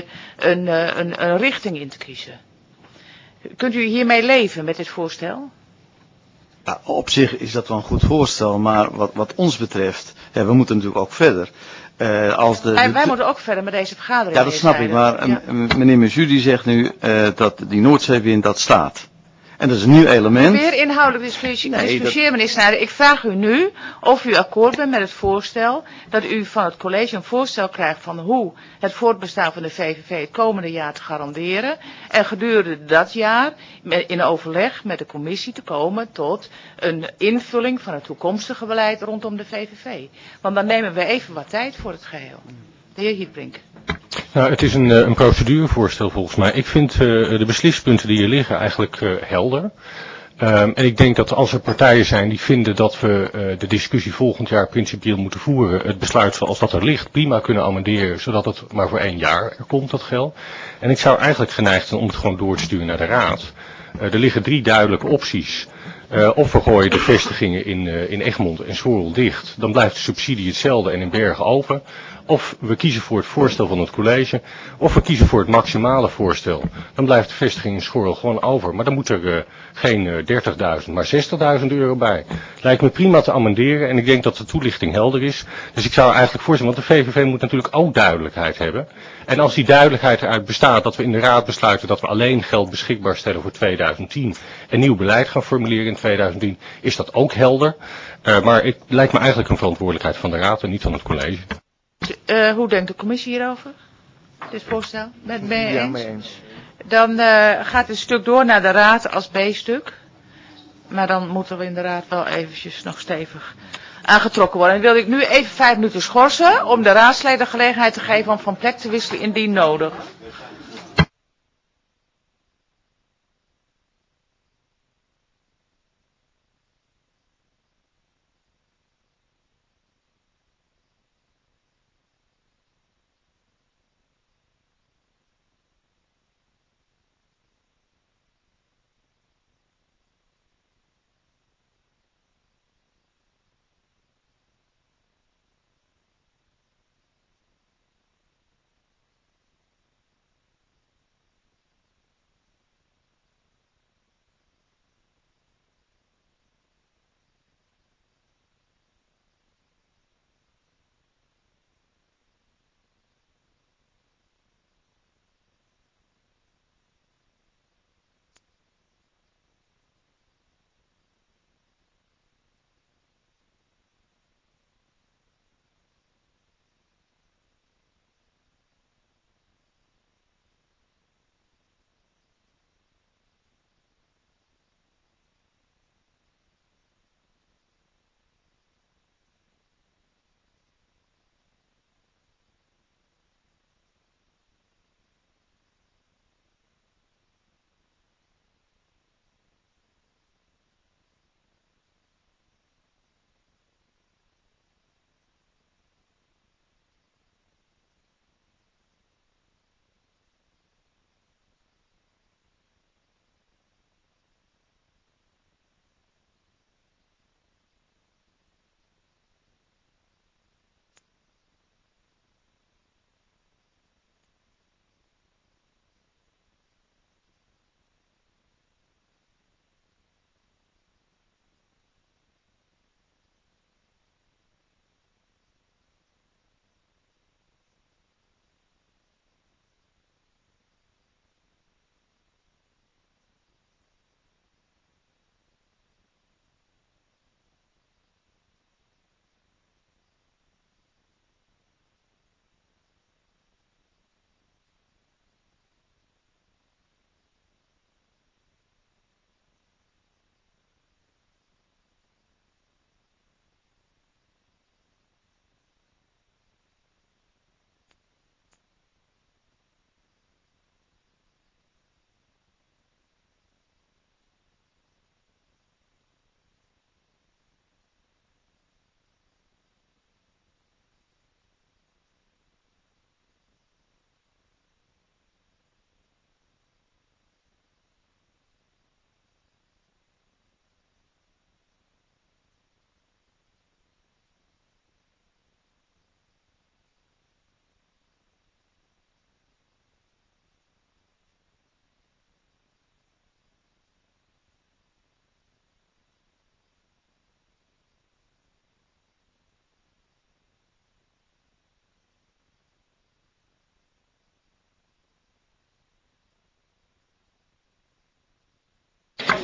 Speaker 1: een richting in te kiezen. Kunt u hiermee leven met dit voorstel?
Speaker 16: Ja, op zich is dat wel een goed voorstel, maar wat ons betreft, ja, we moeten natuurlijk ook verder.
Speaker 1: Wij moeten ook verder met deze vergadering.
Speaker 16: Ja, dat snap ik, maar meneer Mesudi zegt nu dat die Noordzeewind dat staat. En dat is een nieuw element.
Speaker 1: Weer inhoudelijk discussieer, meneer Snijder. Ik vraag u nu of u akkoord bent met het voorstel dat u van het college een voorstel krijgt van hoe het voortbestaan van de VVV het komende jaar te garanderen. En gedurende dat jaar in overleg met de commissie te komen tot een invulling van het toekomstige beleid rondom de VVV. Want dan nemen we even wat tijd voor het geheel. De heer Hietbrink.
Speaker 7: Nou, het is een procedurevoorstel volgens mij. Ik vind de beslispunten die hier liggen eigenlijk helder. En ik denk dat als er partijen zijn die vinden dat we de discussie volgend jaar principieel moeten voeren, het besluit zoals dat er ligt prima kunnen amenderen, zodat het maar voor 1 jaar er komt, dat geld. En ik zou eigenlijk geneigd zijn om het gewoon door te sturen naar de Raad. Er liggen 3 duidelijke opties. Of we gooien de vestigingen in Egmond en Schorrel dicht, dan blijft de subsidie hetzelfde en in Bergen open. Of we kiezen voor het voorstel van het college, of we kiezen voor het maximale voorstel. Dan blijft de vestiging in Schorrel gewoon over. Maar dan moet er geen 30.000, maar 60.000 euro bij. Lijkt me prima te amenderen en ik denk dat de toelichting helder is. Dus ik zou eigenlijk voorstellen, want de VVV moet natuurlijk ook duidelijkheid hebben. En als die duidelijkheid eruit bestaat dat we in de Raad besluiten dat we alleen geld beschikbaar stellen voor 2010 en nieuw beleid gaan formuleren in 2010, is dat ook helder. Maar het lijkt me eigenlijk een verantwoordelijkheid van de Raad en niet van het college.
Speaker 1: Hoe denkt de commissie hierover? Dit voorstel? Ben je
Speaker 4: Ja,
Speaker 1: eens?
Speaker 4: mee eens.
Speaker 1: Dan gaat het stuk door naar de Raad als B-stuk. Maar dan moeten we in de Raad wel eventjes nog stevig aangetrokken worden. En wil ik nu even 5 minuten schorsen om de raadsleden gelegenheid te geven om van plek te wisselen indien nodig.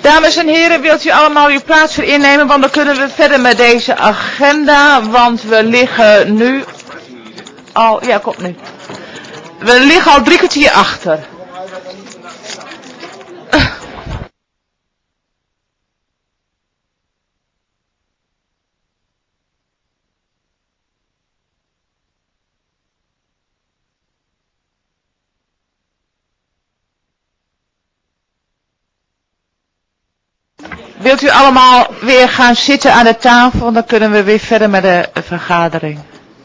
Speaker 1: Dames en heren, wilt u allemaal uw plaats weer innemen, want dan kunnen we verder met deze agenda, want we liggen nu al, ja, komt nu. We liggen al 3 kwartier achter. Wilt u allemaal weer gaan zitten aan de tafel, dan kunnen we weer verder met de vergadering.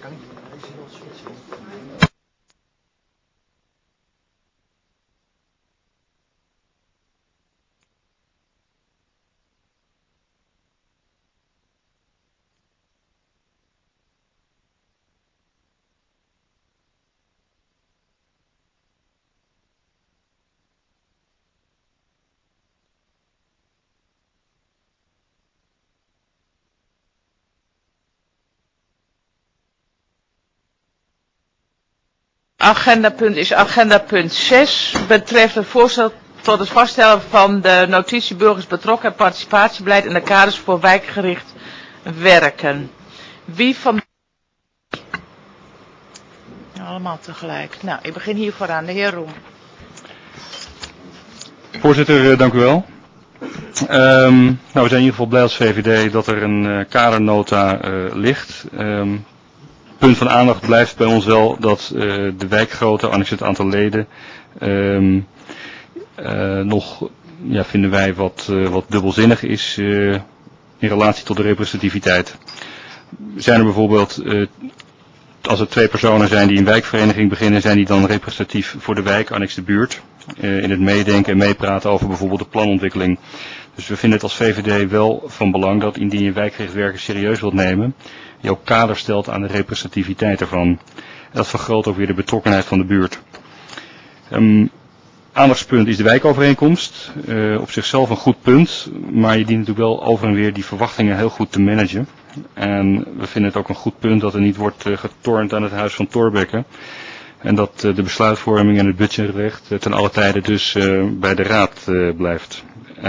Speaker 1: Agendapunt is agendapunt 6, betreft het voorstel tot het vaststellen van de notitie burgers betrokken en participatiebeleid en de kaders voor wijkgericht werken. Wie van... Allemaal tegelijk. Nou, ik begin hier vooraan, de heer Roem.
Speaker 8: Voorzitter, dank u wel. Nou, we zijn in ieder geval blij als VVD dat er een kadernota ligt. Punt van aandacht blijft bij ons wel dat de wijkgrootte, anneks het aantal leden, nog, ja, vinden wij wat dubbelzinnig is in relatie tot de representativiteit. Zijn er bijvoorbeeld, als er 2 personen zijn die een wijkvereniging beginnen, zijn die dan representatief voor de wijk, anneks de buurt, in het meedenken en meepraten over bijvoorbeeld de planontwikkeling. Dus we vinden het als VVD wel van belang dat indien je wijkgericht werken serieus wilt nemen, je ook kader stelt aan de representativiteit ervan. En dat vergroot ook weer de betrokkenheid van de buurt. Aandachtspunt is de wijkovereenkomst. Op zichzelf een goed punt, maar je dient natuurlijk wel over en weer die verwachtingen heel goed te managen. En we vinden het ook een goed punt dat er niet wordt getornd aan het huis van Thorbecke. En dat de besluitvorming en het budgetrecht ten alle tijde dus bij de raad blijft.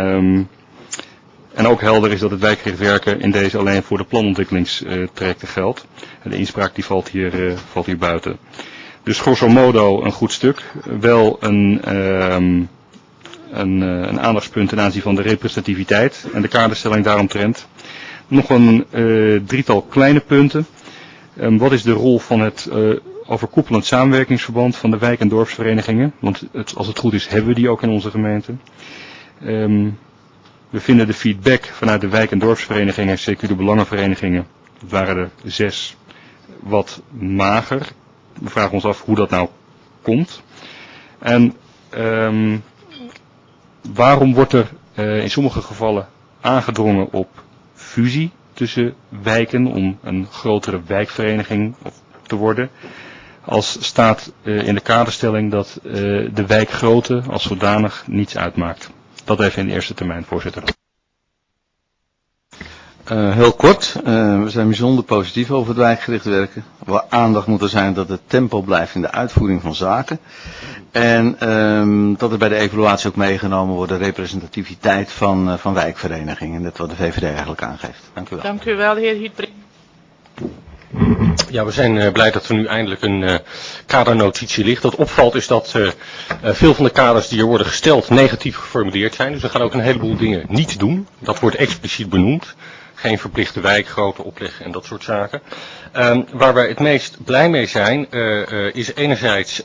Speaker 8: En ook helder is dat het wijkgericht werken in deze alleen voor de planontwikkelingstrajecten geldt. En de inspraak die valt hier buiten. Dus grosso modo een goed stuk. Wel een aandachtspunt ten aanzien van de representativiteit en de kaderstelling daaromtrent. Nog een 3-tal kleine punten. Wat is de rol van het overkoepelend samenwerkingsverband van de wijk- en dorpsverenigingen? Want als het goed is hebben we die ook in onze gemeente. We vinden de feedback vanuit de wijk- en dorpsverenigingen, zeker de belangenverenigingen, het waren er 6, wat mager. We vragen ons af hoe dat nou komt. En waarom wordt er in sommige gevallen aangedrongen op fusie tussen wijken om een grotere wijkvereniging te worden, als staat in de kaderstelling dat de wijkgrootte als zodanig niets uitmaakt. Dat even in de eerste termijn, voorzitter.
Speaker 16: Heel kort, we zijn bijzonder positief over het wijkgericht werken. Waar aandacht moet er zijn dat het tempo blijft in de uitvoering van zaken. En dat er bij de evaluatie ook meegenomen wordt de representativiteit van wijkverenigingen. Dat wat de VVD eigenlijk aangeeft. Dank u wel.
Speaker 1: Dank u wel, de heer Hietbrink.
Speaker 7: Ja, we zijn blij dat er nu eindelijk een kadernotitie ligt. Wat opvalt is dat veel van de kaders die er worden gesteld negatief geformuleerd zijn. Dus we gaan ook een heleboel dingen niet doen. Dat wordt expliciet benoemd. Geen verplichte wijkgrootte opleggen en dat soort zaken. Waar wij het meest blij mee zijn is enerzijds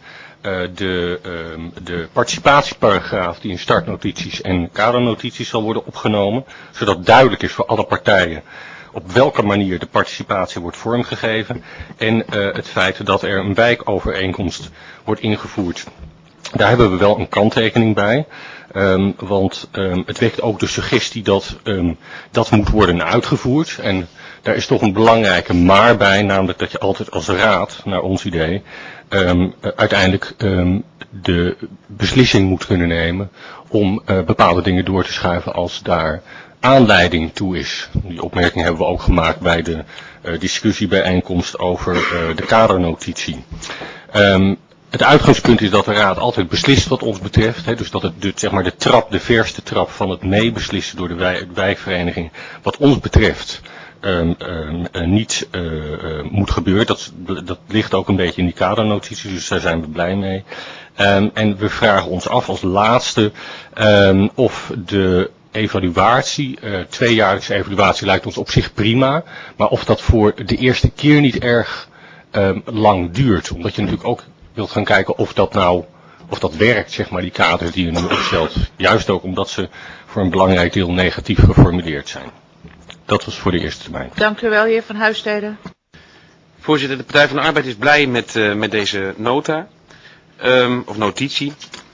Speaker 7: de participatieparagraaf die in startnotities en kadernotities zal worden opgenomen. Zodat duidelijk is voor alle partijen op welke manier de participatie wordt vormgegeven en het feit dat er een wijkovereenkomst wordt ingevoerd. Daar hebben we wel een kanttekening bij, want het wekt ook de suggestie dat dat moet worden uitgevoerd. En daar is toch een belangrijke maar bij, namelijk dat je altijd als raad, naar ons idee, uiteindelijk de beslissing moet kunnen nemen om bepaalde dingen door te schuiven als daar aanleiding toe is. Die opmerking hebben we ook gemaakt bij de discussiebijeenkomst over de kadernotitie. Het uitgangspunt is dat de Raad altijd beslist wat ons betreft. Hè, dus dat het zeg maar de verste trap van het meebeslissen door de wijkvereniging wat ons betreft niet moet gebeuren. Dat ligt ook een beetje in die kadernotities, dus daar zijn we blij mee. En we vragen ons af als laatste of de evaluatie, tweejaarlijkse evaluatie lijkt ons op zich prima, maar of dat voor de eerste keer niet erg lang duurt. Omdat je natuurlijk ook wilt gaan kijken of dat werkt, zeg maar, die kaders die je nu opstelt. Juist ook omdat ze voor een belangrijk deel negatief geformuleerd zijn. Dat was voor de eerste termijn.
Speaker 1: Dank u wel, heer Van Huisstede.
Speaker 5: Voorzitter, de Partij van de Arbeid is blij met deze nota. Of notitie.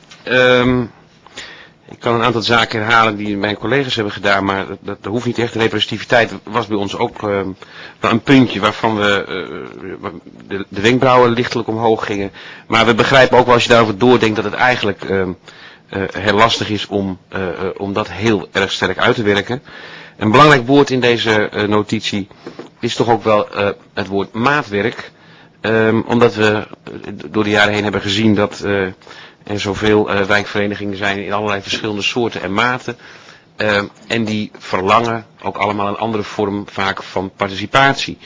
Speaker 5: Ik kan een aantal zaken herhalen die mijn collega's hebben gedaan, maar dat hoeft niet echt. De representativiteit was bij ons ook wel een puntje waarvan we de wenkbrauwen lichtelijk omhoog gingen. Maar we begrijpen ook wel als je daarover doordenkt dat het eigenlijk heel lastig is om dat heel erg sterk uit te werken. Een belangrijk woord in deze notitie is toch ook wel het woord maatwerk. Omdat we door de jaren heen hebben gezien dat er zoveel wijkverenigingen zijn in allerlei verschillende soorten en maten. En die verlangen ook allemaal een andere vorm vaak van participatie.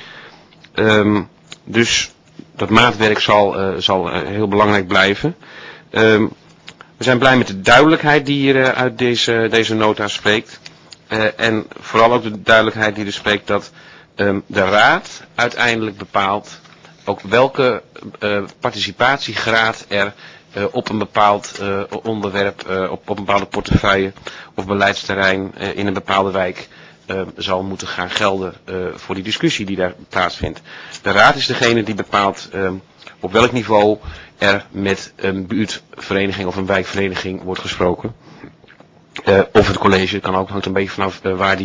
Speaker 5: Dus dat maatwerk zal heel belangrijk blijven. We zijn blij met de duidelijkheid die hier uit deze nota spreekt. En vooral ook de duidelijkheid die er spreekt dat de Raad uiteindelijk bepaalt ook welke participatiegraad er op een bepaald onderwerp, op een bepaalde portefeuille of beleidsterrein in een bepaalde wijk zal moeten gaan gelden voor die discussie die daar plaatsvindt. De Raad is degene die bepaalt op welk niveau er met een buurtvereniging of een wijkvereniging wordt gesproken. Of het college, kan ook, hangt een beetje vanaf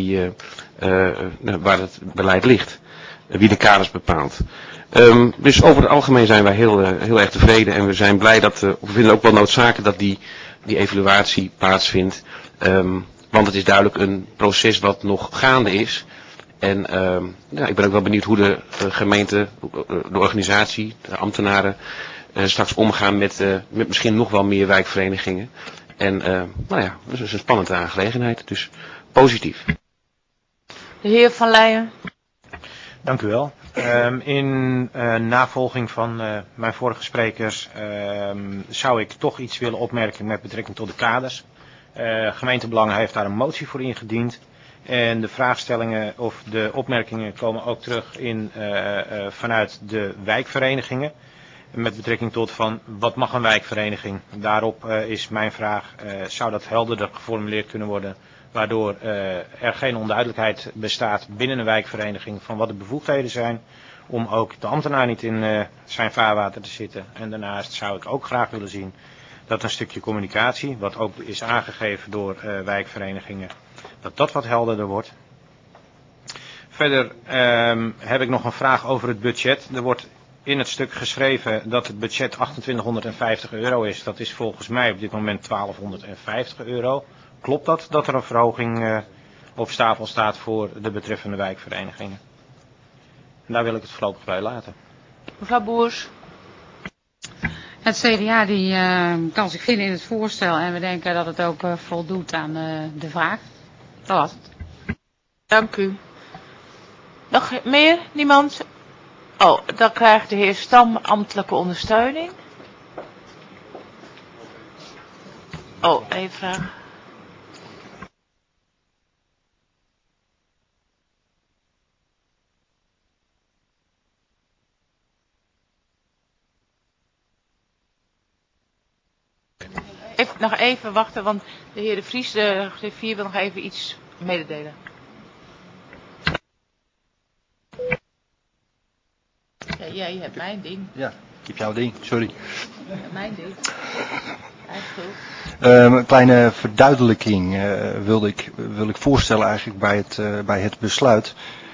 Speaker 5: waar het beleid ligt. Wie de kaders bepaalt. Dus over het algemeen zijn wij heel erg tevreden en we zijn blij we vinden ook wel noodzakelijk dat die evaluatie plaatsvindt. Want het is duidelijk een proces wat nog gaande is. En ik ben ook wel benieuwd hoe de gemeente, de organisatie, de ambtenaren straks omgaan met misschien nog wel meer wijkverenigingen. En dat is een spannende aangelegenheid, dus positief.
Speaker 1: De heer Van Leijen.
Speaker 20: Dank u wel. In navolging van mijn vorige sprekers zou ik toch iets willen opmerken met betrekking tot de kaders. Gemeentebelang heeft daar een motie voor ingediend. En de vraagstellingen of de opmerkingen komen ook terug vanuit de wijkverenigingen. Met betrekking tot van wat mag een wijkvereniging. Daarop is mijn vraag, zou dat helderder geformuleerd kunnen worden. Waardoor er geen onduidelijkheid bestaat binnen een wijkvereniging van wat de bevoegdheden zijn. Om ook de ambtenaar niet in zijn vaarwater te zitten. En daarnaast zou ik ook graag willen zien dat een stukje communicatie, wat ook is aangegeven door wijkverenigingen, dat wat helderder wordt. Verder heb ik nog een vraag over het budget. Er wordt in het stuk geschreven dat het budget €2850 is. Dat is volgens mij op dit moment €1250. Klopt dat er een verhoging op stapel staat voor de betreffende wijkverenigingen? En daar wil ik het voorlopig bij laten.
Speaker 1: Mevrouw Boers.
Speaker 19: Het CDA die kan zich vinden in het voorstel en we denken dat het ook voldoet aan de vraag. Dat was het.
Speaker 1: Dank u. Nog meer? Niemand? Oh, dan krijgt de heer Stam ambtelijke ondersteuning. Oh, even vragen. Nog even wachten, want de heer De Vries, de griffier, wil nog even iets mededelen. Ja, jij hebt mijn ding.
Speaker 4: Ja, ik heb jouw ding, sorry.
Speaker 1: Mijn ding.
Speaker 4: Een kleine verduidelijking wil ik voorstellen eigenlijk bij het besluit.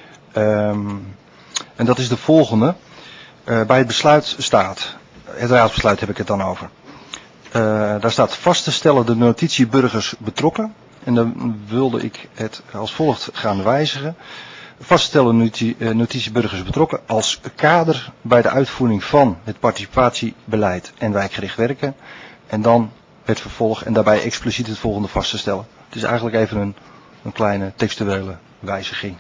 Speaker 4: En dat is de volgende. Bij het besluit staat, het raadsbesluit heb ik het dan over. Daar staat vast te stellen de notitieburgers betrokken. En dan wilde ik het als volgt gaan wijzigen.
Speaker 21: Vaststellen notitie burgers betrokken als kader bij de uitvoering van het participatiebeleid en wijkgericht werken. En dan het vervolg en daarbij expliciet het volgende vast te stellen. Het is eigenlijk even een kleine textuele wijziging.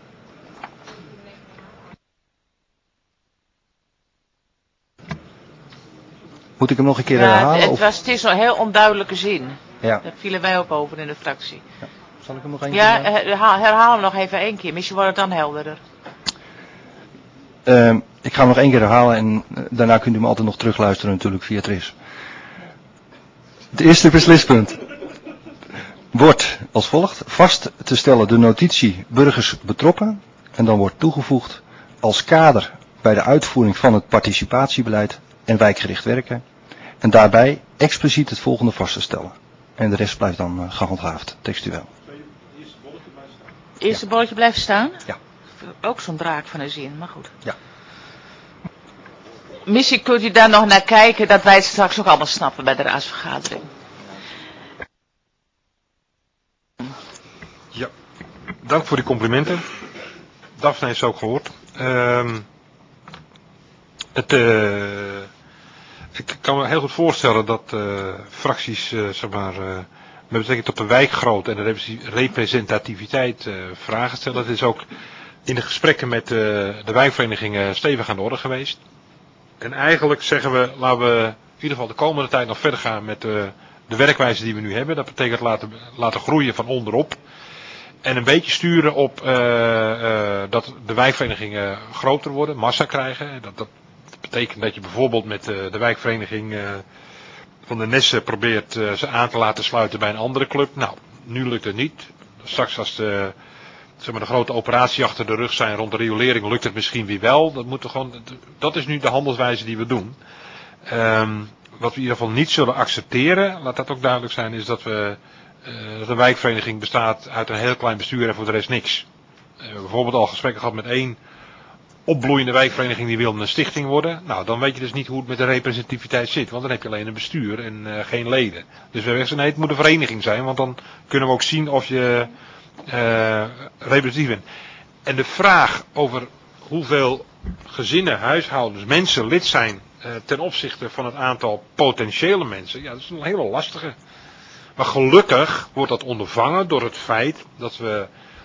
Speaker 21: Moet ik hem nog een keer herhalen?
Speaker 1: Het is een heel onduidelijke zin.
Speaker 21: Ja. Daar
Speaker 1: vielen wij ook over in de fractie.
Speaker 21: Ja. Zal ik hem nog één keer?
Speaker 1: Ja, herhaal hem nog even één keer. Misschien wordt het dan helderder.
Speaker 21: Ik ga hem nog één keer herhalen en daarna kunt u hem altijd nog terugluisteren natuurlijk via Tris. Het eerste beslispunt wordt als volgt: vast te stellen de notitie burgers betrokken en dan wordt toegevoegd als kader bij de uitvoering van het participatiebeleid en wijkgericht werken en daarbij expliciet het volgende vast te stellen. En de rest blijft dan gehandhaafd, textueel.
Speaker 1: Het eerste bolletje blijft staan?
Speaker 21: Ja.
Speaker 1: Ook zo'n draak van een zin, maar goed.
Speaker 21: Ja.
Speaker 1: Misschien kunt u daar nog naar kijken dat wij het straks ook allemaal snappen bij de raadsvergadering.
Speaker 22: Ja, dank voor die complimenten. Daphne heeft ze ook gehoord. Ik kan me heel goed voorstellen dat fracties met betrekking tot de wijkgrootte en de representativiteit vragen stellen. Dat is ook in de gesprekken met de wijkverenigingen stevig aan de orde geweest. En eigenlijk zeggen we, laten we in ieder geval de komende tijd nog verder gaan met de werkwijze die we nu hebben. Dat betekent laten groeien van onderop. En een beetje sturen op dat de wijkverenigingen groter worden, massa krijgen. Dat betekent dat je bijvoorbeeld met de wijkvereniging van de Nessen probeert ze aan te laten sluiten bij een andere club. Nou, nu lukt het niet. Straks als de grote operatie achter de rug zijn rond de riolering lukt het misschien weer wel. Dat is nu de handelswijze die we doen. Wat we in ieder geval niet zullen accepteren, laat dat ook duidelijk zijn, is dat dat een wijkvereniging bestaat uit een heel klein bestuur en voor de rest niks. We hebben bijvoorbeeld al gesprekken gehad met één opbloeiende wijkvereniging die wilde een stichting worden. Nou, dan weet je dus niet hoe het met de representativiteit zit, want dan heb je alleen een bestuur en geen leden. Dus we hebben gezegd, nee, het moet een vereniging zijn, want dan kunnen we ook zien of je representatief bent. En de vraag over hoeveel gezinnen, huishoudens, mensen lid zijn ten opzichte van het aantal potentiële mensen, ja, dat is een hele lastige. Maar gelukkig wordt dat ondervangen door het feit dat we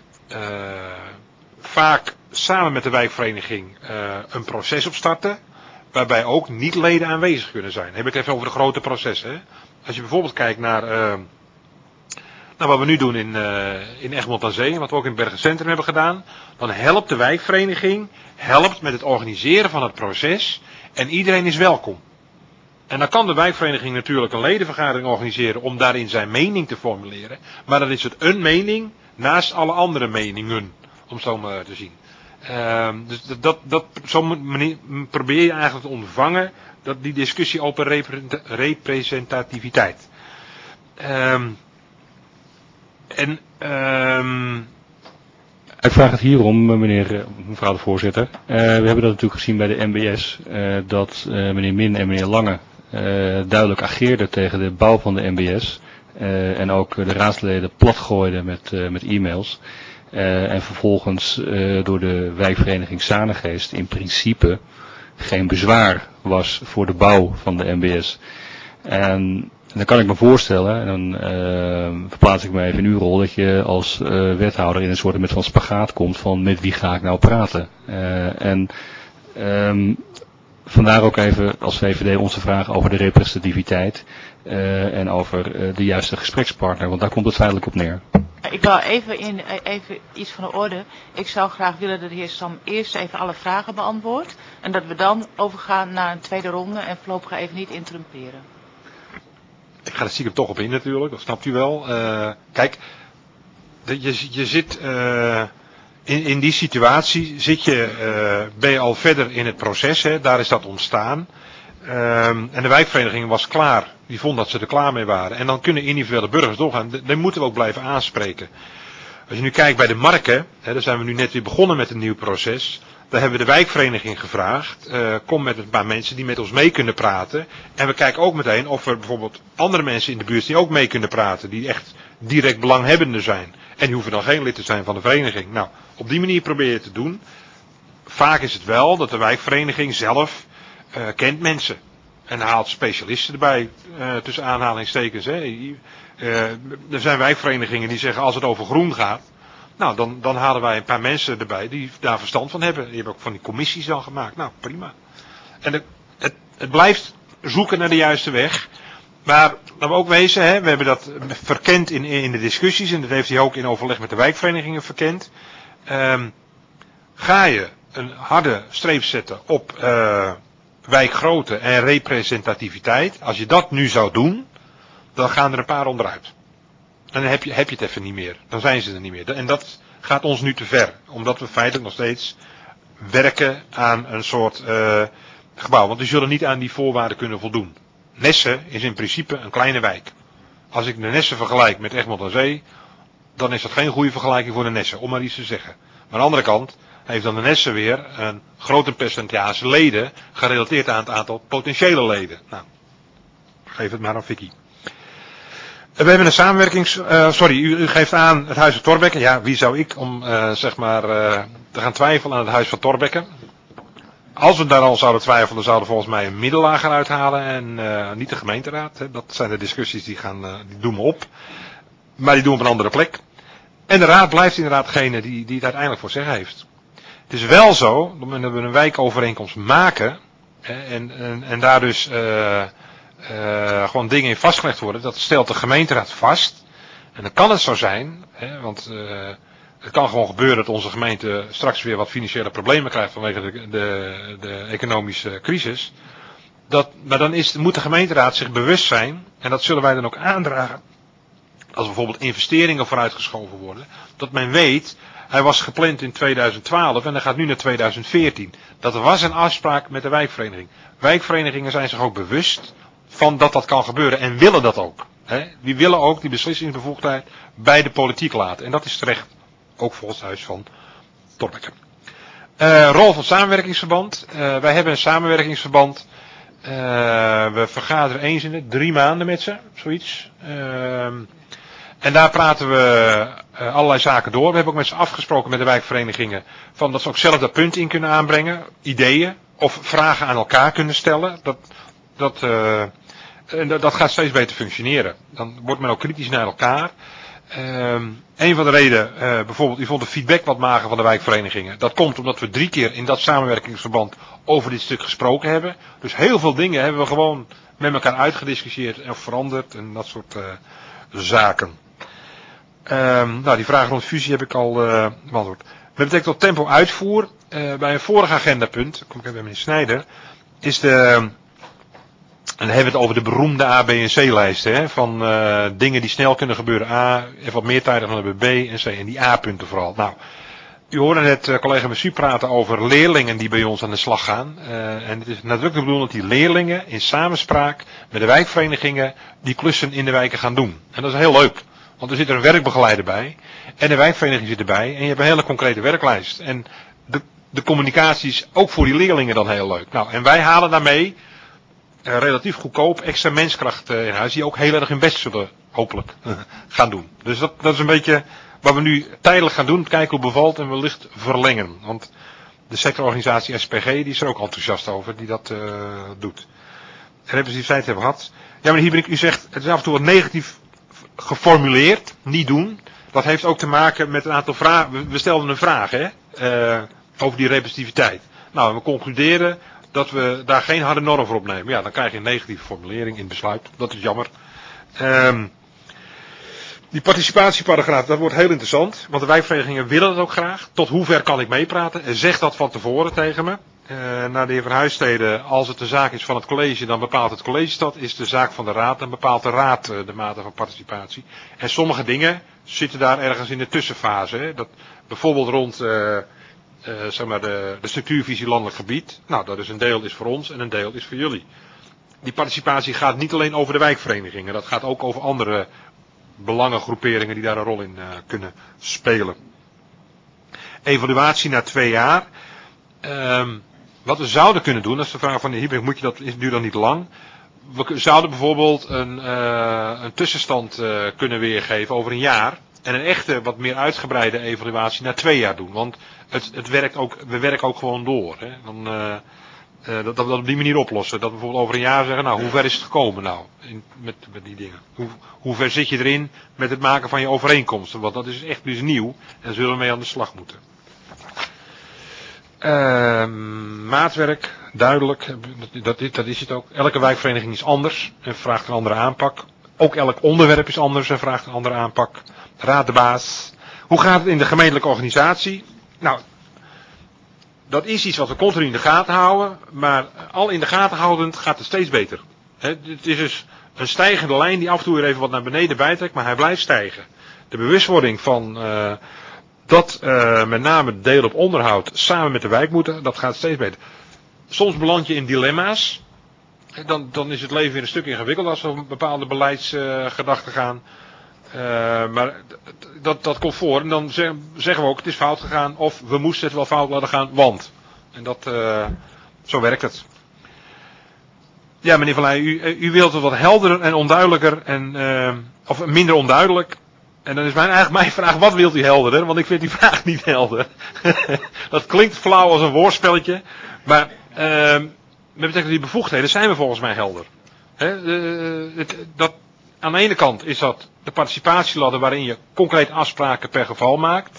Speaker 22: vaak samen met de wijkvereniging een proces opstarten, waarbij ook niet-leden aanwezig kunnen zijn. Dan heb ik het even over de grote processen. Hè? Als je bijvoorbeeld kijkt naar wat we nu doen in Egmond aan Zee, en wat we ook in Bergen Centrum hebben gedaan, dan helpt de wijkvereniging met het organiseren van het proces en iedereen is welkom. En dan kan de wijkvereniging natuurlijk een ledenvergadering organiseren om daarin zijn mening te formuleren. Maar dan is het een mening naast alle andere meningen, om zo maar te zien. Dus zo probeer je eigenlijk te ondervangen die discussie over representativiteit.
Speaker 8: Ik vraag het hierom, mevrouw de voorzitter. We hebben dat natuurlijk gezien bij de MBS, dat meneer Min en meneer Lange duidelijk ageerden tegen de bouw van de MBS. En ook de raadsleden platgooiden met e-mails. En vervolgens door de wijkvereniging Sanegeest in principe geen bezwaar was voor de bouw van de MBS. En dan kan ik me voorstellen, en dan verplaats ik me even in uw rol, dat je als wethouder in een soort van spagaat komt van met wie ga ik nou praten. Vandaar ook even als VVD onze vraag over de representativiteit en over de juiste gesprekspartner, want daar komt het feitelijk op neer.
Speaker 1: Ik wil even iets van de orde. Ik zou graag willen dat de heer Stam eerst even alle vragen beantwoordt en dat we dan overgaan naar een tweede ronde en voorlopig even niet interrumperen.
Speaker 22: Ik ga er stiekem toch op in natuurlijk, dat snapt u wel. Kijk, je zit in die situatie, ben je al verder in het proces, hè, daar is dat ontstaan. En de wijkvereniging was klaar, die vond dat ze er klaar mee waren. En dan kunnen individuele burgers doorgaan, die moeten we ook blijven aanspreken. Als je nu kijkt bij de marken, hè, daar zijn we nu net weer begonnen met een nieuw proces. Daar hebben we de wijkvereniging gevraagd, kom met een paar mensen die met ons mee kunnen praten. En we kijken ook meteen of er bijvoorbeeld andere mensen in de buurt die ook mee kunnen praten, die echt direct belanghebbenden zijn. En die hoeven dan geen lid te zijn van de vereniging. Nou, op die manier probeer je het te doen. Vaak is het wel dat de wijkvereniging zelf kent mensen. En haalt specialisten erbij, tussen aanhalingstekens. Hè. Er zijn wijkverenigingen die zeggen als het over groen gaat. Nou, dan halen wij een paar mensen erbij die daar verstand van hebben. Die hebben ook van die commissies dan gemaakt. Nou, prima. En het blijft zoeken naar de juiste weg. Maar laten we ook wezen, hè, we hebben dat verkend in de discussies. En dat heeft hij ook in overleg met de wijkverenigingen verkend. Ga je een harde streep zetten op wijkgrootte en representativiteit. Als je dat nu zou doen, dan gaan er een paar onderuit. En dan heb je het even niet meer. Dan zijn ze er niet meer. En dat gaat ons nu te ver. Omdat we feitelijk nog steeds werken aan een soort gebouw. Want we zullen niet aan die voorwaarden kunnen voldoen. Nesse is in principe een kleine wijk. Als ik de Nesse vergelijk met Egmond aan Zee, dan is dat geen goede vergelijking voor de Nesse, om maar iets te zeggen. Maar aan de andere kant heeft dan de Nesse weer een groter percentage leden gerelateerd aan het aantal potentiële leden. Nou, geef het maar aan Vicky. We hebben een u geeft aan het Huis van Thorbecke. Ja, wie zou ik om te gaan twijfelen aan het Huis van Thorbecke? Als we daar al zouden twijfelen, dan zouden we volgens mij een middellager uithalen en niet de gemeenteraad. Hè. Dat zijn de discussies die doen we op. Maar die doen we op een andere plek. En de raad blijft inderdaad degene die het uiteindelijk voor zeggen heeft. Het is wel zo, dat we een wijkovereenkomst maken en daar dus gewoon dingen in vastgelegd worden. Dat stelt de gemeenteraad vast. En dan kan het zo zijn, hè, want het kan gewoon gebeuren dat onze gemeente straks weer wat financiële problemen krijgt vanwege de economische crisis. Maar dan moet de gemeenteraad zich bewust zijn, en dat zullen wij dan ook aandragen, als bijvoorbeeld investeringen vooruitgeschoven worden, dat men weet, hij was gepland in 2012 en hij gaat nu naar 2014. Dat was een afspraak met de wijkvereniging. Wijkverenigingen zijn zich ook bewust van dat kan gebeuren en willen dat ook. Hè? Die willen ook die beslissingsbevoegdheid bij de politiek laten. En dat is terecht, ook volgens het Huis van Thorbecke. Rol van samenwerkingsverband. Wij hebben een samenwerkingsverband. We vergaderen eens in de 3 maanden met ze, zoiets. En daar praten we allerlei zaken door. We hebben ook met ze afgesproken met de wijkverenigingen dat ze ook zelf dat punt in kunnen aanbrengen, ideeën of vragen aan elkaar kunnen stellen. Dat gaat steeds beter functioneren. Dan wordt men ook kritisch naar elkaar. Een van de redenen, bijvoorbeeld, u vond de feedback wat mager van de wijkverenigingen. Dat komt omdat we 3 keer in dat samenwerkingsverband over dit stuk gesproken hebben. Dus heel veel dingen hebben we gewoon met elkaar uitgediscussieerd en veranderd en dat soort zaken. Die vraag rond fusie heb ik al beantwoord. Met betrekking tot tempo uitvoer, bij een vorig agendapunt, kom ik even bij meneer Snijder, is en dan hebben we het over de beroemde A, B en C-lijsten. Van dingen die snel kunnen gebeuren. A, even wat meer tijdig dan hebben B en C. En die A-punten vooral. Nou, u hoorde net collega Messu praten over leerlingen die bij ons aan de slag gaan. En het is nadrukkelijk bedoeld dat die leerlingen in samenspraak met de wijkverenigingen die klussen in de wijken gaan doen. En dat is heel leuk. Want er zit er een werkbegeleider bij. En de wijkvereniging zit erbij. En je hebt een hele concrete werklijst. En de communicatie is ook voor die leerlingen dan heel leuk. Nou, en wij halen daarmee relatief goedkoop extra menskracht in huis, die ook heel erg hun best zullen hopelijk gaan doen. Dus dat is een beetje wat we nu tijdelijk gaan doen, kijken hoe het bevalt en wellicht verlengen. Want de sectororganisatie SPG die is er ook enthousiast over, die dat doet. Representativiteit hebben we gehad. Ja, meneer Hiebrink, u zegt, het is af en toe wat negatief geformuleerd, niet doen. Dat heeft ook te maken met een aantal vragen. We stelden een vraag, over die representativiteit. Nou, we concluderen dat we daar geen harde norm voor opnemen. Ja, dan krijg je een negatieve formulering in het besluit. Dat is jammer. Die participatieparagraaf, dat wordt heel interessant. Want de wijkverenigingen willen dat ook graag. Tot hoever kan ik meepraten? En zeg dat van tevoren tegen me. Naar de heer Verhuisstede, als het de zaak is van het college, dan bepaalt het college dat. Is de zaak van de raad, dan bepaalt de raad de mate van participatie. En sommige dingen zitten daar ergens in de tussenfase. Hè? Dat bijvoorbeeld rond de structuurvisie landelijk gebied. Nou, dat is een deel is voor ons en een deel is voor jullie. Die participatie gaat niet alleen over de wijkverenigingen. Dat gaat ook over andere belangengroeperingen die daar een rol in kunnen spelen. Evaluatie na 2 jaar. Wat we zouden kunnen doen, dat is de vraag van de Hiebrink, duurt dan niet lang. We zouden bijvoorbeeld een tussenstand kunnen weergeven over een jaar. En een echte, wat meer uitgebreide evaluatie na 2 jaar doen. Want we werken ook gewoon door. Hè. Dat we dat op die manier oplossen. Dat we bijvoorbeeld over een jaar zeggen, nou, hoe ver is het gekomen nou? Met die dingen. Hoe ver zit je erin met het maken van je overeenkomsten? Want dat is echt dus nieuw. En daar zullen we mee aan de slag moeten. Maatwerk, duidelijk. Dat is het ook. Elke wijkvereniging is anders en vraagt een andere aanpak. Ook elk onderwerp is anders en vraagt een andere aanpak. Raad de baas. Hoe gaat het in de gemeentelijke organisatie? Nou, dat is iets wat we continu in de gaten houden. Maar al in de gaten houdend gaat het steeds beter. Het is dus een stijgende lijn die af en toe weer even wat naar beneden bijtrekt. Maar hij blijft stijgen. De bewustwording van dat met name het deel op onderhoud samen met de wijk moeten. Dat gaat steeds beter. Soms beland je in dilemma's. Dan is het leven weer een stuk ingewikkeld als we op bepaalde beleidsgedachten gaan. Maar dat komt voor. En dan zeggen we ook, het is fout gegaan. Of we moesten het wel fout laten gaan, want. En zo werkt het. Ja, meneer Van Leijen, u wilt het wat helderder en onduidelijker. Of minder onduidelijk. En dan is mijn vraag, wat wilt u helderder? Want ik vind die vraag niet helder. Dat klinkt flauw als een woordspelletje. Maar met betrekking tot die bevoegdheden zijn we volgens mij helder. Aan de ene kant is dat de participatieladder waarin je concreet afspraken per geval maakt.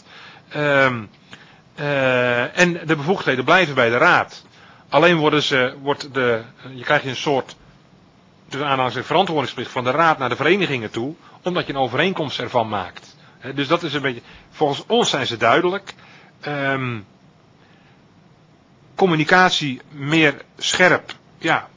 Speaker 22: En de bevoegdheden blijven bij de raad. Alleen je krijgt een soort tussen aanhalingstekens verantwoordingsplicht van de raad naar de verenigingen toe. Omdat je een overeenkomst ervan maakt. Dus dat is een beetje, volgens ons zijn ze duidelijk. Communicatie meer scherp. Ja.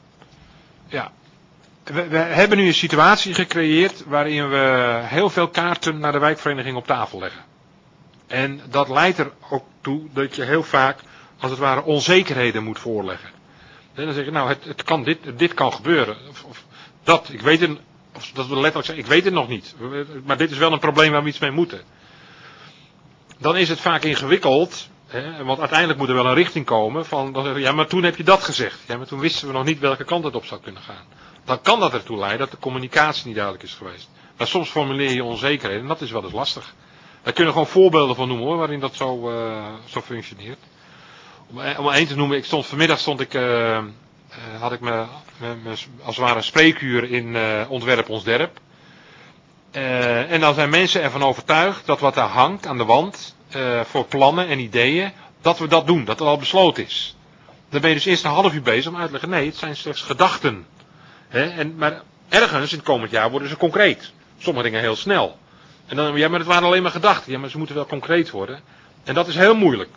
Speaker 22: We hebben nu een situatie gecreëerd waarin we heel veel kaarten naar de wijkvereniging op tafel leggen. En dat leidt er ook toe dat je heel vaak, als het ware, onzekerheden moet voorleggen. En dan zeg je, nou, dit kan gebeuren. Of dat, ik weet het, of dat we letterlijk zeggen, ik weet het nog niet. Maar dit is wel een probleem waar we iets mee moeten. Dan is het vaak ingewikkeld. Want uiteindelijk moet er wel een richting komen van, dan zeggen we, ja, maar toen heb je dat gezegd. Ja, maar toen wisten we nog niet welke kant het op zou kunnen gaan. Dan kan dat ertoe leiden dat de communicatie niet duidelijk is geweest. Maar soms formuleer je onzekerheden en dat is wel eens lastig. Daar kunnen we gewoon voorbeelden van noemen hoor, waarin dat zo functioneert. Om één te noemen, vanmiddag had ik me als het ware een spreekuur in Ontwerp Ons Derp. En dan zijn mensen ervan overtuigd dat wat daar hangt aan de wand, voor plannen en ideeën, dat we dat doen, dat het al besloten is. Dan ben je dus eerst een half uur bezig om uit te leggen, nee, het zijn slechts gedachten. Maar ergens in het komend jaar worden ze concreet. Sommige dingen heel snel. En dan, ja, maar het waren alleen maar gedachten. Ja, maar ze moeten wel concreet worden. En dat is heel moeilijk.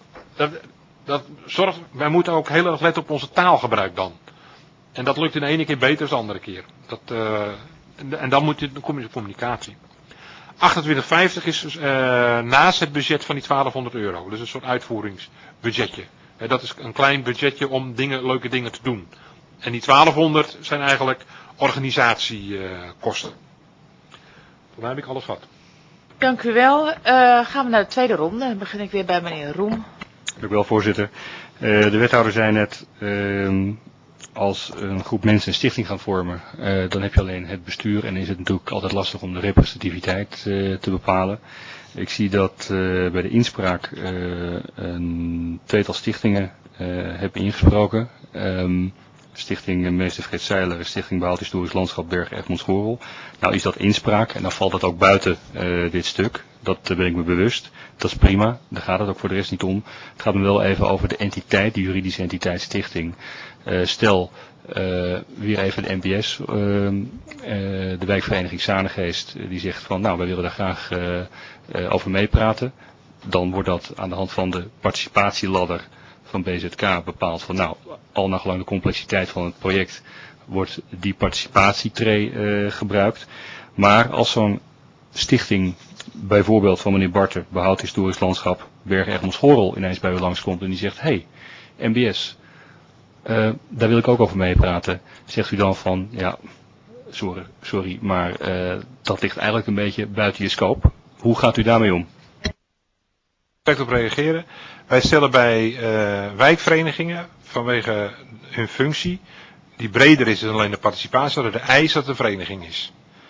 Speaker 22: Wij moeten ook heel erg letten op onze taalgebruik dan. En dat lukt in de ene keer beter dan de andere keer. En dan kom je in de communicatie. 28,50 is naast het budget van die €1200. Dus een soort uitvoeringsbudgetje. Dat is een klein budgetje om leuke dingen te doen. En die 1200 zijn eigenlijk organisatiekosten. Toen heb ik alles gehad.
Speaker 1: Dank u wel. Gaan we naar de tweede ronde. Dan begin ik weer bij meneer Roem.
Speaker 8: Dank u wel, voorzitter. De wethouder zei net, als een groep mensen een stichting gaan vormen, dan heb je alleen het bestuur en is het natuurlijk altijd lastig om de representativiteit te bepalen. Ik zie dat bij de inspraak een tweetal stichtingen hebben ingesproken. Stichting Meester Fred Seiler, Stichting Behoud Historisch Landschap Bergen Egmond Schorrel. Nou is dat inspraak en dan valt dat ook buiten dit stuk. Dat ben ik me bewust. Dat is prima, daar gaat het ook voor de rest niet om. Het gaat me wel even over de entiteit, de juridische entiteit stichting. Stel, weer even de NPS, de wijkvereniging Zanegeest, die zegt van nou wij willen daar graag over meepraten. Dan wordt dat aan de hand van de participatieladder van BZK bepaald van nou, al naar gelang de complexiteit van het project wordt die participatietree gebruikt. Maar als zo'n stichting, bijvoorbeeld van meneer Barter, Behoud Historisch Landschap, Bergen Egmond Schorrel, ineens bij u langskomt en die zegt, hey, NBS, daar wil ik ook over meepraten. Zegt u dan van, ja, sorry, maar dat ligt eigenlijk een beetje buiten je scope. Hoe gaat u daarmee om?
Speaker 22: Op reageren. Wij stellen bij wijkverenigingen vanwege hun functie, die breder is dan alleen de participatie, de eis dat het een vereniging is.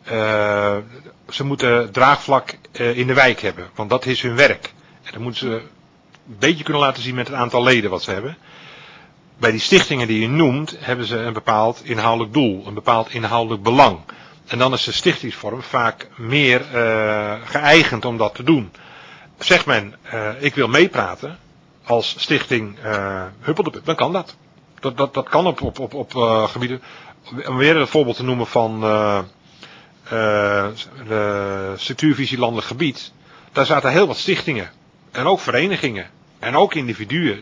Speaker 22: Ze moeten draagvlak in de wijk hebben, want dat is hun werk. En dan moeten ze een beetje kunnen laten zien met het aantal leden wat ze hebben. Bij die stichtingen die je noemt, hebben ze een bepaald inhoudelijk doel, een bepaald inhoudelijk belang. En dan is de stichtingsvorm vaak meer geëigend om dat te doen. Zegt men, ik wil meepraten als stichting Huppeldepup, dan kan dat. Dat kan op gebieden. Om weer een voorbeeld te noemen van de structuurvisie landelijk gebied. Daar zaten heel wat stichtingen. En ook verenigingen. En ook individuen.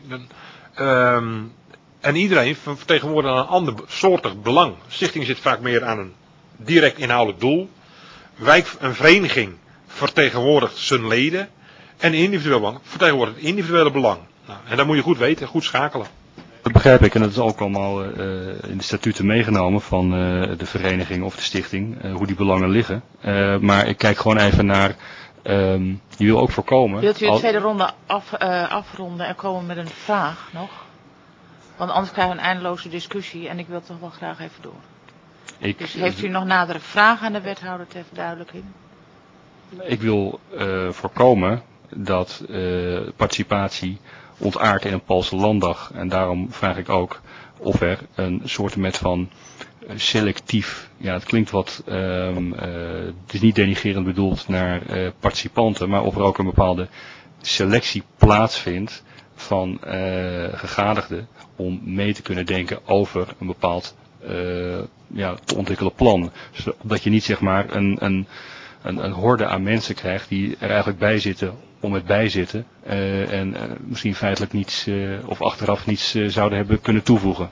Speaker 22: En iedereen vertegenwoordigt een ander soortig belang. Stichting zit vaak meer aan een direct inhoudelijk doel. Een vereniging vertegenwoordigt zijn leden. En een individueel belang vertegenwoordigt het individuele belang. Nou, en dat moet je goed weten, goed schakelen.
Speaker 8: Dat begrijp ik en dat is ook allemaal in de statuten meegenomen van de vereniging of de stichting, hoe die belangen liggen. Maar ik kijk gewoon even naar, je wil ook voorkomen...
Speaker 1: Wilt u de tweede ronde afronden en komen met een vraag nog? Want anders krijgen we een eindeloze discussie en ik wil toch wel graag even door. Dus heeft u nog nadere vragen aan de wethouder ter verduidelijking?
Speaker 8: Ik wil voorkomen dat participatie ontaardt in een Poolse landdag. En daarom vraag ik ook of er een soortement van selectief, ja het klinkt wat, het is niet denigrerend bedoeld naar participanten, maar of er ook een bepaalde selectie plaatsvindt van gegadigden om mee te kunnen denken over een bepaald te ontwikkelen plan. Zodat je niet zeg maar een horde aan mensen krijgt die er eigenlijk bij zitten om het bijzitten en misschien feitelijk niets of achteraf niets zouden hebben kunnen toevoegen.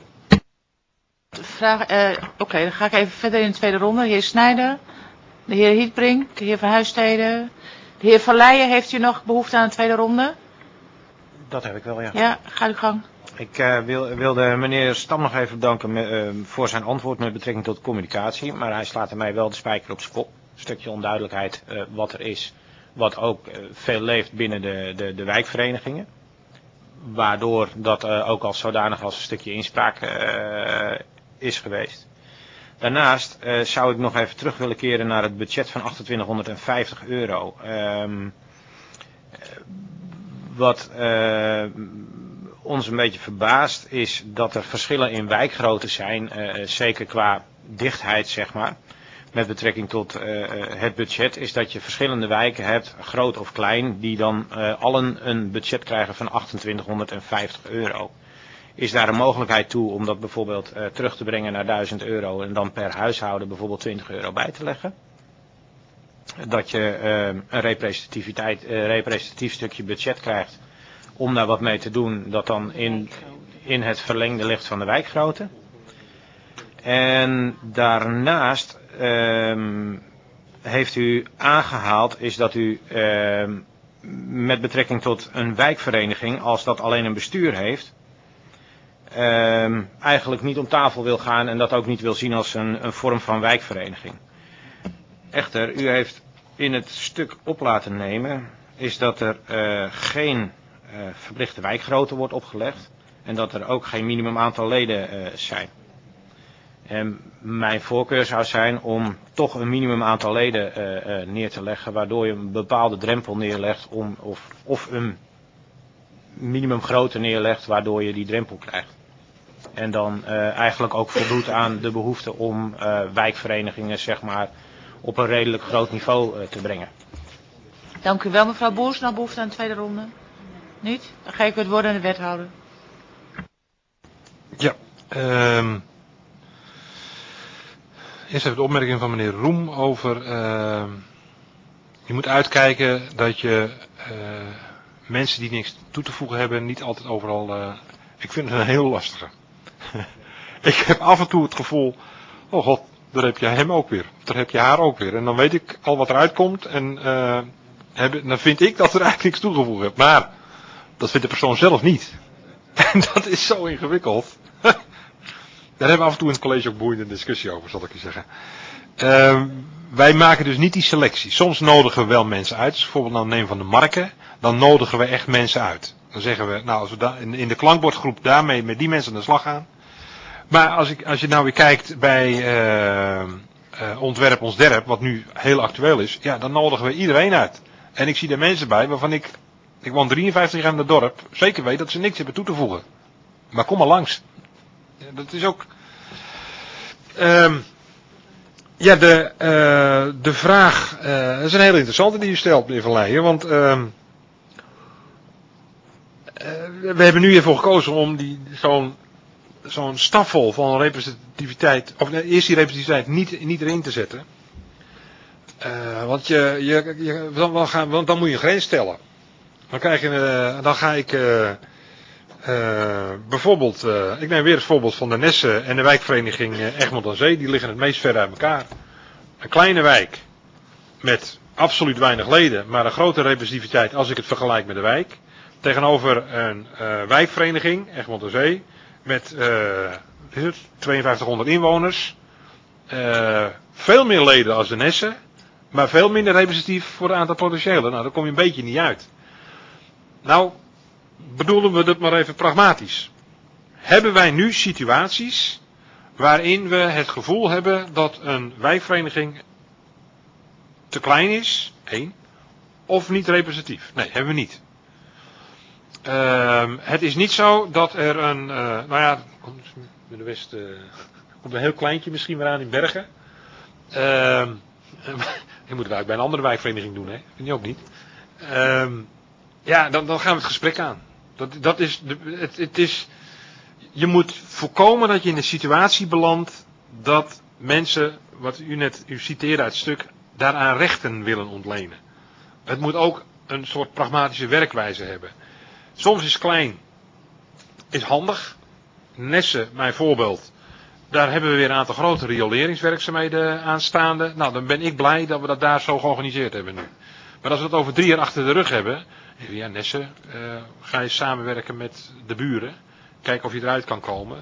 Speaker 1: Oké, dan ga ik even verder in de tweede ronde. De heer Snijder, de heer Hietbrink, de heer Verhuisteden, de heer Van Leijen, heeft u nog behoefte aan een tweede ronde?
Speaker 20: Dat heb ik wel, ja.
Speaker 1: Ja, ga uw gang.
Speaker 20: Ik wilde meneer Stam nog even bedanken voor zijn antwoord met betrekking tot communicatie, maar hij slaat er mij wel de spijker op zijn kop. Een stukje onduidelijkheid wat er is, wat ook veel leeft binnen de wijkverenigingen. Waardoor dat ook als zodanig als een stukje inspraak is geweest. Daarnaast zou ik nog even terug willen keren naar het budget van €2850. Wat ons een beetje verbaast is dat er verschillen in wijkgrootte zijn, zeker qua dichtheid zeg maar. Met betrekking tot het budget is dat je verschillende wijken hebt, groot of klein, die dan allen een budget krijgen van €2850. Is daar een mogelijkheid toe om dat bijvoorbeeld terug te brengen naar €1000 en dan per huishouden bijvoorbeeld €20 bij te leggen? Dat je een representatief stukje budget krijgt om daar wat mee te doen, dat dan in het verlengde ligt van de wijkgrootte. En daarnaast heeft u aangehaald is dat u met betrekking tot een wijkvereniging, als dat alleen een bestuur heeft, eigenlijk niet om tafel wil gaan en dat ook niet wil zien als een vorm van wijkvereniging. Echter, u heeft in het stuk op laten nemen is dat er geen verplichte wijkgrootte wordt opgelegd en dat er ook geen minimum aantal leden zijn. En mijn voorkeur zou zijn om toch een minimum aantal leden neer te leggen, waardoor je een bepaalde drempel neerlegt of een minimum grootte neerlegt, waardoor je die drempel krijgt. En dan eigenlijk ook voldoet aan de behoefte om wijkverenigingen zeg maar op een redelijk groot niveau te brengen.
Speaker 1: Dank u wel, mevrouw Boers. Nog behoefte aan de tweede ronde? Niet? Dan geef ik het woord aan de wethouder.
Speaker 22: Ja, eerst even de opmerking van meneer Roem over, je moet uitkijken dat je mensen die niks toe te voegen hebben niet altijd overal, ik vind het een heel lastige. Ik heb af en toe het gevoel, oh god, daar heb je hem ook weer, of daar heb je haar ook weer. En dan weet ik al wat eruit komt en dan vind ik dat er eigenlijk niks toegevoegd heb. Maar dat vindt de persoon zelf niet. En dat is zo ingewikkeld. Daar hebben we af en toe in het college ook boeiende discussie over, zal ik je zeggen. Wij maken dus niet die selectie. Soms nodigen we wel mensen uit. Dus bijvoorbeeld nou neem van de marken. Dan nodigen we echt mensen uit. Dan zeggen we, nou als we in de klankbordgroep daarmee met die mensen aan de slag gaan. Maar als je nou weer kijkt bij ontwerp ons derp, wat nu heel actueel is, ja, dan nodigen we iedereen uit. En ik zie er mensen bij waarvan ik woon 53 jaar in het dorp, zeker weet dat ze niks hebben toe te voegen. Maar kom maar langs. Ja, dat is ook... ja, de vraag, dat is een heel interessante die u stelt, meneer Van Leijen, want we hebben nu ervoor gekozen om zo'n stafvol van representativiteit, of eerst die representativiteit niet erin te zetten. Want want dan moet je een grens stellen. Dan ga ik bijvoorbeeld, ik neem weer het voorbeeld van de Nesse en de wijkvereniging Egmond aan Zee, die liggen het meest ver uit elkaar. Een kleine wijk met absoluut weinig leden, maar een grote representativiteit als ik het vergelijk met de wijk. Tegenover een wijkvereniging, Egmond aan Zee, met 5200 inwoners. Veel meer leden als de Nesse, maar veel minder representatief voor het aantal potentiële. Nou, daar kom je een beetje niet uit. Nou, bedoelen we dat maar even pragmatisch. Hebben wij nu situaties waarin we het gevoel hebben dat een wijkvereniging te klein is, 1, of niet representatief? Nee, hebben we niet. Het is niet zo dat er een, nou ja, komt een heel kleintje misschien weer aan in Bergen. Je moet het eigenlijk bij een andere wijkvereniging doen, hè? Vind je ook niet? Ja, dan gaan we het gesprek aan. Het is, je moet voorkomen dat je in een situatie belandt dat mensen, wat u citeerde uit het stuk, daaraan rechten willen ontlenen. Het moet ook een soort pragmatische werkwijze hebben. Soms is klein, is handig. Nesse, mijn voorbeeld. Daar hebben we weer een aantal grote rioleringswerkzaamheden aanstaande. Nou, dan ben ik blij dat we dat daar zo georganiseerd hebben nu. Maar als we dat over 3 jaar achter de rug hebben. Ja, Nesse, ga je samenwerken met de buren. Kijken of je eruit kan komen.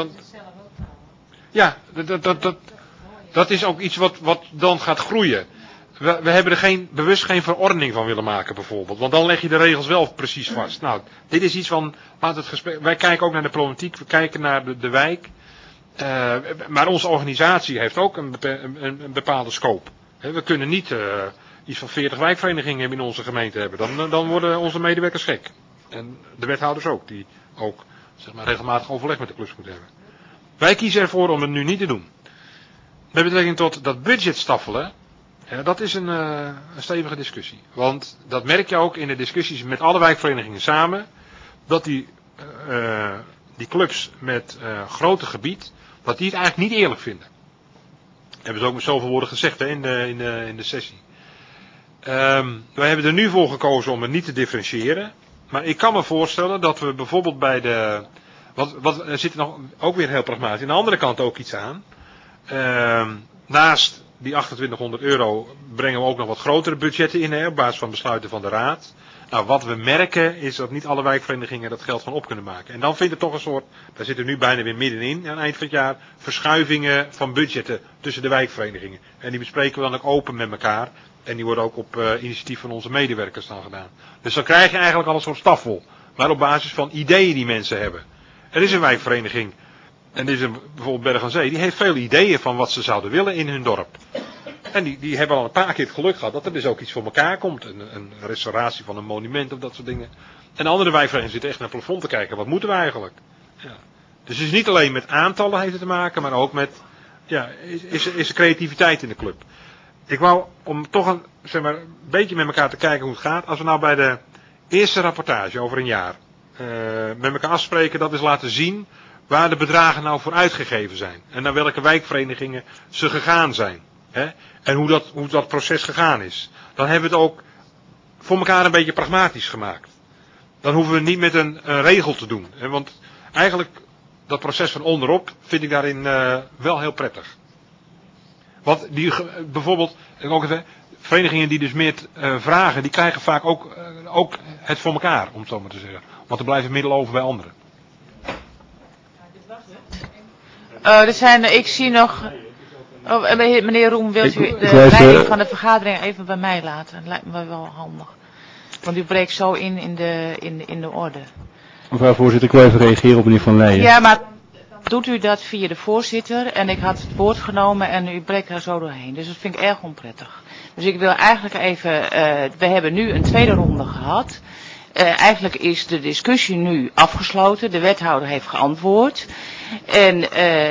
Speaker 22: Ja, dat is ook iets wat dan gaat groeien. We hebben er bewust geen verordening van willen maken bijvoorbeeld. Want dan leg je de regels wel precies vast. Nou, dit is iets van, wij kijken ook naar de problematiek, we kijken naar de wijk. Maar onze organisatie heeft ook een bepaalde scope. We kunnen niet iets van 40 wijkverenigingen in onze gemeente hebben. Dan worden onze medewerkers gek. En de wethouders ook, die ook zeg maar, regelmatig overleg met de clubs moeten hebben. Wij kiezen ervoor om het nu niet te doen. Met betrekking tot dat budgetstaffelen. Ja, dat is een stevige discussie. Want dat merk je ook in de discussies met alle wijkverenigingen samen. Dat die clubs met grote gebied, dat die het eigenlijk niet eerlijk vinden. Hebben ze ook met zoveel woorden gezegd hè, in de sessie. Wij hebben er nu voor gekozen om het niet te differentiëren. Maar ik kan me voorstellen dat we bijvoorbeeld bij de... er zit nog ook weer heel pragmatisch. Aan de andere kant ook iets aan. Naast die €2800 brengen we ook nog wat grotere budgetten in, hè, op basis van besluiten van de raad. Nou, wat we merken is dat niet alle wijkverenigingen dat geld van op kunnen maken. En dan vindt er toch een soort, daar zitten we nu bijna weer middenin, aan het eind van het jaar, verschuivingen van budgetten tussen de wijkverenigingen. En die bespreken we dan ook open met elkaar. En die worden ook op initiatief van onze medewerkers dan gedaan. Dus dan krijg je eigenlijk al een soort stafvol. Maar op basis van ideeën die mensen hebben. Er is een wijkvereniging. En dit is bijvoorbeeld Berg aan Zee. Die heeft veel ideeën van wat ze zouden willen in hun dorp. En die hebben al een paar keer het geluk gehad dat er dus ook iets voor elkaar komt. Een restauratie van een monument of dat soort dingen. En de andere wijkverenigingen zitten echt naar het plafond te kijken. Wat moeten we eigenlijk? Ja. Dus het is niet alleen met aantallen heeft het te maken. Maar ook met, ja, is er creativiteit in de club. Ik wou om toch een beetje met elkaar te kijken hoe het gaat. Als we nou bij de eerste rapportage over een jaar met elkaar afspreken. Dat is laten zien waar de bedragen nou voor uitgegeven zijn. En naar welke wijkverenigingen ze gegaan zijn. Hè? En hoe dat proces gegaan is. Dan hebben we het ook voor elkaar een beetje pragmatisch gemaakt. Dan hoeven we niet met een regel te doen. Hè? Want eigenlijk dat proces van onderop vind ik daarin wel heel prettig. Want bijvoorbeeld, ook even, verenigingen die dus meer vragen, die krijgen vaak ook het voor elkaar, om het zo maar te zeggen. Want er blijven middelen over bij anderen.
Speaker 1: Ik zie nog... meneer Roem, wilt u de leiding van de vergadering even bij mij laten? Dat lijkt me wel handig. Want u breekt zo in de orde.
Speaker 10: Mevrouw voorzitter, ik wil even reageren op meneer Van Leijen.
Speaker 1: Ja, maar doet u dat via de voorzitter en ik had het woord genomen en u breekt daar zo doorheen. Dus dat vind ik erg onprettig. Dus ik wil eigenlijk even, we hebben nu een tweede ronde gehad. Eigenlijk is de discussie nu afgesloten. De wethouder heeft geantwoord. En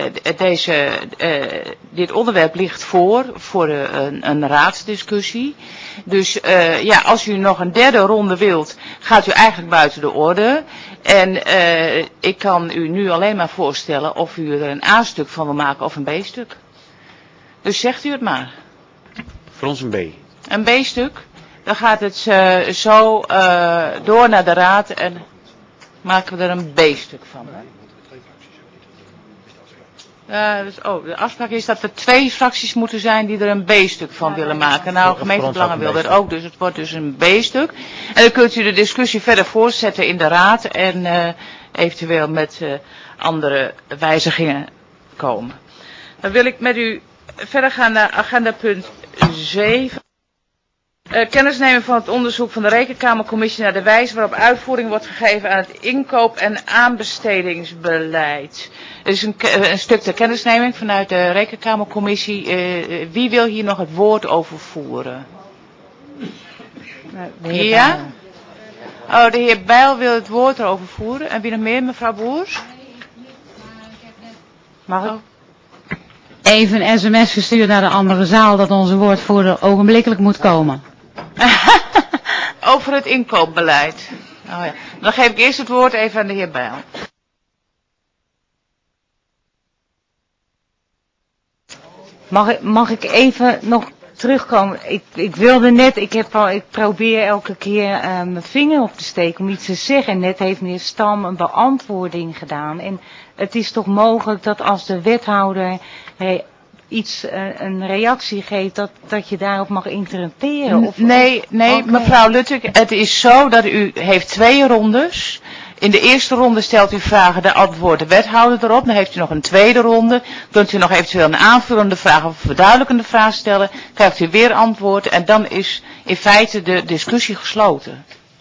Speaker 1: dit onderwerp ligt voor een raadsdiscussie. Dus ja, als u nog een derde ronde wilt, gaat u eigenlijk buiten de orde. En ik kan u nu alleen maar voorstellen of u er een A-stuk van wil maken of een B-stuk. Dus zegt u het maar.
Speaker 5: Voor ons een B.
Speaker 1: Een B-stuk? Dan gaat het zo door naar de raad en maken we er een B-stuk van. Dus, de afspraak is dat er 2 fracties moeten zijn die er een B-stuk van willen maken. Nou, gemeentebelangen wil dat ook, dus het wordt dus een B-stuk. En dan kunt u de discussie verder voortzetten in de raad en eventueel met andere wijzigingen komen. Dan wil ik met u verder gaan naar agenda punt 7. Kennisnemen van het onderzoek van de Rekenkamercommissie naar de wijze waarop uitvoering wordt gegeven aan het inkoop- en aanbestedingsbeleid. Het is een stuk ter kennisneming vanuit de Rekenkamercommissie. Wie wil hier nog het woord over voeren? Ja? Oh, de heer Bijl wil het woord erover voeren. En wie nog meer, mevrouw Boers?
Speaker 19: Mag ik? Even een sms gestuurd naar de andere zaal dat onze woordvoerder ogenblikkelijk moet komen.
Speaker 1: Over het inkoopbeleid. Oh ja. Dan geef ik eerst het woord even aan de heer Bijl.
Speaker 9: Mag ik even nog terugkomen? Ik wilde net, ik probeer elke keer mijn vinger op te steken om iets te zeggen. En net heeft meneer Stam een beantwoording gedaan. En het is toch mogelijk dat als de wethouder een reactie geeft, dat je daarop mag interpreteren?
Speaker 1: Nee, okay. Mevrouw Luttek, het is zo dat u heeft 2 rondes. In de eerste ronde stelt u vragen, de antwoordt de wethouder erop. Dan heeft u nog een tweede ronde. Kunt u nog eventueel een aanvullende vraag of een verduidelijkende vraag stellen. Krijgt u weer antwoord en dan is in feite de discussie gesloten.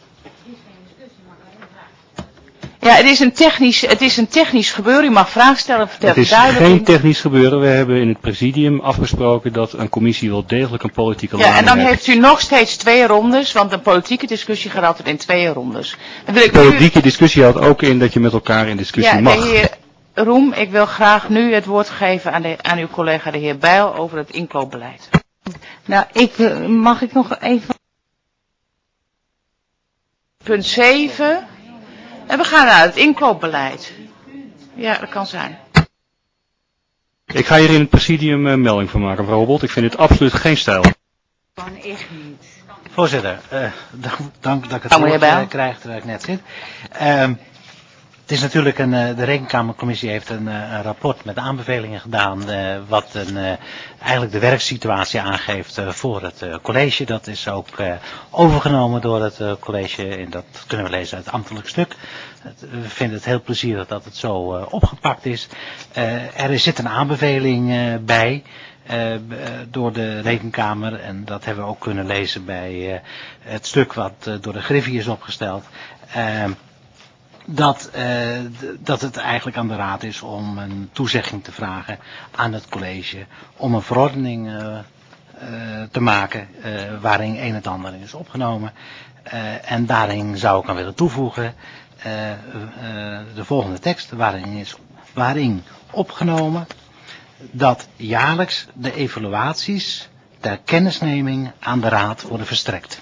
Speaker 1: Ja, het is een technisch gebeuren. U mag vragen stellen.
Speaker 8: Het is geen technisch gebeuren. We hebben in het presidium afgesproken dat een commissie wel degelijk een politieke lading heeft.
Speaker 1: Ja, en dan heeft u nog steeds 2 rondes, want een politieke discussie gaat altijd in 2 rondes.
Speaker 8: De politieke discussie houdt ook in dat je met elkaar in discussie mag.
Speaker 1: Ja, de heer Roem, ik wil graag nu het woord geven aan uw collega de heer Bijl over het inkoopbeleid.
Speaker 9: Nou, mag ik nog even...
Speaker 1: Punt 7... En we gaan naar het inkoopbeleid. Ja, dat kan zijn.
Speaker 8: Ik ga hier in het presidium melding van maken, mevrouw Hobbelt. Ik vind dit absoluut geen stijl.
Speaker 19: Kan echt niet.
Speaker 10: Voorzitter, dank dat ik het woord krijg terwijl ik net zit. Het is natuurlijk de Rekenkamercommissie heeft een rapport met aanbevelingen gedaan wat eigenlijk de werksituatie aangeeft voor het college. Dat is ook overgenomen door het college en dat kunnen we lezen uit het ambtelijk stuk. We vinden het heel plezierig dat het zo opgepakt is. Er zit een aanbeveling bij door de Rekenkamer en dat hebben we ook kunnen lezen bij het stuk wat door de Griffie is opgesteld. Dat het eigenlijk aan de raad is om een toezegging te vragen aan het college om een verordening te maken waarin een en ander is opgenomen. En daarin zou ik aan willen toevoegen de volgende tekst waarin opgenomen dat jaarlijks de evaluaties ter kennisneming aan de raad worden verstrekt.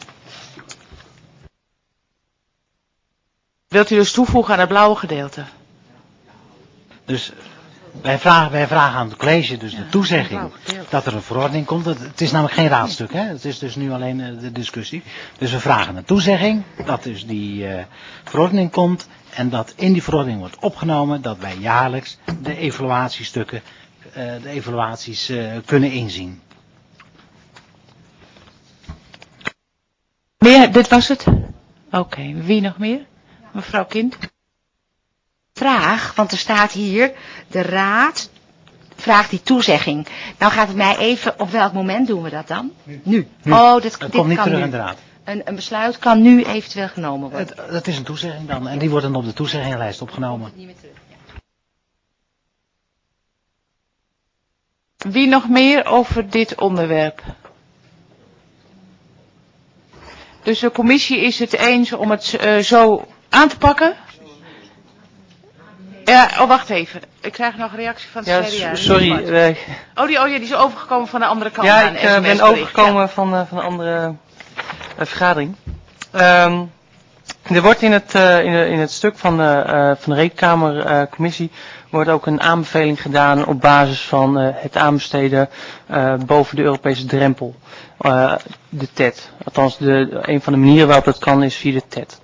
Speaker 1: Wilt u dus toevoegen aan het blauwe gedeelte?
Speaker 10: Dus wij vragen aan het college dus de toezegging dat er een verordening komt. Het is namelijk geen raadstuk, hè? Het is dus nu alleen de discussie. Dus we vragen een toezegging dat dus die verordening komt en dat in die verordening wordt opgenomen dat wij jaarlijks de evaluatiestukken, de evaluaties kunnen inzien.
Speaker 1: Meer, dit was het? Oké, wie nog meer? Mevrouw Kind.
Speaker 11: Vraag, want er staat hier, de raad vraagt die toezegging. Nou gaat het mij even, op welk moment doen we dat dan? Nu. Oh, dit
Speaker 10: komt niet
Speaker 11: kan
Speaker 10: terug
Speaker 11: nu.
Speaker 10: in de raad.
Speaker 11: Een besluit kan nu eventueel genomen worden.
Speaker 10: Dat is een toezegging dan en die wordt dan op de toezeggingenlijst opgenomen.
Speaker 1: Wie nog meer over dit onderwerp? Dus de commissie is het eens om het zo aan te pakken? Ja, oh wacht even. Ik krijg nog een reactie van het CDA.
Speaker 6: Sorry.
Speaker 1: Die is overgekomen van de andere kant.
Speaker 6: Ja, ik ben overgekomen van de andere vergadering. Er wordt in het stuk van de Rekenkamercommissie wordt ook een aanbeveling gedaan op basis van het aanbesteden boven de Europese drempel. De TED. Althans, een van de manieren waarop dat kan is via de TED.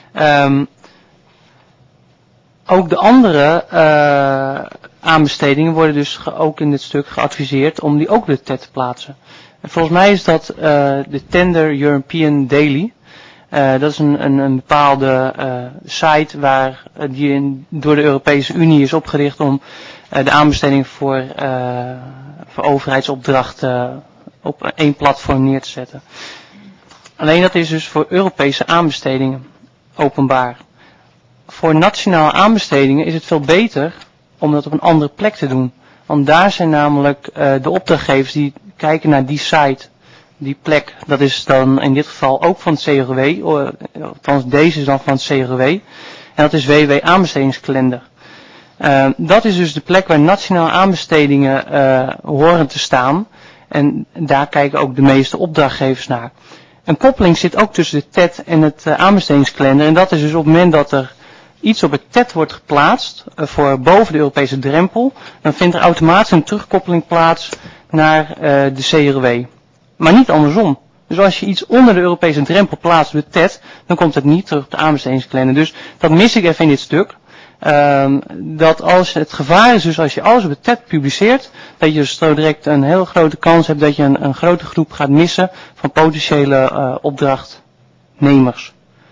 Speaker 6: Ook de andere aanbestedingen worden dus ook in dit stuk geadviseerd om die ook op de TED te plaatsen. En volgens mij is dat de Tender European Daily. Dat is een bepaalde site die door de Europese Unie is opgericht om de aanbesteding voor overheidsopdrachten op één platform neer te zetten. Alleen dat is dus voor Europese aanbestedingen openbaar. Voor nationale aanbestedingen is het veel beter om dat op een andere plek te doen. Want daar zijn namelijk de opdrachtgevers die kijken naar die site, die plek. Dat is dan in dit geval ook van het CRW, althans deze is dan van het CRW. En dat is WW aanbestedingskalender. Dat is dus de plek waar nationale aanbestedingen horen te staan. En daar kijken ook de meeste opdrachtgevers naar. Een koppeling zit ook tussen de TED en het aanbestedingskalender. En dat is dus op het moment dat er iets op het TED wordt geplaatst voor boven de Europese drempel, dan vindt er automatisch een terugkoppeling plaats naar de CRW. Maar niet andersom. Dus als je iets onder de Europese drempel plaatst op de TED, dan komt het niet terug op de aanbestedingskalender. Dus dat mis ik even in dit stuk. Dat als het gevaar is, dus als je alles op de TED publiceert, dat je dus zo direct een heel grote kans hebt dat je een grote groep gaat missen van potentiële opdrachtnemers.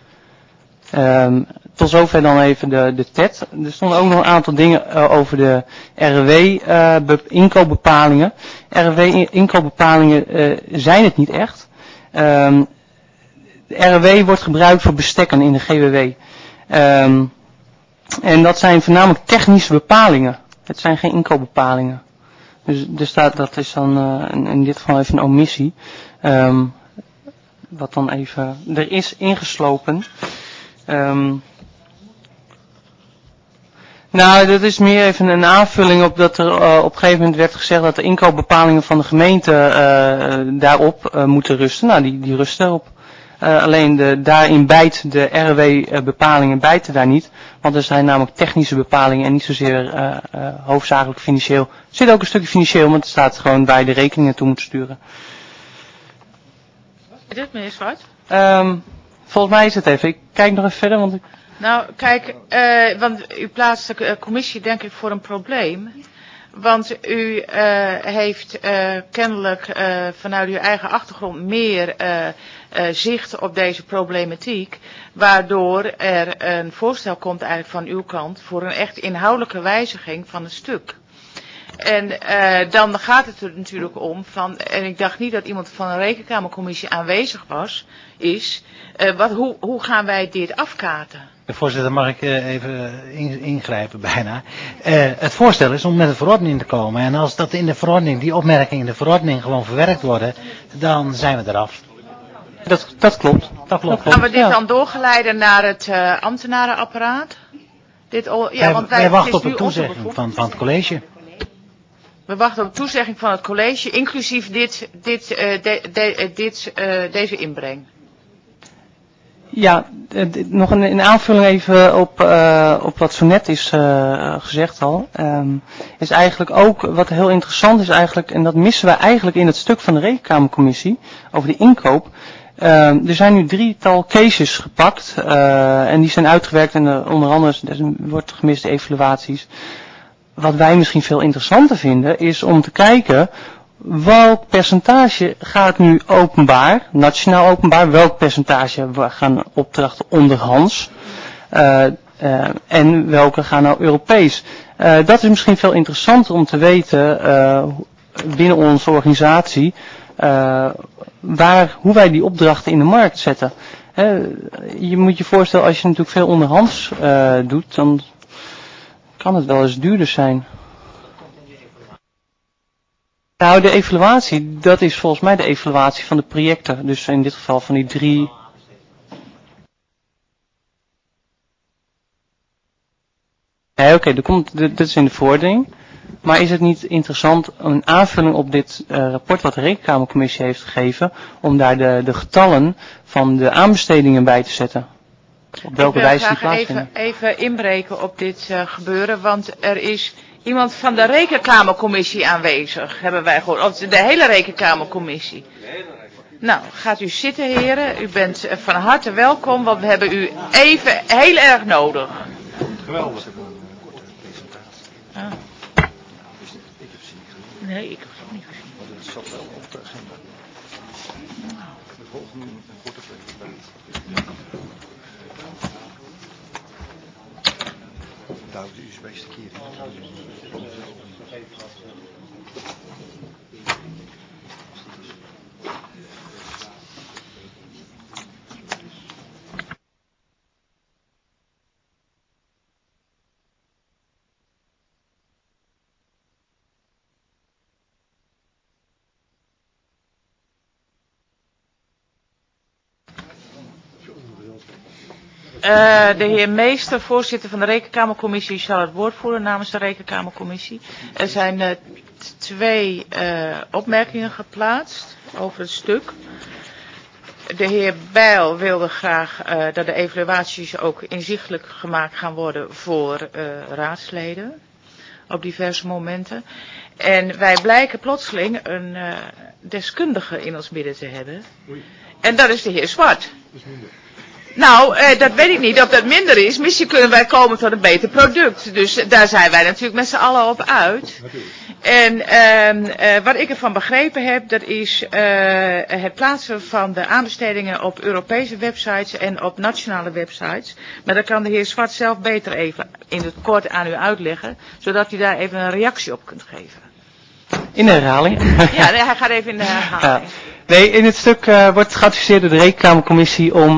Speaker 6: Tot zover dan even de TED. Er stonden ook nog een aantal dingen over de RW-inkoopbepalingen. RW-inkoopbepalingen zijn het niet echt. De RW wordt gebruikt voor bestekken in de GWW. En dat zijn voornamelijk technische bepalingen. Het zijn geen inkoopbepalingen. Dus dat is dan in dit geval even een omissie. Wat dan even er is ingeslopen. Nou, dat is meer even een aanvulling op dat er op een gegeven moment werd gezegd dat de inkoopbepalingen van de gemeente daarop moeten rusten. Nou, die rusten daarop. Alleen daarin bijt de RW-bepalingen bijten daar niet. Want er zijn namelijk technische bepalingen en niet zozeer hoofdzakelijk financieel. Er zit ook een stukje financieel, want het staat gewoon waar je de rekeningen toe moet sturen.
Speaker 1: Is dit meneer Zwart?
Speaker 6: Volgens mij is het even. Ik kijk nog even verder, want
Speaker 1: Nou, kijk, want u plaatst de commissie denk ik voor een probleem. Want u heeft kennelijk vanuit uw eigen achtergrond meer zicht op deze problematiek. Waardoor er een voorstel komt eigenlijk van uw kant voor een echt inhoudelijke wijziging van het stuk. En dan gaat het er natuurlijk om van, en ik dacht niet dat iemand van een rekenkamercommissie aanwezig is. Hoe gaan wij dit afkaarten?
Speaker 10: Voorzitter, mag ik even ingrijpen bijna. Het voorstel is om met een verordening te komen. En als dat in de verordening, die opmerkingen in de verordening gewoon verwerkt worden, dan zijn we eraf.
Speaker 6: Dat klopt.
Speaker 1: Gaan we dit dan doorgeleiden naar het ambtenarenapparaat?
Speaker 10: Wij wachten op een toezegging van het college.
Speaker 1: We wachten op een toezegging van het college, inclusief deze inbreng.
Speaker 6: Ja, nog een aanvulling even op wat zo net is gezegd al. Is eigenlijk ook, wat heel interessant is eigenlijk, en dat missen we eigenlijk in het stuk van de Rekenkamercommissie, over de inkoop. Er zijn nu 3-tal cases gepakt, en die zijn uitgewerkt en onder andere wordt gemiste evaluaties. Wat wij misschien veel interessanter vinden, is om te kijken welk percentage gaat nu openbaar, nationaal openbaar, welk percentage gaan opdrachten onderhands en welke gaan nou Europees. Dat is misschien veel interessanter om te weten binnen onze organisatie hoe wij die opdrachten in de markt zetten. Je moet je voorstellen, als je natuurlijk veel onderhands doet, dan kan het wel eens duurder zijn. Nou, de evaluatie, dat is volgens mij de evaluatie van de projecten. Dus in dit geval van die 3... Ja, oké, dat is in de verordening. Maar is het niet interessant, een aanvulling op dit rapport wat de Rekenkamercommissie heeft gegeven, om daar de getallen van de aanbestedingen bij te zetten? Op welke wijze die plaatsvinden?
Speaker 1: Ik wil graag even inbreken op dit gebeuren, want er is iemand van de Rekenkamercommissie aanwezig, hebben wij gehoord. Of de hele Rekenkamercommissie. Nou, gaat u zitten, heren. U bent van harte welkom, want we hebben u even heel erg nodig.
Speaker 22: Geweldig.
Speaker 1: Ah. Nee, ik heb het ook niet gezien.
Speaker 21: Maar dat zat wel op de agenda. We volgen nu een korte presentatie. Daar de USB-stick hier in.
Speaker 1: De heer Meester, voorzitter van de Rekenkamercommissie, zal het woord voeren namens de Rekenkamercommissie. Er zijn 2 opmerkingen geplaatst over het stuk. De heer Bijl wilde graag dat de evaluaties ook inzichtelijk gemaakt gaan worden voor raadsleden op diverse momenten. En wij blijken plotseling een deskundige in ons midden te hebben. En dat is de heer Zwart. Nou, dat weet ik niet of dat minder is. Misschien kunnen wij komen tot een beter product. Dus daar zijn wij natuurlijk met z'n allen op uit. En wat ik ervan begrepen heb, dat is het plaatsen van de aanbestedingen op Europese websites en op nationale websites. Maar dat kan de heer Zwart zelf beter even in het kort aan u uitleggen, zodat u daar even een reactie op kunt geven.
Speaker 6: In de herhaling?
Speaker 1: Ja, nee, hij gaat even in de herhaling.
Speaker 6: Ja. Nee, in het stuk wordt geadviseerd door de Rekenkamercommissie om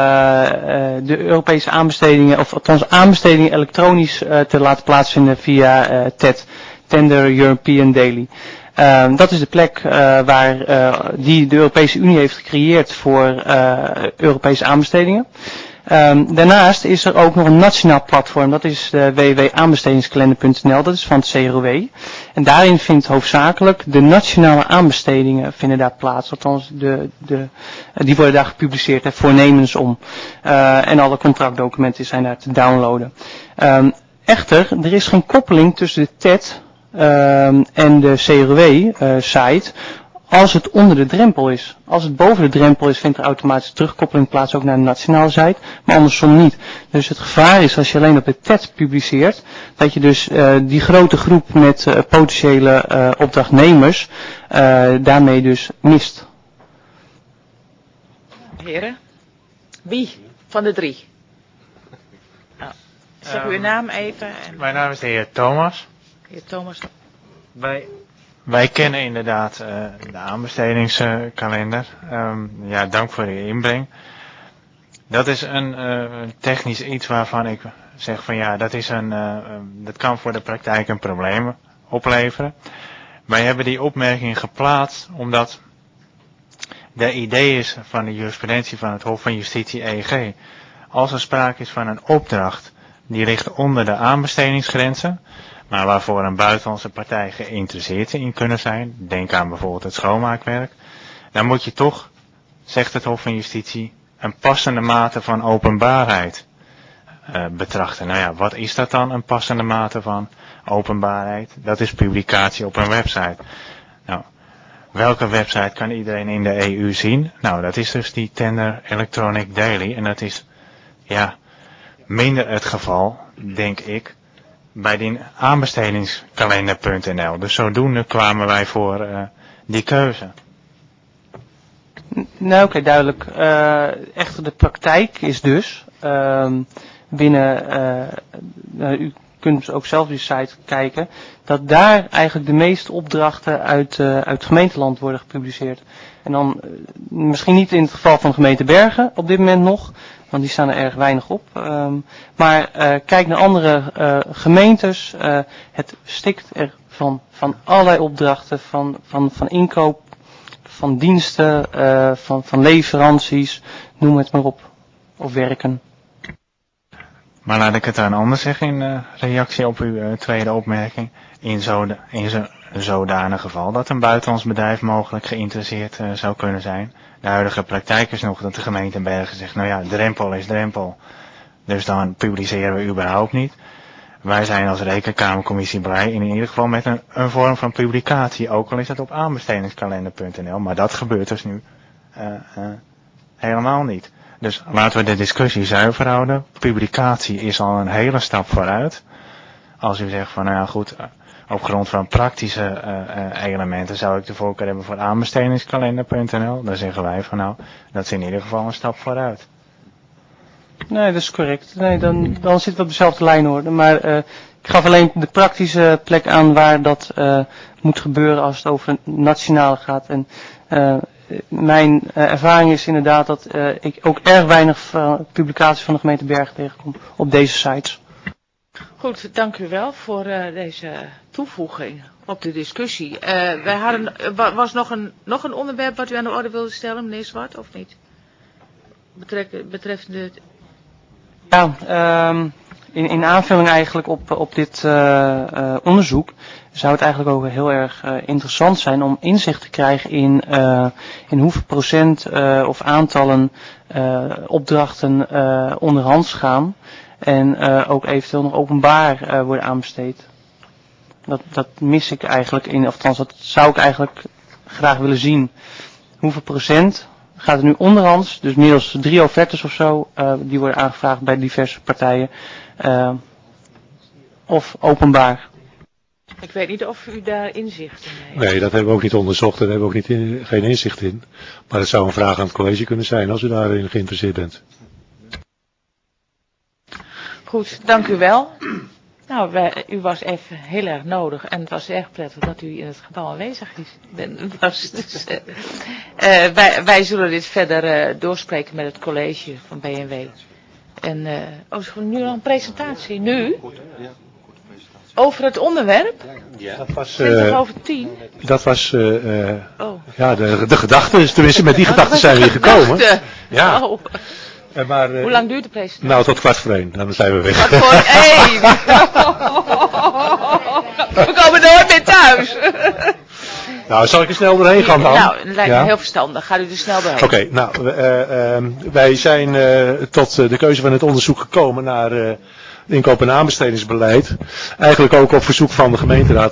Speaker 6: de Europese aanbestedingen, of althans aanbestedingen elektronisch te laten plaatsvinden via TED, Tender European Daily. Dat is de plek waar die de Europese Unie heeft gecreëerd voor Europese aanbestedingen. Daarnaast is er ook nog een nationaal platform, dat is de www.aanbestedingskalender.nl, dat is van het CROW. En daarin vindt hoofdzakelijk de nationale aanbestedingen vinden daar plaats, althans die worden daar gepubliceerd, voornemens om. En alle contractdocumenten zijn daar te downloaden. Echter, er is geen koppeling tussen de TED en de CROW-site. Als het onder de drempel is. Als het boven de drempel is, vindt er automatisch terugkoppeling plaats ook naar de nationale site, maar andersom niet. Dus het gevaar is als je alleen op de TED publiceert, dat je dus die grote groep met potentiële opdrachtnemers daarmee dus mist.
Speaker 1: Heren, wie van de 3? Nou, zeg uw naam even. En...
Speaker 20: Mijn naam is de heer Thomas.
Speaker 1: Heer Thomas.
Speaker 20: Wij kennen inderdaad de aanbestedingskalender. Ja, dank voor de inbreng. Dat is een technisch iets waarvan ik zeg van ja, dat kan voor de praktijk een probleem opleveren. Wij hebben die opmerking geplaatst omdat de idee is van de jurisprudentie van het Hof van Justitie EG. Als er sprake is van een opdracht die ligt onder de aanbestedingsgrenzen, maar waarvoor een buitenlandse partij geïnteresseerd in kunnen zijn, denk aan bijvoorbeeld het schoonmaakwerk, dan moet je toch, zegt het Hof van Justitie, een passende mate van openbaarheid betrachten. Nou ja, wat is dat dan, een passende mate van openbaarheid? Dat is publicatie op een website. Nou, welke website kan iedereen in de EU zien? Nou, dat is dus die Tender Electronic Daily en dat is, ja, minder het geval, denk ik, bij die aanbestedingskalender.nl. Dus zodoende kwamen wij voor die keuze.
Speaker 6: Nou, oké, duidelijk. Echter de praktijk is dus binnen, u kunt ook zelf die site kijken, dat daar eigenlijk de meeste opdrachten uit gemeenteland worden gepubliceerd. En dan misschien niet in het geval van gemeente Bergen op dit moment nog, want die staan er erg weinig op. Maar kijk naar andere gemeentes. Het stikt er van allerlei opdrachten, van inkoop, van diensten, van leveranties, noem het maar op, of werken.
Speaker 14: Maar laat ik het dan anders zeggen in reactie op uw tweede opmerking. In zo'n zodanig geval dat een buitenlands bedrijf mogelijk geïnteresseerd zou kunnen zijn. De huidige praktijk is nog dat de gemeente Bergen zegt, nou ja, drempel is drempel. Dus dan publiceren we überhaupt niet. Wij zijn als Rekenkamercommissie blij in ieder geval met een vorm van publicatie. Ook al is dat op aanbestedingskalender.nl. Maar dat gebeurt dus nu helemaal niet. Dus laten we de discussie zuiver houden. Publicatie is al een hele stap vooruit. Als u zegt van nou ja goed, op grond van praktische elementen zou ik de voorkeur hebben voor aanbestedingskalender.nl. Dan zeggen wij van nou, dat is in ieder geval een stap vooruit.
Speaker 6: Nee, dat is correct. Nee, dan zitten we op dezelfde lijn hoor. Maar ik gaf alleen de praktische plek aan waar dat moet gebeuren als het over nationaal gaat. En mijn ervaring is inderdaad dat ik ook erg weinig publicaties van de gemeente Bergen tegenkom op deze sites.
Speaker 1: Goed, dank u wel voor deze toevoeging op de discussie. Was nog een onderwerp wat u aan de orde wilde stellen, meneer Zwart, of niet? Betreffende...
Speaker 6: Ja, in aanvulling eigenlijk op dit onderzoek zou het eigenlijk ook heel erg interessant zijn om inzicht te krijgen in hoeveel procent of aantallen opdrachten onderhands gaan en ook eventueel nog openbaar worden aanbesteed. Dat mis ik eigenlijk of althans dat zou ik eigenlijk graag willen zien. Hoeveel procent gaat er nu onderhands, dus middels 3 offertes of zo, die worden aangevraagd bij diverse partijen, of openbaar.
Speaker 1: Ik weet niet of u daar inzicht in heeft.
Speaker 22: Nee, dat hebben we ook niet onderzocht en daar hebben we ook geen inzicht in. Maar het zou een vraag aan het college kunnen zijn als u daarin geïnteresseerd bent.
Speaker 1: Goed, dank u wel. Nou, u was even heel erg nodig en het was erg prettig dat u in het gebouw aanwezig bent. Dus, wij zullen dit verder doorspreken met het college van B&W. En, is er nu al een presentatie? Nu? Over het onderwerp?
Speaker 22: Ja, dat was...
Speaker 1: 10:20.
Speaker 22: Dat was, ja, de gedachte. Tenminste, met die gedachten zijn we hier gekomen. Ja.
Speaker 1: Oh.
Speaker 22: Maar,
Speaker 1: hoe lang duurt de presentatie?
Speaker 22: Nou, tot 1:15. Dan zijn we weg.
Speaker 1: 1:15. We komen nooit meer thuis.
Speaker 22: Nou, zal ik er snel doorheen gaan dan?
Speaker 1: Nou, dat lijkt me heel verstandig. Gaat u er snel doorheen.
Speaker 22: Oké, nou, wij zijn tot de keuze van het onderzoek gekomen naar inkoop- en aanbestedingsbeleid. Eigenlijk ook op verzoek van de gemeenteraad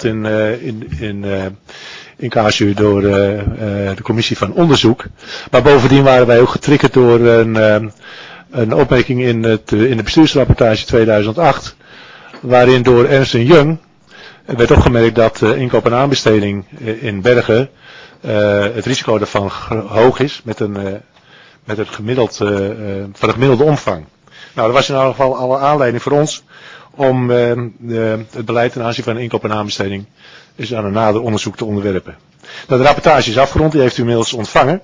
Speaker 22: in casu door de commissie van onderzoek. Maar bovendien waren wij ook getriggerd door een opmerking in de bestuursrapportage 2008. Waarin door Ernst & Young werd opgemerkt dat inkoop en aanbesteding in Bergen het risico daarvan hoog is met een gemiddelde omvang. Nou, dat was in ieder geval alle aanleiding voor ons om het beleid ten aanzien van inkoop en aanbesteding is aan een nader onderzoek te onderwerpen. Nou, de rapportage is afgerond, die heeft u inmiddels ontvangen.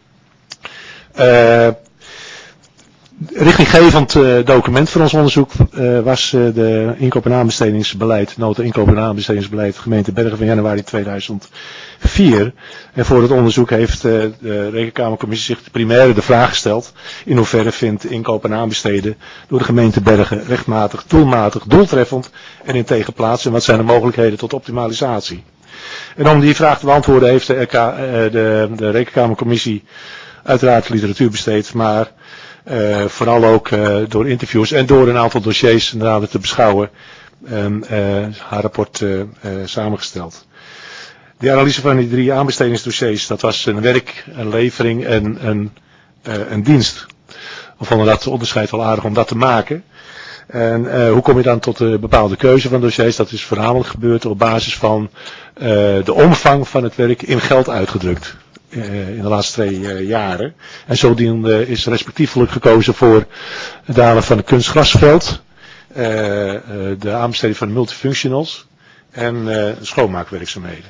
Speaker 22: Richtinggevend document voor ons onderzoek was de inkoop- en aanbestedingsbeleid, nota inkoop- en aanbestedingsbeleid gemeente Bergen van januari 2004. En voor het onderzoek heeft de Rekenkamercommissie zich primair de vraag gesteld: in hoeverre vindt inkoop en aanbesteden door de gemeente Bergen rechtmatig, doelmatig, doeltreffend en integer plaats en wat zijn de mogelijkheden tot optimalisatie? En om die vraag te beantwoorden heeft de Rekenkamercommissie uiteraard literatuur besteed, maar vooral ook door interviews en door een aantal dossiers nader te beschouwen haar rapport samengesteld. De analyse van die 3 aanbestedingsdossiers, dat was een werk, een levering en een dienst. We vonden dat onderscheid wel aardig om dat te maken. En hoe kom je dan tot de bepaalde keuze van dossiers? Dat is voornamelijk gebeurd op basis van de omvang van het werk in geld uitgedrukt. In de laatste 2 jaren. En zodoende is respectievelijk gekozen voor het halen van het kunstgrasveld, de aanbesteding van de multifunctionals en schoonmaakwerkzaamheden.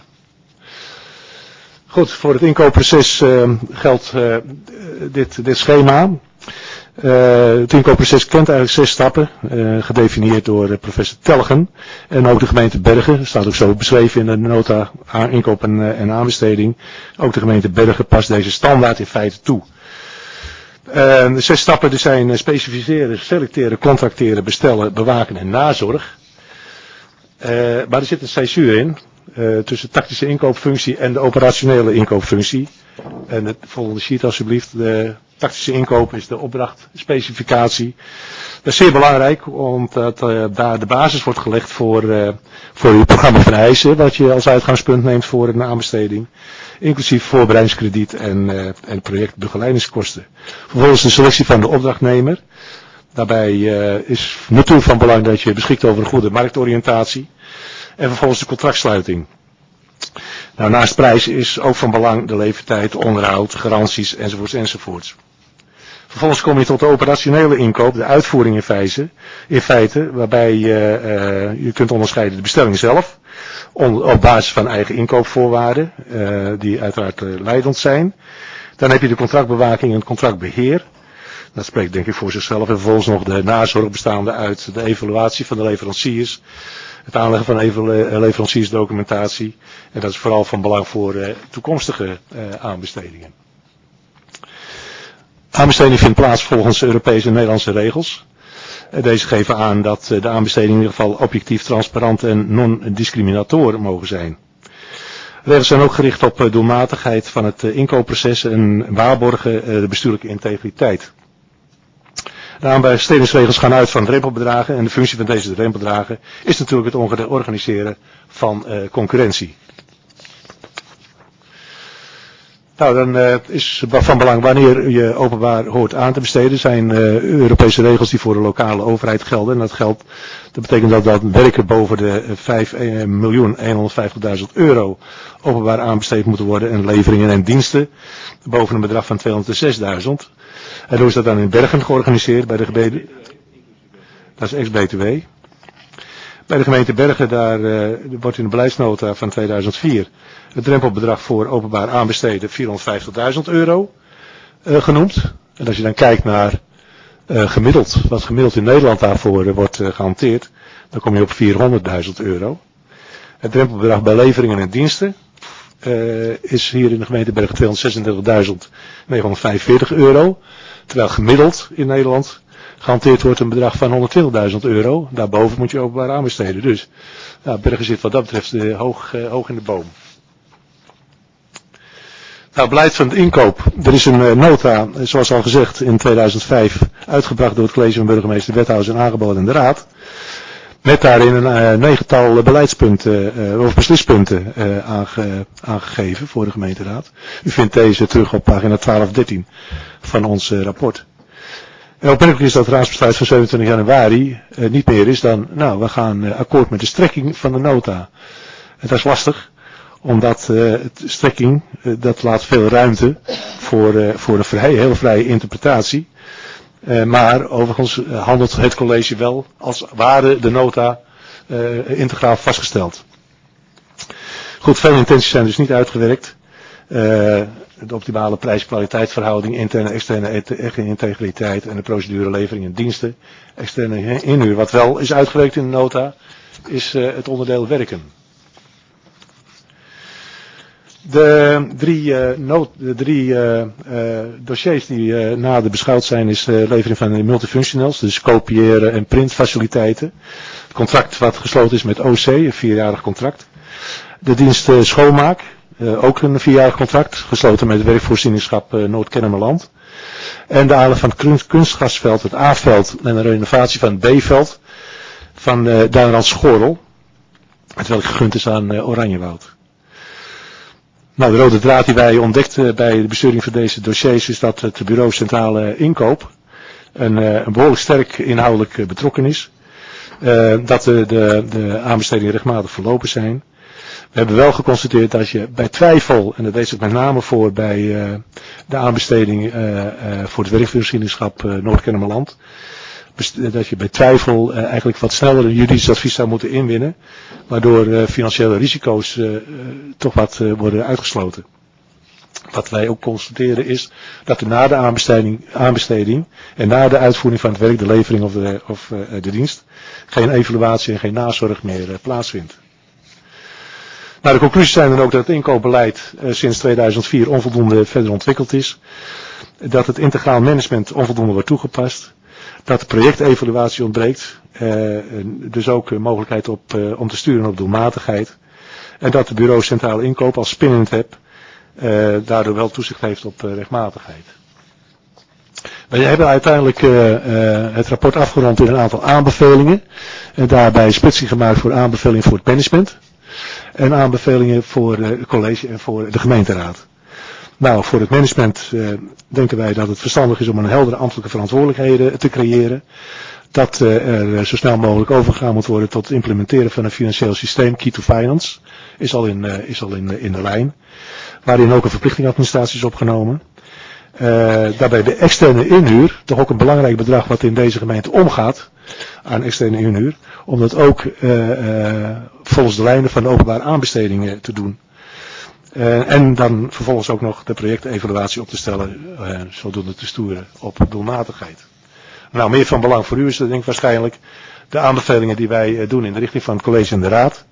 Speaker 22: Goed, voor het inkoopproces geldt dit schema.
Speaker 2: Het inkoopproces kent eigenlijk 6 stappen, gedefinieerd door professor Telgen en ook de gemeente Bergen. Dat staat ook zo beschreven in de nota inkoop en aanbesteding. Ook de gemeente Bergen past deze standaard in feite toe. De 6 stappen zijn specificeren, selecteren, contracteren, bestellen, bewaken en nazorg. Maar er zit een césuur in tussen tactische inkoopfunctie en de operationele inkoopfunctie. En het volgende sheet alsjeblieft. De tactische inkoop is de opdrachtspecificatie. Dat is zeer belangrijk, omdat daar de basis wordt gelegd voor je programma van eisen, wat je als uitgangspunt neemt voor een aanbesteding. Inclusief voorbereidingskrediet en projectbegeleidingskosten. Vervolgens de selectie van de opdrachtnemer. Daarbij is natuurlijk van belang dat je beschikt over een goede marktoriëntatie. En vervolgens de contractsluiting. Nou, naast prijs is ook van belang de leeftijd, onderhoud, garanties enzovoorts. Vervolgens kom je tot de operationele inkoop, de uitvoering in feite waarbij je kunt onderscheiden de bestelling zelf, op basis van eigen inkoopvoorwaarden, die uiteraard leidend zijn. Dan heb je de contractbewaking en het contractbeheer. Dat spreekt denk ik voor zichzelf. En vervolgens nog de nazorg bestaande uit de evaluatie van de leveranciers. Het aanleggen van leveranciersdocumentatie. En dat is vooral van belang voor toekomstige aanbestedingen. Aanbesteding vindt plaats volgens Europese en Nederlandse regels. Deze geven aan dat de aanbestedingen in ieder geval objectief, transparant en non-discriminator mogen zijn. Regels zijn ook gericht op doelmatigheid van het inkoopproces en waarborgen de bestuurlijke integriteit. De aanbestedingsregels gaan uit van drempelbedragen en de functie van deze drempelbedragen is natuurlijk het organiseren van concurrentie. Nou, dan is van belang wanneer je openbaar hoort aan te besteden. Zijn Europese regels die voor de lokale overheid gelden. En dat betekent dat werken boven de 5.150.000 euro openbaar aanbesteed moeten worden. En leveringen en diensten boven een bedrag van 206.000. En hoe is dat dan in Bergen georganiseerd bij de gemeente? Dat is ex-BTW. Bij de gemeente Bergen, daar wordt in de beleidsnota van 2004 het drempelbedrag voor openbaar aanbesteden 450.000 euro genoemd. En als je dan kijkt naar wat gemiddeld in Nederland daarvoor wordt gehanteerd, dan kom je op 400.000 euro. Het drempelbedrag bij leveringen en diensten is hier in de gemeente Bergen 236.945 euro. Terwijl gemiddeld in Nederland gehanteerd wordt een bedrag van 120.000 euro. Daarboven moet je openbaar aanbesteden. Dus nou, Bergen zit wat dat betreft hoog in de boom. Nou, beleid van de inkoop. Er is een nota, zoals al gezegd, in 2005 uitgebracht door het college van burgemeester, wethouders en aangeboden aan de raad. Met daarin een negental beleidspunten of beslispunten aangegeven voor de gemeenteraad. U vindt deze terug op pagina 1213 van ons rapport. En opmerkelijk is dat het raadsbesluit van 27 januari niet meer is dan, nou, we gaan akkoord met de strekking van de nota. En dat is lastig, omdat het strekking, dat laat veel ruimte voor een hele vrije interpretatie. Maar overigens handelt het college wel als ware de nota integraal vastgesteld. Goed, veel intenties zijn dus niet uitgewerkt. De optimale prijs-kwaliteitsverhouding, interne en externe integriteit en de procedure levering en diensten, externe inhuur. Wat wel is uitgewerkt in de nota is het onderdeel werken. De drie dossiers die nader beschouwd zijn is levering van de multifunctionals, dus kopiëren en printfaciliteiten. Het contract wat gesloten is met OC, een 4-jarig contract. De dienst schoonmaak, ook een 4-jarig contract, gesloten met het werkvoorzieningschap Noord-Kennemerland. En de aanleg van het kunstgrasveld, het A-veld en de renovatie van het B-veld van Duinrand-Schorrel, hetwelk gegund is aan Oranjewoud. Nou, de rode draad die wij ontdekten bij de besturing van deze dossiers is dat het bureau Centrale Inkoop een behoorlijk sterk inhoudelijk betrokken is. Dat de aanbestedingen rechtmatig verlopen zijn. We hebben wel geconstateerd dat je bij twijfel, en dat deed zich met name voor bij de aanbesteding voor het werkvoorzieningschap Noord-Kennemerland, dat je bij twijfel eigenlijk wat sneller een juridisch advies zou moeten inwinnen, waardoor financiële risico's toch wat worden uitgesloten. Wat wij ook constateren is dat er na de aanbesteding en na de uitvoering van het werk, de levering of de dienst, geen evaluatie en geen nazorg meer plaatsvindt. Nou, de conclusies zijn dan ook dat het inkoopbeleid sinds 2004 onvoldoende verder ontwikkeld is. Dat het integraal management onvoldoende wordt toegepast. Dat de projectevaluatie ontbreekt. Dus ook mogelijkheid om te sturen op doelmatigheid. En dat het bureau Centrale Inkoop als spin in het web daardoor wel toezicht heeft op rechtmatigheid. Wij hebben uiteindelijk het rapport afgerond in een aantal aanbevelingen. En daarbij splitsing gemaakt voor aanbevelingen voor het management. En aanbevelingen voor het college en voor de gemeenteraad. Nou, voor het management denken wij dat het verstandig is om een heldere ambtelijke verantwoordelijkheden te creëren. Dat er zo snel mogelijk overgegaan moet worden tot het implementeren van een financieel systeem, Key to Finance. Is al in de lijn. Waarin ook een verplichtingadministratie is opgenomen. Daarbij de externe inhuur, toch ook een belangrijk bedrag wat in deze gemeente omgaat aan externe inhuur. Om dat ook volgens de lijnen van de openbare aanbestedingen te doen. En dan vervolgens ook nog de projectevaluatie op te stellen, zodoende te stoeren op doelmatigheid. Nou, meer van belang voor u is denk ik waarschijnlijk de aanbevelingen die wij doen in de richting van het college en de raad.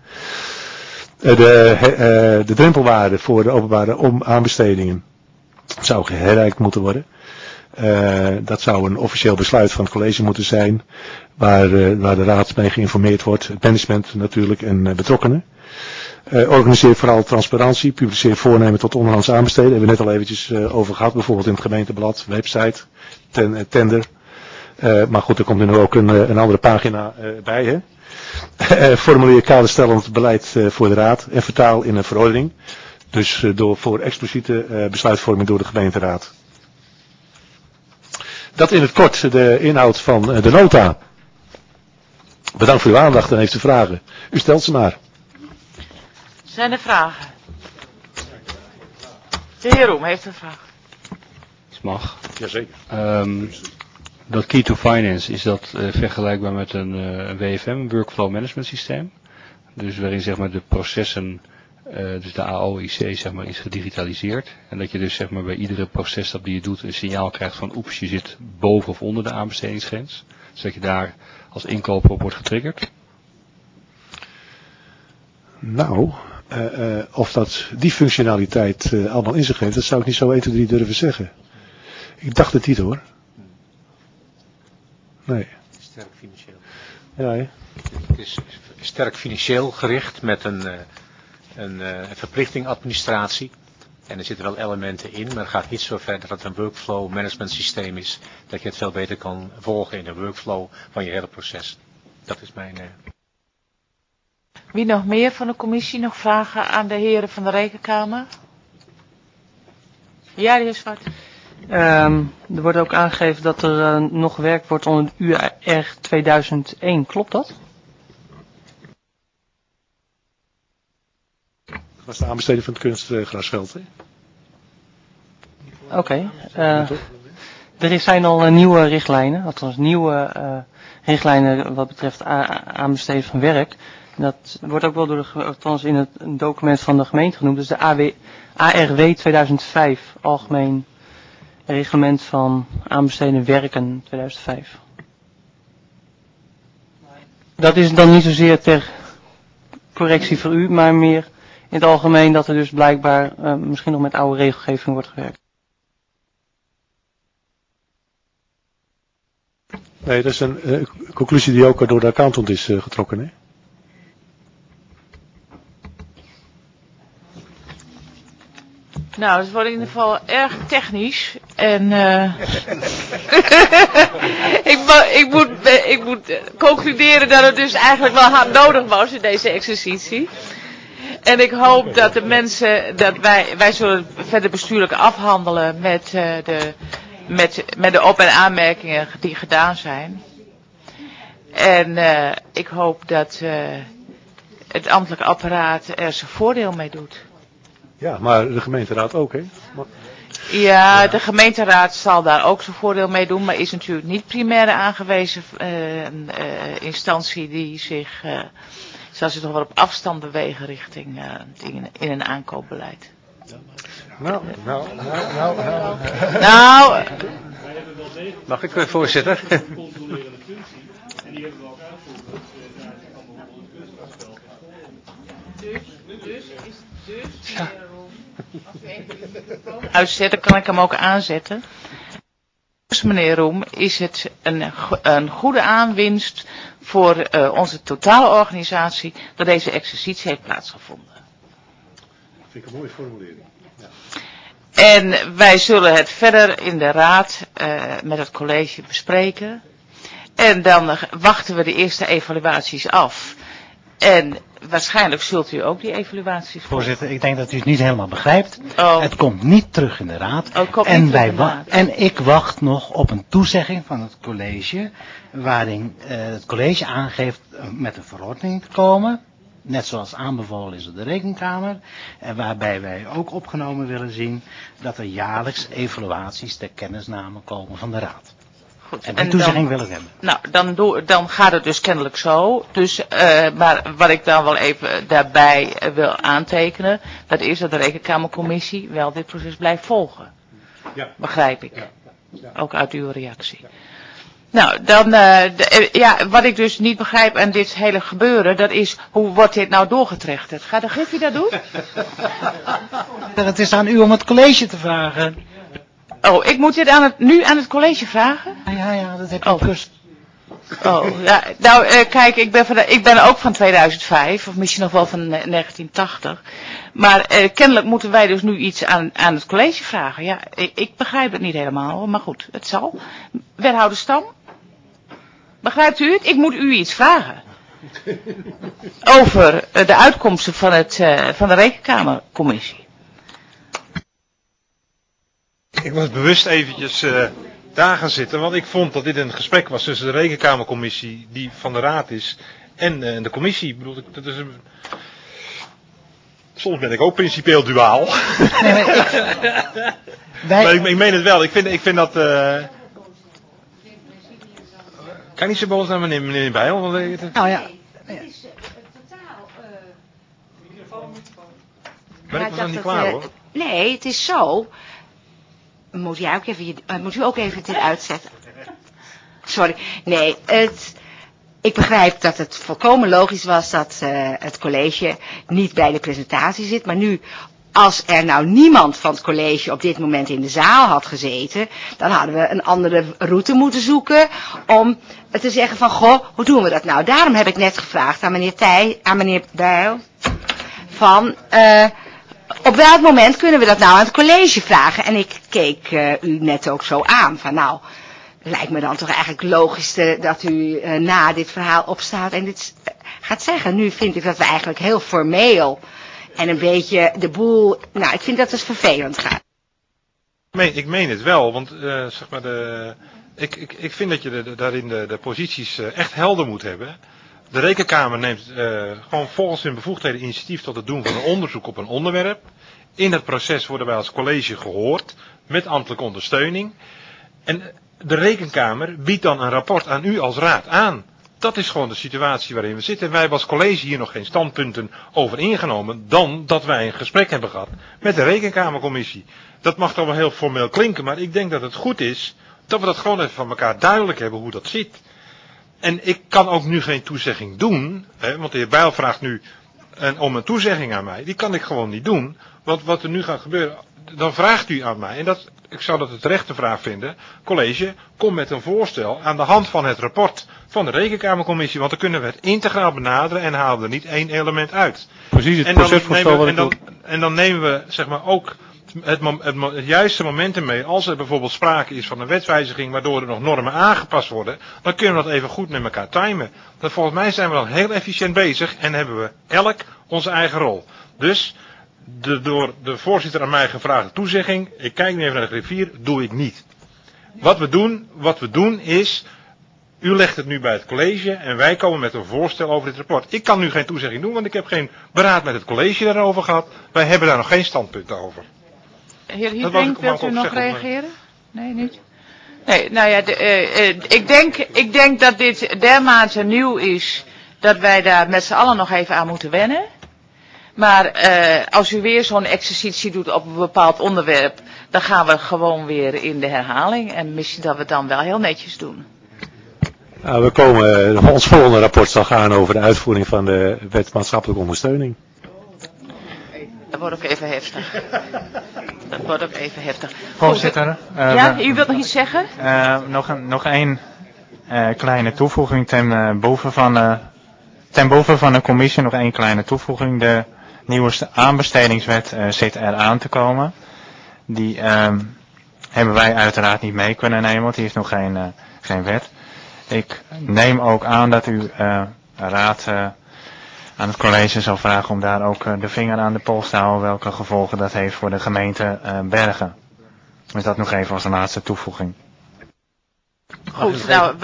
Speaker 2: De drempelwaarde voor de openbare aanbestedingen zou geherrijkt moeten worden. Dat zou een officieel besluit van het college moeten zijn, waar de raad mee geïnformeerd wordt, het management natuurlijk en betrokkenen. Organiseer vooral transparantie, publiceer voornemen tot onderhands aanbesteden. Daar hebben we net al eventjes over gehad, bijvoorbeeld in het gemeenteblad, website, tender. Maar goed, er komt nu ook een andere pagina bij. Hè? Formuleer kaderstellend beleid voor de raad en vertaal in een verordening. Dus voor expliciete besluitvorming door de gemeenteraad. Dat in het kort de inhoud van de nota. Bedankt voor uw aandacht en heeft u vragen. U stelt ze maar.
Speaker 1: Zijn er vragen? De heer Roem heeft een vraag.
Speaker 8: Mag.
Speaker 2: Jazeker.
Speaker 8: Dat Key to Finance, is dat vergelijkbaar met een WFM, een Workflow Management Systeem? Dus waarin zeg maar de processen, dus de AOIC zeg maar, is gedigitaliseerd. En dat je dus zeg maar bij iedere processtap die je doet een signaal krijgt van oeps, je zit boven of onder de aanbestedingsgrens. Zodat je daar als inkoper op wordt getriggerd.
Speaker 2: Nou, of dat die functionaliteit allemaal in zich heeft, dat zou ik niet zo 1, 2, 3 durven zeggen. Ik dacht het niet hoor. Nee.
Speaker 20: Sterk financieel.
Speaker 2: Ja, hè?
Speaker 20: Het is sterk financieel gericht met een verplichting-administratie. En er zitten wel elementen in, maar het gaat niet zo ver dat het een workflow management systeem is. Dat je het veel beter kan volgen in de workflow van je hele proces. Dat is mijn...
Speaker 1: Wie nog meer van de commissie? Nog vragen aan de heren van de Rekenkamer? Ja, de heer Zwart.
Speaker 6: Er wordt ook aangegeven dat er nog gewerkt wordt onder de UR 2001. Klopt dat?
Speaker 2: Dat was de aanbesteding van het kunstgrasveld, hè?
Speaker 6: Oké. Er zijn al nieuwe richtlijnen, althans nieuwe richtlijnen wat betreft aanbesteden van werk. Dat wordt ook wel door althans in het document van de gemeente genoemd. Dus de ARW 2005, Algemeen Reglement van Aanbesteden Werken 2005. Dat is dan niet zozeer ter correctie voor u, maar meer in het algemeen dat er dus blijkbaar misschien nog met oude regelgeving wordt gewerkt.
Speaker 2: Nee, dat is een conclusie die ook door de accountant is getrokken, hè?
Speaker 1: Nou, het wordt in ieder geval erg technisch. En ik moet concluderen dat het dus eigenlijk wel hard nodig was in deze exercitie. En ik hoop dat de mensen, dat wij zullen verder bestuurlijk afhandelen met de op- en aanmerkingen die gedaan zijn. En ik hoop dat het ambtelijk apparaat er zijn voordeel mee doet.
Speaker 2: Ja, maar de gemeenteraad ook, hè?
Speaker 1: Ja, de gemeenteraad zal daar ook zijn voordeel mee doen, maar is natuurlijk niet primair aangewezen instantie die zich, zal zich toch wel op afstand bewegen richting in een aankoopbeleid. Nou.
Speaker 7: Mag ik, voorzitter?
Speaker 1: Ja. Uitzetten kan ik hem ook aanzetten. Dus meneer Roem, is het een goede aanwinst voor onze totale organisatie dat deze exercitie heeft plaatsgevonden.
Speaker 2: Dat vind ik een mooie formulering. Ja.
Speaker 1: En wij zullen het verder in de raad met het college bespreken. En dan wachten we de eerste evaluaties af. En waarschijnlijk zult u ook die evaluaties volgen.
Speaker 10: Voorzitter, ik denk dat u het niet helemaal begrijpt.
Speaker 1: Oh.
Speaker 10: Het komt niet terug in de raad. En ik wacht nog op een toezegging van het college, waarin het college aangeeft met een verordening te komen. Net zoals aanbevolen is door de Rekenkamer. En waarbij wij ook opgenomen willen zien dat er jaarlijks evaluaties ter kennisname komen van de raad.
Speaker 1: Goed.
Speaker 10: En die toezegging wil ik hebben.
Speaker 1: Nou, dan gaat het dus kennelijk zo. Dus, maar wat ik dan wel even daarbij wil aantekenen, dat is dat de Rekenkamercommissie wel dit proces blijft volgen. Ja. Begrijp ik. Ja. Ja. Ook uit uw reactie. Ja. Nou, dan, wat ik dus niet begrijp aan dit hele gebeuren, dat is, hoe wordt dit nou doorgetrechterd? Gaat de Griffie dat doen?
Speaker 10: Het is aan u om het college te vragen.
Speaker 1: Oh, ik moet dit nu aan het college vragen?
Speaker 10: Ja, dat heb ik dus.
Speaker 1: Oh, ja, nou, kijk, ik ben ook van 2005, of misschien nog wel van 1980. Maar kennelijk moeten wij dus nu iets aan het college vragen. Ja, ik begrijp het niet helemaal, maar goed, het zal. Wethouder Stam? Begrijpt u het? Ik moet u iets vragen. Over de uitkomsten van de Rekenkamercommissie.
Speaker 22: Ik was bewust eventjes daar gaan zitten, want ik vond dat dit een gesprek was tussen de Rekenkamercommissie, die van de Raad is, en de commissie. Ik bedoel, dat is soms ben ik ook principieel duaal. Nee, maar ik meen het wel. Ik vind dat... Kan niet zo boos naar meneer Bijl?
Speaker 10: Nou ja.
Speaker 22: Maar ik was nog niet klaar hoor.
Speaker 11: Nee, het is zo. Moet u ook even dit uitzetten? Sorry. Nee, ik begrijp dat het volkomen logisch was dat het college niet bij de presentatie zit. Maar nu, als er nou niemand van het college op dit moment in de zaal had gezeten, dan hadden we een andere route moeten zoeken om te zeggen van, goh, hoe doen we dat nou? Daarom heb ik net gevraagd aan meneer Bijl van... op welk moment kunnen we dat nou aan het college vragen? En ik keek u net ook zo aan. Van nou, lijkt me dan toch eigenlijk logisch dat u na dit verhaal opstaat en dit gaat zeggen. Nu vind ik dat we eigenlijk heel formeel en een beetje de boel... Nou, ik vind dat het vervelend gaat.
Speaker 22: Ik meen het wel, want zeg maar ik vind dat je daarin de posities echt helder moet hebben. De Rekenkamer neemt gewoon volgens hun bevoegdheden initiatief tot het doen van een onderzoek op een onderwerp. In dat proces worden wij als college gehoord, met ambtelijke ondersteuning. En de Rekenkamer biedt dan een rapport aan u als raad aan. Dat is gewoon de situatie waarin we zitten. Wij hebben als college hier nog geen standpunten over ingenomen, dan dat wij een gesprek hebben gehad met de Rekenkamercommissie. Dat mag dan wel heel formeel klinken, maar ik denk dat het goed is dat we dat gewoon even van elkaar duidelijk hebben hoe dat zit. En ik kan ook nu geen toezegging doen, want de heer Bijl vraagt nu om een toezegging aan mij. Die kan ik gewoon niet doen, want wat er nu gaat gebeuren, dan vraagt u aan mij. En ik zou dat een terechte vraag vinden. College, kom met een voorstel aan de hand van het rapport van de Rekenkamercommissie, want dan kunnen we het integraal benaderen en halen er niet één element uit.
Speaker 7: Precies, het procesvoorstel.
Speaker 22: En dan nemen we zeg maar ook het juiste momenten mee. Als er bijvoorbeeld sprake is van een wetswijziging waardoor er nog normen aangepast worden, dan kunnen we dat even goed met elkaar timen. Dat volgens mij zijn we dan heel efficiënt bezig en hebben we elk onze eigen rol. Dus de door de voorzitter aan mij gevraagde toezegging, ik kijk nu even naar de griffier, doe ik niet. Wat we doen is, u legt het nu bij het college en wij komen met een voorstel over dit rapport. Ik kan nu geen toezegging doen, want ik heb geen beraad met het college daarover gehad. Wij hebben daar nog geen standpunt over.
Speaker 1: Heer Hietink, wilt u nog reageren? Nee, niet? Nee, nou ja, ik denk dat dit dermate nieuw is, dat wij daar met z'n allen nog even aan moeten wennen. Maar als u weer zo'n exercitie doet op een bepaald onderwerp, dan gaan we gewoon weer in de herhaling. En misschien dat we het dan wel heel netjes doen.
Speaker 2: Nou, ons volgende rapport zal gaan over de uitvoering van de wet maatschappelijke ondersteuning.
Speaker 1: Dat wordt ook even heftig.
Speaker 14: Voorzitter.
Speaker 1: Ja, u wilt nog iets zeggen?
Speaker 14: Nog één kleine toevoeging ten behoeve van de commissie. Nog één kleine toevoeging. De nieuwe aanbestedingswet zit eraan te komen. Die hebben wij uiteraard niet mee kunnen nemen, want die heeft nog geen wet. Ik neem ook aan dat u raad aan het college zal vragen om daar ook de vinger aan de pols te houden welke gevolgen dat heeft voor de gemeente Bergen. Dus dat nog even als een laatste toevoeging.
Speaker 1: Goed, nou,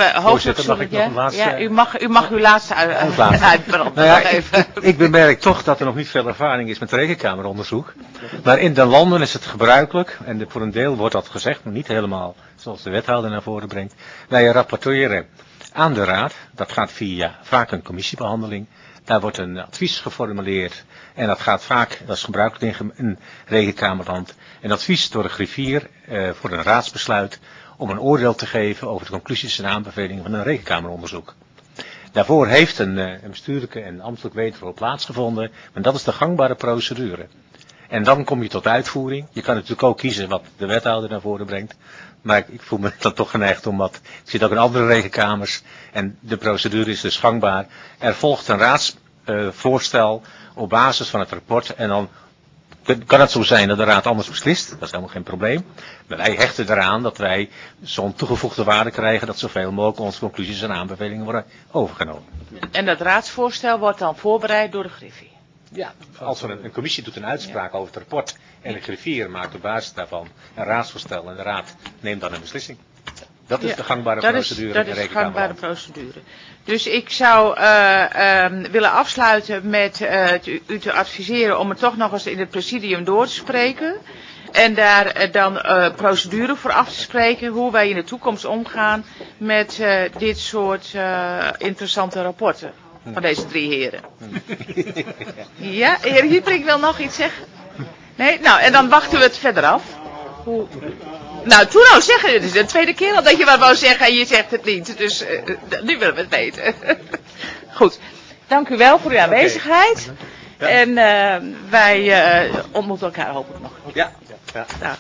Speaker 1: u mag uw laatste uitbranden.
Speaker 17: Nou ja, ik bemerk toch dat er nog niet veel ervaring is met rekenkameronderzoek. Maar in de landen is het gebruikelijk, en voor een deel wordt dat gezegd, maar niet helemaal zoals de wethouder naar voren brengt. Wij rapporteren aan de raad, dat gaat via vaak een commissiebehandeling. Daar wordt een advies geformuleerd en dat gaat vaak, dat is gebruikelijk in rekenkamerland, een advies door de griffier voor een raadsbesluit om een oordeel te geven over de conclusies en aanbevelingen van een rekenkameronderzoek. Daarvoor heeft een bestuurlijke en ambtelijk weten plaatsgevonden, maar dat is de gangbare procedure. En dan kom je tot uitvoering. Je kan natuurlijk ook kiezen wat de wethouder naar voren brengt. Maar ik voel me dan toch geneigd om wat. Ik zit ook in andere rekenkamers en de procedure is dus gangbaar. Er volgt een raadsvoorstel op basis van het rapport en dan kan het zo zijn dat de raad anders beslist. Dat is helemaal geen probleem. Maar wij hechten eraan dat wij zo'n toegevoegde waarde krijgen dat zoveel mogelijk onze conclusies en aanbevelingen worden overgenomen.
Speaker 1: En dat raadsvoorstel wordt dan voorbereid door de griffier?
Speaker 17: Ja, als er een commissie doet een uitspraak over het rapport en de griffier maakt op basis daarvan een raadsvoorstel en de raad neemt dan een beslissing. Dat is de gangbare procedure.
Speaker 1: Dat is de gangbare procedure. Dus ik zou willen afsluiten met u te adviseren om het toch nog eens in het presidium door te spreken. En daar dan procedure voor af te spreken hoe wij in de toekomst omgaan met dit soort interessante rapporten van deze 3 heren. Ja, heer Hieprik wil nog iets zeggen? Nee? Nou, en dan wachten we het verder af. Nou, toen nou zeggen, het is de tweede keer al dat je wat wou zeggen en je zegt het niet. Dus nu willen we het weten. Goed, dank u wel voor uw aanwezigheid. Okay. Ja. En wij ontmoeten elkaar hopelijk nog.
Speaker 17: Ja.
Speaker 1: Dag.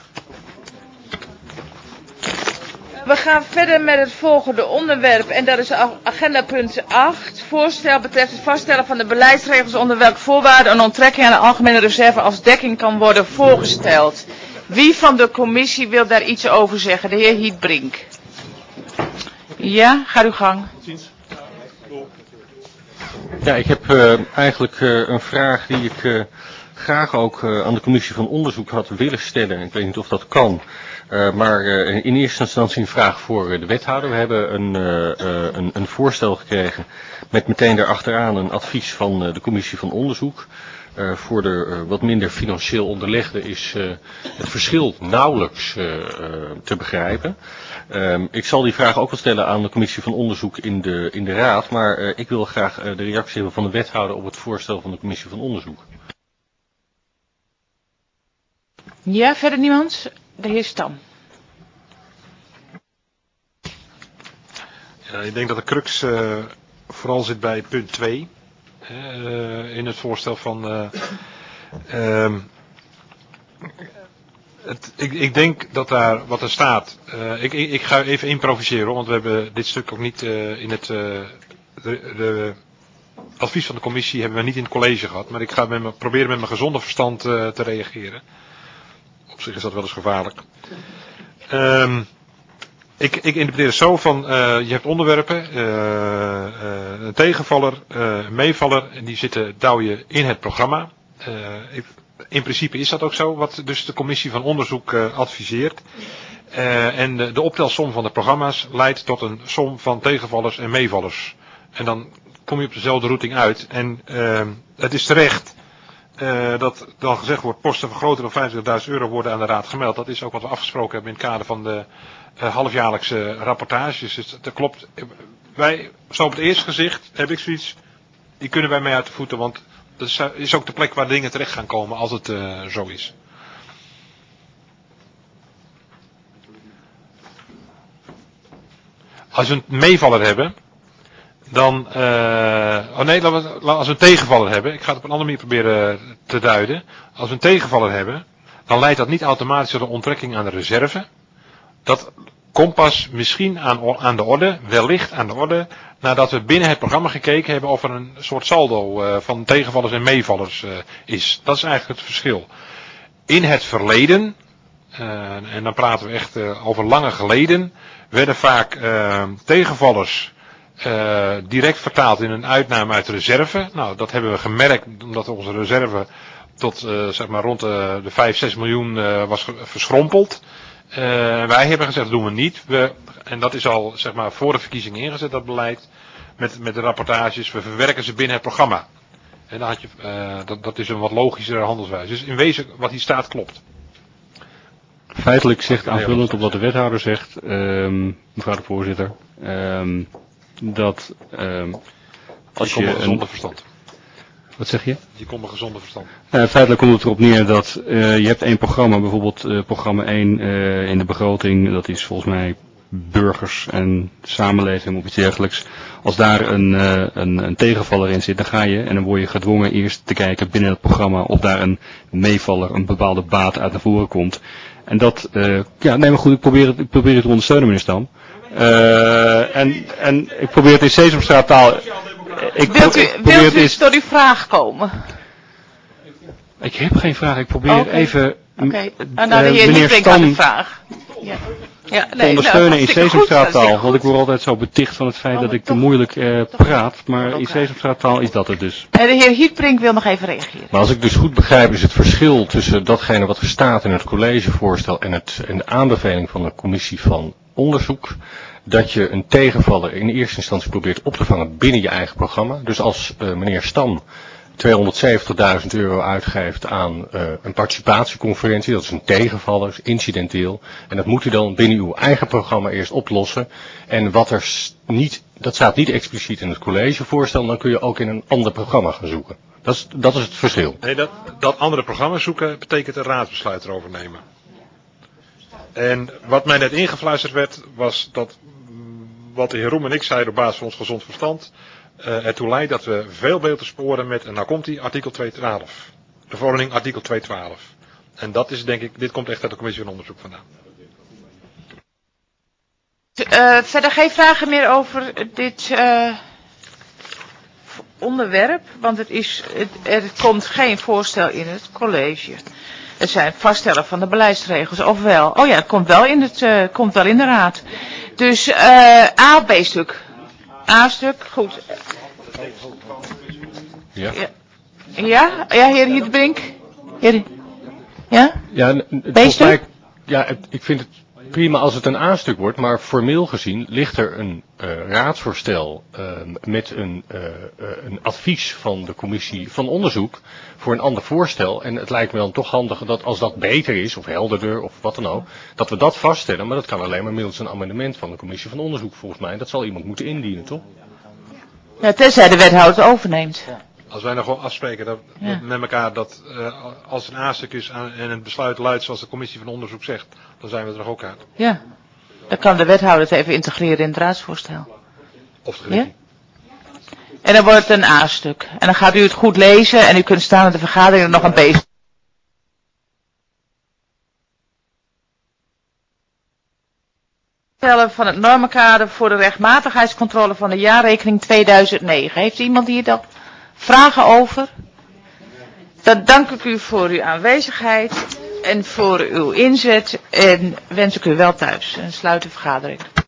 Speaker 1: We gaan verder met het volgende onderwerp en dat is agenda punt 8. Voorstel betreft het vaststellen van de beleidsregels onder welke voorwaarden een onttrekking aan de algemene reserve als dekking kan worden voorgesteld. Wie van de commissie wil daar iets over zeggen? De heer Hietbrink. Ja, ga uw gang.
Speaker 7: Ja, ik heb eigenlijk een vraag die ik graag ook aan de commissie van onderzoek had willen stellen. Ik weet niet of dat kan. Maar in eerste instantie een vraag voor de wethouder. We hebben een voorstel gekregen met meteen daarachteraan een advies van de commissie van onderzoek. Voor de wat minder financieel onderlegde is het verschil nauwelijks te begrijpen. Ik zal die vraag ook wel stellen aan de commissie van onderzoek in de raad. Maar ik wil graag de reactie hebben van de wethouder op het voorstel van de commissie van onderzoek.
Speaker 1: Ja, verder niemand? De heer Stam.
Speaker 22: Ja, ik denk dat de crux vooral zit bij punt 2. In het voorstel van... ik denk dat daar wat er staat... Ik ga even improviseren, want we hebben dit stuk ook niet in het... de advies van de commissie hebben we niet in het college gehad. Maar ik ga proberen met mijn gezonde verstand te reageren. Op zich is dat wel eens gevaarlijk. Ik interpreteer het zo van, je hebt onderwerpen, een tegenvaller, een meevaller, en die douw je in het programma. In principe is dat ook zo, wat dus de commissie van onderzoek adviseert. En de optelsom van de programma's leidt tot een som van tegenvallers en meevallers. En dan kom je op dezelfde routing uit. En het is terecht dat dan gezegd wordt, posten vergroten dan €25.000 worden aan de raad gemeld. Dat is ook wat we afgesproken hebben in het kader van de halfjaarlijkse rapportages. Dus dat klopt. Wij, zo op het eerste gezicht, heb ik zoiets, die kunnen wij mee uit de voeten, want Dat is ook de plek waar dingen terecht gaan komen als het zo is. Als we een meevaller hebben, dan... als we een tegenvaller hebben, ik ga het op een andere manier proberen te duiden. Als we een tegenvaller hebben, dan leidt dat niet automatisch tot een onttrekking aan de reserve. Dat komt pas misschien aan de orde, wellicht aan de orde, nadat we binnen het programma gekeken hebben of er een soort saldo van tegenvallers en meevallers is. Dat is eigenlijk het verschil. In het verleden, en dan praten we echt over lange geleden, werden vaak tegenvallers direct vertaald in een uitname uit de reserve. Nou, dat hebben we gemerkt omdat onze reserve tot zeg maar rond de 5-6 miljoen was verschrompeld. Wij hebben gezegd, dat doen we niet. En dat is al zeg maar voor de verkiezingen ingezet, dat beleid. Met de rapportages, we verwerken ze binnen het programma. En dan had je, dat is een wat logischere handelswijze. Dus in wezen, wat hier staat, klopt.
Speaker 8: Feitelijk zegt aanvullend op wat de wethouder zegt, mevrouw de voorzitter, dat als je
Speaker 22: gezonde verstand.
Speaker 8: Wat zeg je?
Speaker 22: Die komt een gezonde verstand.
Speaker 8: Feitelijk komt het erop neer dat je hebt één programma, bijvoorbeeld programma 1 in de begroting, dat is volgens mij burgers en samenleving of iets dergelijks. Als daar een tegenvaller in zit, dan ga je en dan word je gedwongen eerst te kijken binnen het programma of daar een meevaller, een bepaalde baat uit naar voren komt. En dat, maar goed, ik probeer het te ondersteunen, meneer Stam. En ik probeer het in Sesamstraattaal.
Speaker 1: Wilt u door uw vraag komen?
Speaker 8: Ik heb geen vraag, ik probeer even
Speaker 1: de heer
Speaker 8: meneer Stam
Speaker 1: de vraag. Ja,
Speaker 8: te ondersteunen in Sesamstraattaal. Want ik word altijd zo beticht van het feit dat ik te moeilijk praat. Maar in Sesamstraattaal is dat het dus.
Speaker 1: De heer Hietbrink wil nog even reageren.
Speaker 7: Maar als ik dus goed begrijp is het verschil tussen datgene wat er staat in het collegevoorstel en de aanbeveling van de commissie van onderzoek. Dat je een tegenvaller in eerste instantie probeert op te vangen binnen je eigen programma. Dus als meneer Stam 270.000 euro uitgeeft aan een participatieconferentie, dat is een tegenvaller, is incidenteel. En dat moet u dan binnen uw eigen programma eerst oplossen. En wat er niet, dat staat niet expliciet in het collegevoorstel, dan kun je ook in een ander programma gaan zoeken. Dat is het verschil.
Speaker 22: Nee, dat andere programma zoeken betekent een raadsbesluit erover nemen. En wat mij net ingefluisterd werd, was dat wat de heer Roem en ik zeiden op basis van ons gezond verstand, ertoe leidt dat we veel beter sporen met, en nou komt die artikel 212. De verordening artikel 212. En dat is denk ik, dit komt echt uit de commissie van onderzoek vandaan.
Speaker 1: Verder geen vragen meer over dit onderwerp, want er komt geen voorstel in het college. Het zijn vaststellen van de beleidsregels, ofwel. Oh ja, het komt wel in de raad. Dus A, B-stuk. A-stuk, goed.
Speaker 7: Ja.
Speaker 1: Ja, heer Hietbrink? Ja?
Speaker 7: Ja,
Speaker 1: B-stuk?
Speaker 7: Ja, ik vind het prima als het een A-stuk wordt, maar formeel gezien ligt er een raadsvoorstel met een advies van de commissie van onderzoek voor een ander voorstel. En het lijkt me dan toch handig dat als dat beter is, of helderder, of wat dan ook, dat we dat vaststellen. Maar dat kan alleen maar middels een amendement van de commissie van onderzoek volgens mij. Dat zal iemand moeten indienen, toch?
Speaker 1: Ja, tenzij de wethouder het overneemt.
Speaker 22: Als wij nog wel afspreken met elkaar dat als het een A-stuk is en het besluit luidt zoals de commissie van onderzoek zegt, dan zijn we er nog ook uit.
Speaker 1: Ja, dan kan de wethouder het even integreren in het raadsvoorstel.
Speaker 22: Of de commissie.
Speaker 1: Ja? En dan wordt het een A-stuk. En dan gaat u het goed lezen en u kunt staan in de vergadering er nog een B-stuk. Van het normenkader voor de rechtmatigheidscontrole van de jaarrekening 2009. Heeft iemand hier dan vragen over? Dan dank ik u voor uw aanwezigheid en voor uw inzet en wens ik u wel thuis. En sluit de vergadering.